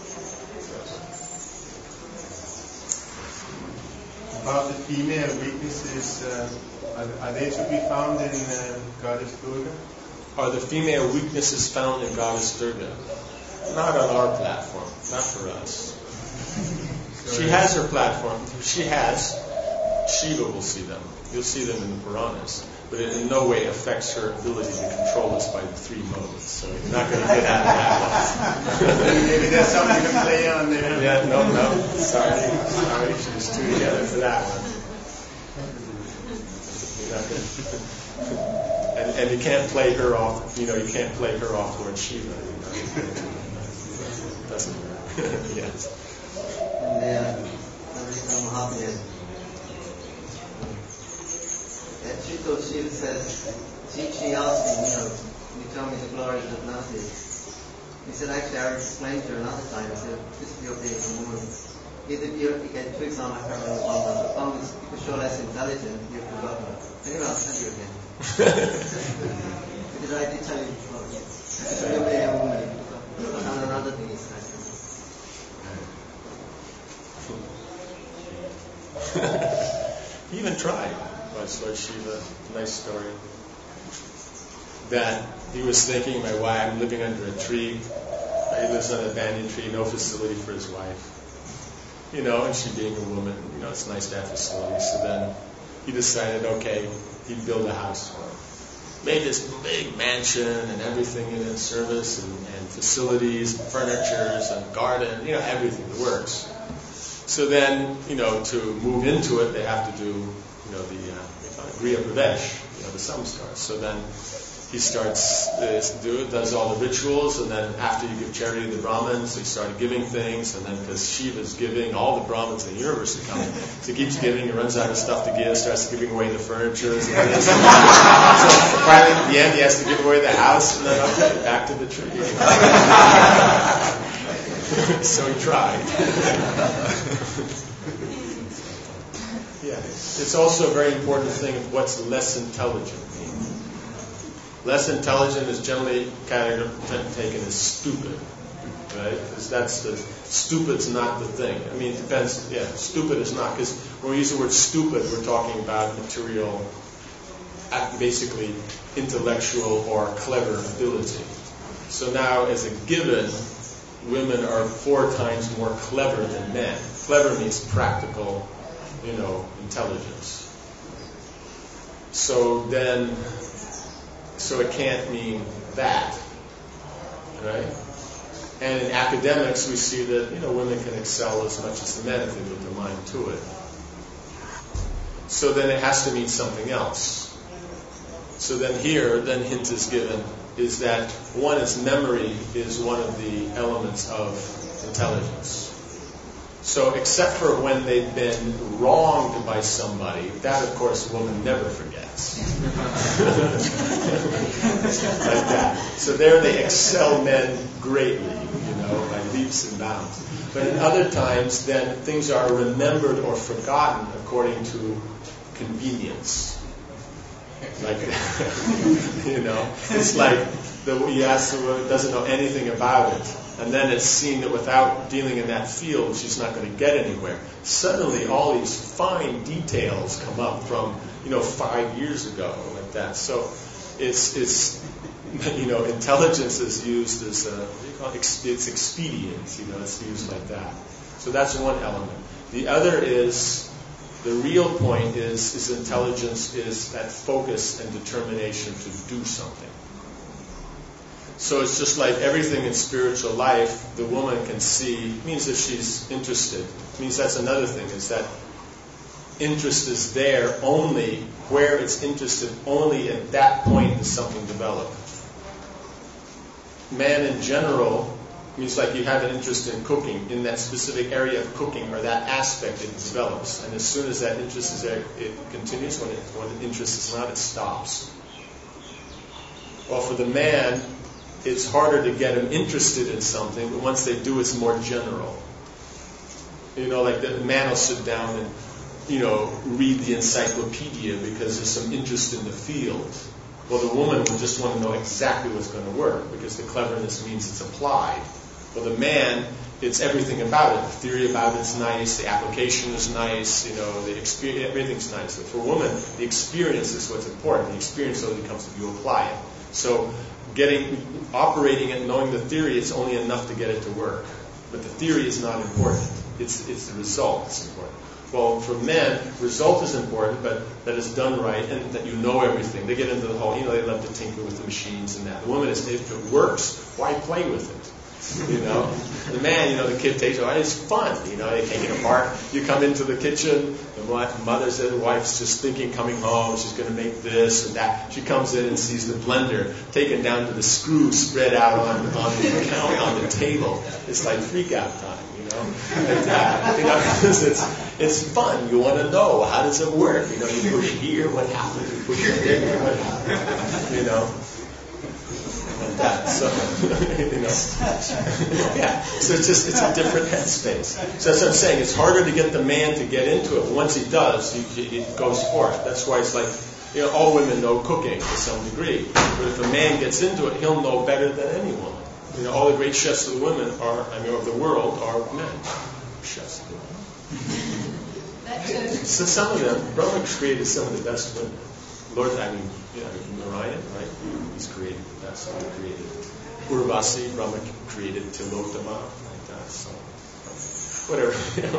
About the female weaknesses, uh, are, are they to be found in uh, Goddess Durga? Are the female weaknesses found in Goddess Durga? Not on our platform, not for us. She has her platform. She has. Shiva will see them. You'll see them in the Puranas. But it in no way affects her ability to control us by the three modes. So you're not going to get out of that one. Maybe there's something to play on there. Yeah, no, no. Sorry. Sorry. She was too together for that one. You're not gonna, and, and you can't play her off, you know, you can't play her off Lord Shiva. You know? Doesn't work. Yes. And uh, American happiness. Uh, Chito Shiva says, she, she asked him, you know, you tell me the glories of Atlantis. He said, actually, I explained to her another time. I said, this is your being a woman. Either you get two examples, I can't remember one, but one is because you're less intelligent, you've forgotten. Anyway, I'll tell you again. Because I did tell you before. So you're being a woman. And another thing is, He even tried. That's Lord Shiva. Nice story. That he was thinking, my wife, I'm living under a tree. He lives on a banyan tree, no facility for his wife. You know, and she being a woman, you know, it's nice to have facilities. So then he decided, okay, he'd build a house for her. Made this big mansion and everything in its service and, and facilities, and furnitures and garden, you know, everything, the works. So then, you know, to move into it, they have to do, you know, the uh, Griya Pravesh, you know, the samskar. So then he starts, uh, do, does all the rituals, and then after you give charity to the Brahmins, he started giving things, and then because Shiva's giving, all the Brahmins in the universe are coming. So he keeps giving, he runs out of stuff to give, starts giving away the furniture. And then so finally, at the end, he has to give away the house, and then okay, back to the tree. So he tried. Yeah, it's also a very important thing of what's less intelligent. Less intelligent is generally kind of taken as stupid, right? Because that's the stupid's not the thing. I mean, it depends. Yeah, stupid is not, because when we use the word stupid, we're talking about material, basically intellectual or clever ability. So now, as a given, women are four times more clever than men. Clever means practical, you know, intelligence. So then. So it can't mean that, right? And in academics, we see that, you know, women can excel as much as the men if they put their mind to it. So then it has to mean something else. So then here, then hint is given, is that one is memory is one of the elements of intelligence. So except for when they've been wronged by somebody, that of course a woman never forgets. Like that. So there they excel men greatly, you know, by leaps and bounds. But in other times, then things are remembered or forgotten according to convenience. Like, you know, it's like the you ask the woman doesn't know anything about it. And then it's seen that without dealing in that field, she's not going to get anywhere. Suddenly, all these fine details come up from, you know, five years ago, like that. So, it's it's you know, intelligence is used as a, what do you call it? It's expedient. You know, it's used like that. So that's one element. The other is the real point is is intelligence is that focus and determination to do something. So it's just like everything in spiritual life, the woman can see, means that she's interested. It means that's another thing, is that interest is there only where it's interested, only at that point does something develop. Man in general means like you have an interest in cooking, in that specific area of cooking or that aspect it develops. And as soon as that interest is there, it continues. When, it, when the interest is not, it stops. Well, for the man, it's harder to get them interested in something, but once they do, it's more general. You know, like the man will sit down and, you know, read the encyclopedia because there's some interest in the field. Well, the woman will just want to know exactly what's going to work because the cleverness means it's applied. Well, the man, it's everything about it. The theory about it's nice, the application is nice, you know, the experience, everything's nice. But for a woman, the experience is what's important. The experience only comes if you apply it. So getting, operating it, knowing the theory, it's only enough to get it to work. But the theory is not important. It's it's the result that's important. Well, for men, result is important, but that it's done right and that you know everything. They get into the whole, you know, they love to tinker with the machines and that. The woman is, if it works, why play with it? You know, the man, you know, the kid takes it. Oh, it's fun. You know, they take it apart. You come into the kitchen. The mother said the wife's just thinking, coming home, she's going to make this and that. She comes in and sees the blender taken down to the screw spread out on, on the counter, on the table. It's like freak out time. You know, and, uh, you know, it's it's fun. You want to know, how does it work? You know, you push here, what happens? You push it there, what happens? You know. That, so, you know, yeah. So it's just it's a different headspace. So that's what I'm saying. It's harder to get the man to get into it. But once he does, he, he goes for it. That's why it's like, you know, all women know cooking to some degree. But if a man gets into it, he'll know better than any woman. You know, all the great chefs of the women are, I mean, of the world are men. Chefs of the world. So some of them, Brahma created some of the best women. Lord, I mean, you know, Narayan, right? He's created the best. He created Urvasi, Brahma created Tilotama, like that. So, whatever.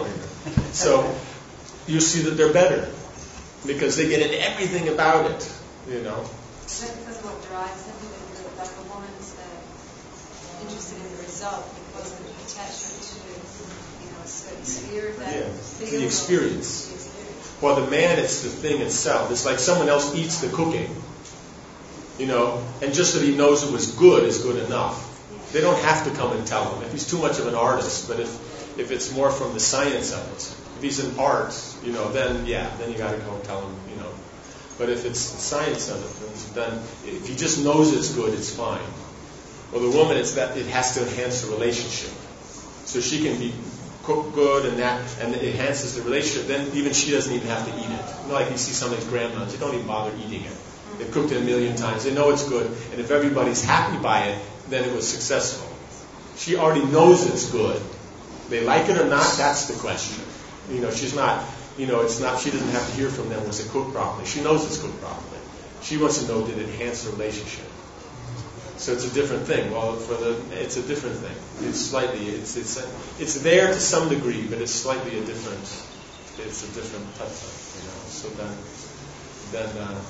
So, you see that they're better because they get into everything about it, you know. Is that because of what drives them? Like a woman's uh, interested in the result because of the attachment to, you know, a certain sphere of that Yeah, field the or- experience. Well, the man, it's the thing itself. It's like someone else eats the cooking, you know, and just that he knows it was good is good enough. They don't have to come and tell him if he's too much of an artist. But if if it's more from the science of it, if he's an art, you know, then yeah, then you got to go tell him, you know. But if it's the science of it, then if he just knows it's good, it's fine. Well, the woman, it's that it has to enhance the relationship, so she can be cook good and that, and it enhances the relationship. Then even she doesn't even have to eat it. You know, like you see some of these grandmothers, they don't even bother eating it. They've cooked it a million times. They know it's good, and if everybody's happy by it, then it was successful. She already knows it's good. They like it or not, that's the question. You know, she's not, you know, it's not, she doesn't have to hear from them, was it cooked properly? She knows it's cooked properly. She wants to know, did it enhance the relationship? So it's a different thing. Well, for the, it's a different thing. It's slightly, it's it's a, it's there to some degree, but it's slightly a different, it's a different tattva, you know. So then, then, uh,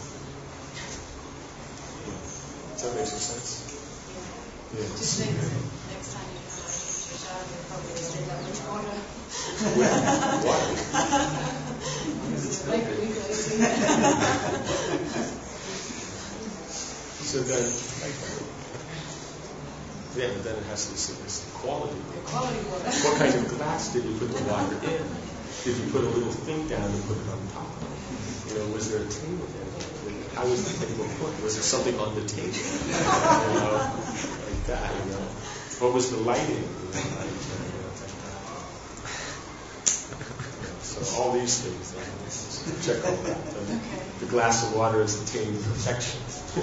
does that make some sense? Yeah. Just think that next time you come out to your child, you'll probably say that much water. What? Make it easy. So then, yeah, but then it has to be this quality. The quality water. What kind of glass did you put the water in? Did you put a little thing down and put it on top? You know, was there a table there? How was the table put? Was there something on the table? You know, like that. You know, what was the lighting? You know, like, you know, like that. So all these things. Uh, check all that. And Okay. the glass of water is attaining perfection.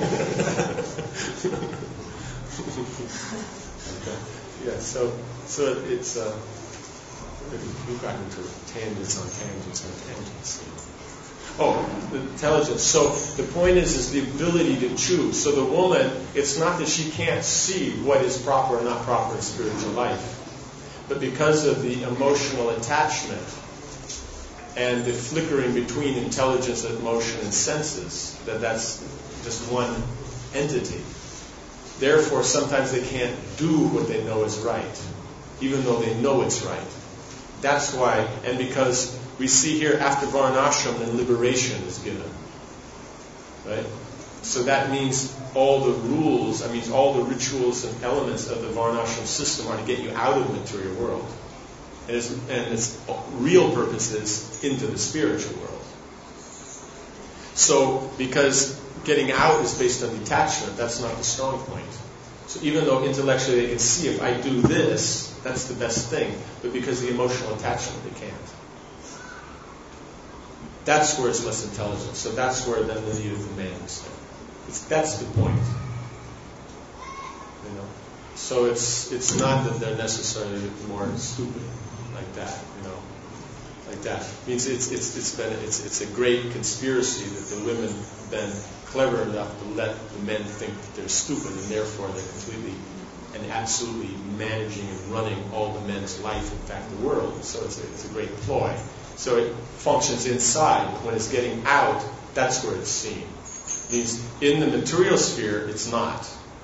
Okay. Yeah, so so it's uh, we've gotten into tangents on tangents on tangents. Oh, the intelligence. So the point is, is the ability to choose. So the woman, it's not that she can't see what is proper and not proper in spiritual life, but because of the emotional attachment and the flickering between intelligence, emotion, and senses, that that's just one entity. Therefore, sometimes they can't do what they know is right, even though they know it's right. That's why, and because we see here after Varnashram, then liberation is given. Right? So that means all the rules, I mean all the rituals and elements of the Varnashram system are to get you out of the material world. And its, and its real purpose is into the spiritual world. So, because getting out is based on detachment, that's not the strong point. So even though intellectually they can see if I do this, that's the best thing, but because of the emotional attachment, they can't. That's where it's less intelligent. So that's where then the need of the man is there. It's, that's the point. You know. So it's it's not that they're necessarily more stupid like that. You know, like that. It means it's it's it's been it's it's a great conspiracy that the women have been clever enough to let the men think that they're stupid, and therefore they're completely and absolutely managing and running all the men's life, in fact, the world. So it's a, it's a great ploy. So it functions inside. When it's getting out, that's where it's seen. It means in the material sphere, it's not.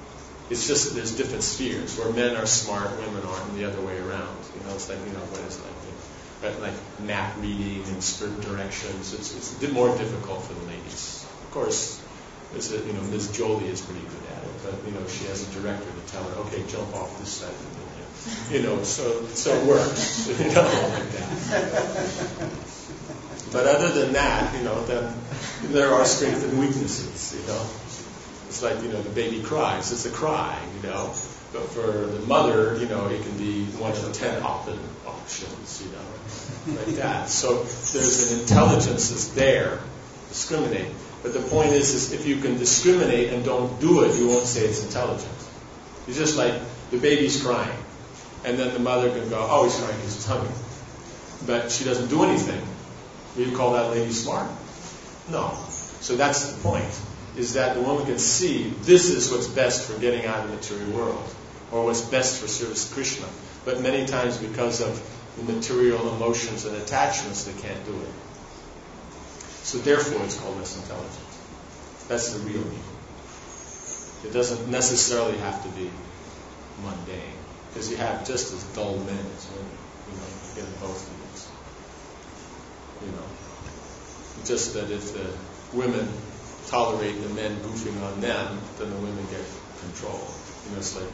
It's just that there's different spheres where men are smart, women aren't, and the other way around. You know, it's like, you know, what is it like? But like map reading and certain directions, it's, it's a bit more difficult for the ladies. Of course, there's a, you know, Miz Jolie is pretty good at it, but you know, she has a director to tell her, okay, jump off this side of the building. You know, so so it works. You know, like that. But other than that, you know, then there are strengths and weaknesses. You know, it's like, you know, the baby cries. It's a cry. You know. But for the mother, you know, it can be one of ten op- options, you know, like that. So there's an intelligence that's there, discriminate. But the point is, is if you can discriminate and don't do it, you won't say it's intelligent. It's just like the baby's crying, and then the mother can go, oh, he's crying because he's hungry. But she doesn't do anything. Will you call that lady smart? No. So that's the point, is that the woman can see this is what's best for getting out of the material world, or what's best for service to Krishna. But many times because of the material emotions and attachments, they can't do it. So therefore it's called less intelligent. That's the real meaning. It doesn't necessarily have to be mundane, because you have just as dull men as women, you know, in both fields. You know, just that if the women tolerate the men goofing on them, then the women get control. You know, it's like,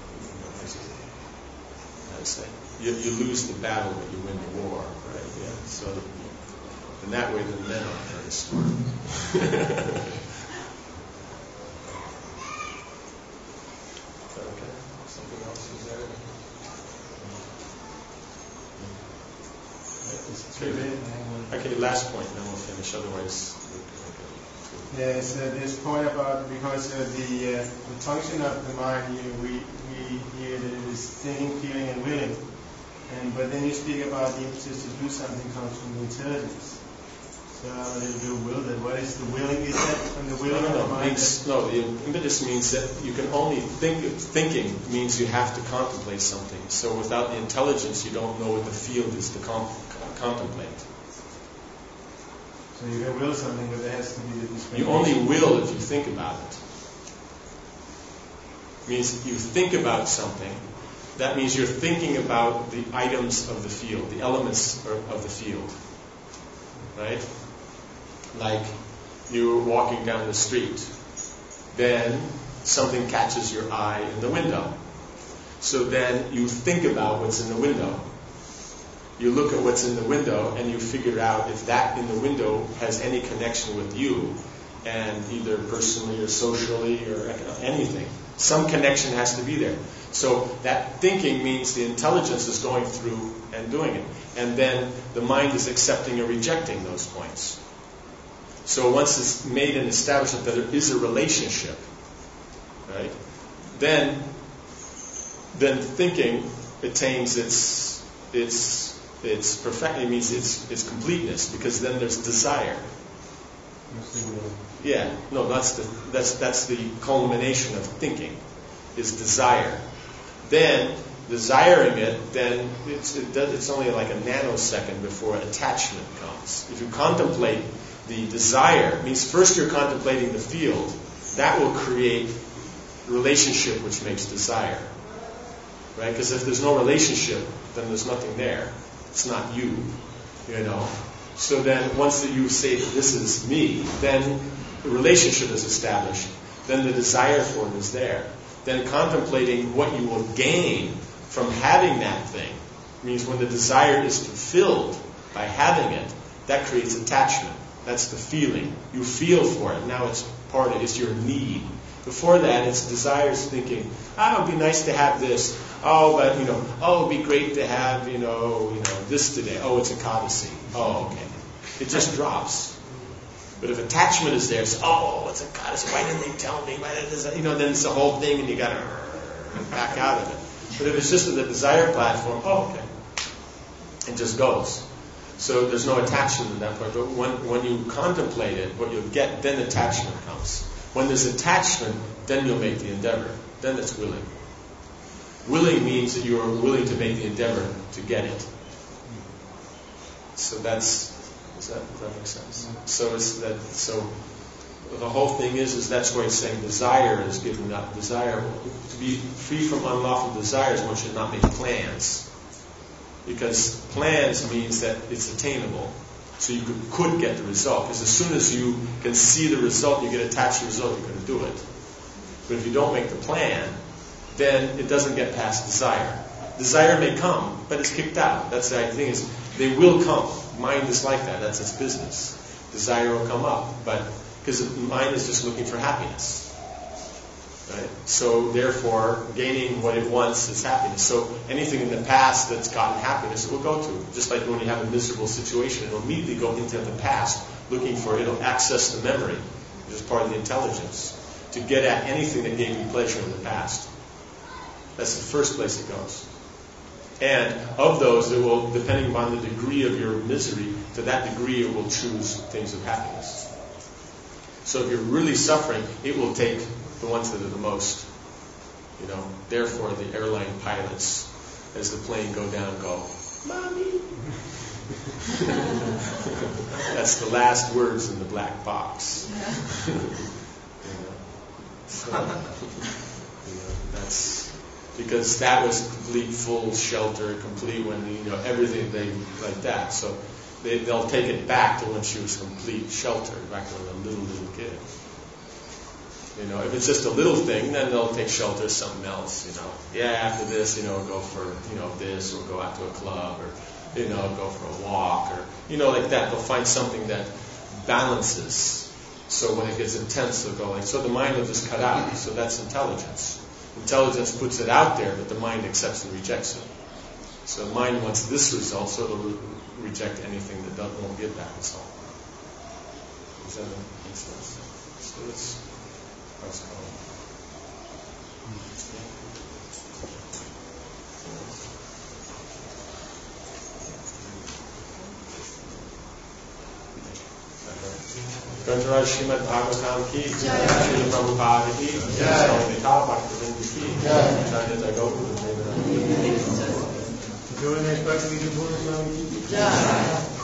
I say, you, you lose the battle, but you win the war, right? Yeah. So, in that way, the men are very smart. Okay. Something else is there? Okay, last point, then we'll finish. Otherwise, Yes, uh, this point about, because uh, the, uh, the function of the mind, you, we, we hear that it is thinking, feeling, and willing. And but then you speak about the impetus to do something comes from the intelligence. So I'm a little bit bewildered. What is the willing? Is that from the willing no, no, of the mind? Means, no, the impetus means that you can only think. Thinking means you have to contemplate something. So without the intelligence, you don't know what the field is to com- contemplate. So you can will something, but there has to be the discrimination. You only will if you think about it. It means you think about something. That means you're thinking about the items of the field, the elements of the field. Right? Like you're walking down the street. Then something catches your eye in the window. So then you think about what's in the window. You look at what's in the window and you figure out if that in the window has any connection with you, and either personally or socially or anything. Some connection has to be there. So that thinking means the intelligence is going through and doing it. And then the mind is accepting or rejecting those points. So once it's made an establishment that there is a relationship, right, then then thinking attains its its its perfect. It means its its completeness, because then there's desire. Yeah, no, that's the that's that's the culmination of thinking, is desire. Then desiring it, then it's it does, it's only like a nanosecond before attachment comes. If you contemplate the desire, it means first you're contemplating the field. That will create relationship, which makes desire. Right? Because if there's no relationship, then there's nothing there. It's not you, you know. So then once that you say that this is me, then the relationship is established. Then the desire for it is there. Then contemplating what you will gain from having that thing means when the desire is fulfilled by having it, that creates attachment. That's the feeling. You feel for it. Now it's part of it. It's your need. Before that, it's desires thinking, ah, it would be nice to have this. Oh, but, you know, oh, it would be great to have, you know, you know, this today. Oh, it's a Ekadasi. Oh, okay. It just drops. But if attachment is there, it's, oh, it's a Ekadasi. Why didn't they tell me? Why did this? You know, then it's the whole thing, and you got to back out of it. But if it's just the desire platform, oh, okay. It just goes. So there's no attachment in that point. But when, when you contemplate it, what you'll get, then attachment comes. When there's attachment, then you'll make the endeavor. Then it's willing. Willing means that you are willing to make the endeavor to get it. So that's, does that, does that make sense? So it's that, so the whole thing is, is that's why it's saying desire is given up. Desire, to be free from unlawful desires, one should not make plans. Because plans means that it's attainable. So you could, could get the result. Because as soon as you can see the result, you get attached to the result, you're going to do it. But if you don't make the plan, then it doesn't get past desire. Desire may come, but it's kicked out. That's the thing is, they will come. Mind is like that. That's its business. Desire will come up, but because the mind is just looking for happiness. Right? So therefore, gaining what it wants is happiness. So anything in the past that's gotten happiness, it will go to. Just like when you have a miserable situation, it will immediately go into the past, looking for it. It'll access the memory, which is part of the intelligence, to get at anything that gave you pleasure in the past. That's the first place it goes. And of those, it will, depending upon the degree of your misery, to that degree it will choose things of happiness. So if you're really suffering, it will take the ones that are the most. You know, therefore the airline pilots, as the plane go down, go, "Mommy." That's the last words in the black box. you know, so, you know, that's because that was complete full shelter, complete when you know everything they like that. So they, they'll take it back to when she was complete shelter, back to when a little little kid. You know, if it's just a little thing, then they'll take shelter as something else. You know, yeah, after this, you know, go for you know this, or go out to a club, or you know, go for a walk, or you know, like that. They'll find something that balances. So when it gets intense, they'll go like. So the mind will just cut out. So that's intelligence. Intelligence puts it out there, but the mind accepts and rejects it. So the mind wants this result, so it'll re- reject anything that doesn't won't give that result. Does that make sense? So that's how it's called. Grantaraj Srimad Bhagavatam ki, Srila Prabhupada ki, Swami Bhaktivinoda ki, Jayanta Gaura Devananda ki. Doing this, but we do Swami ki.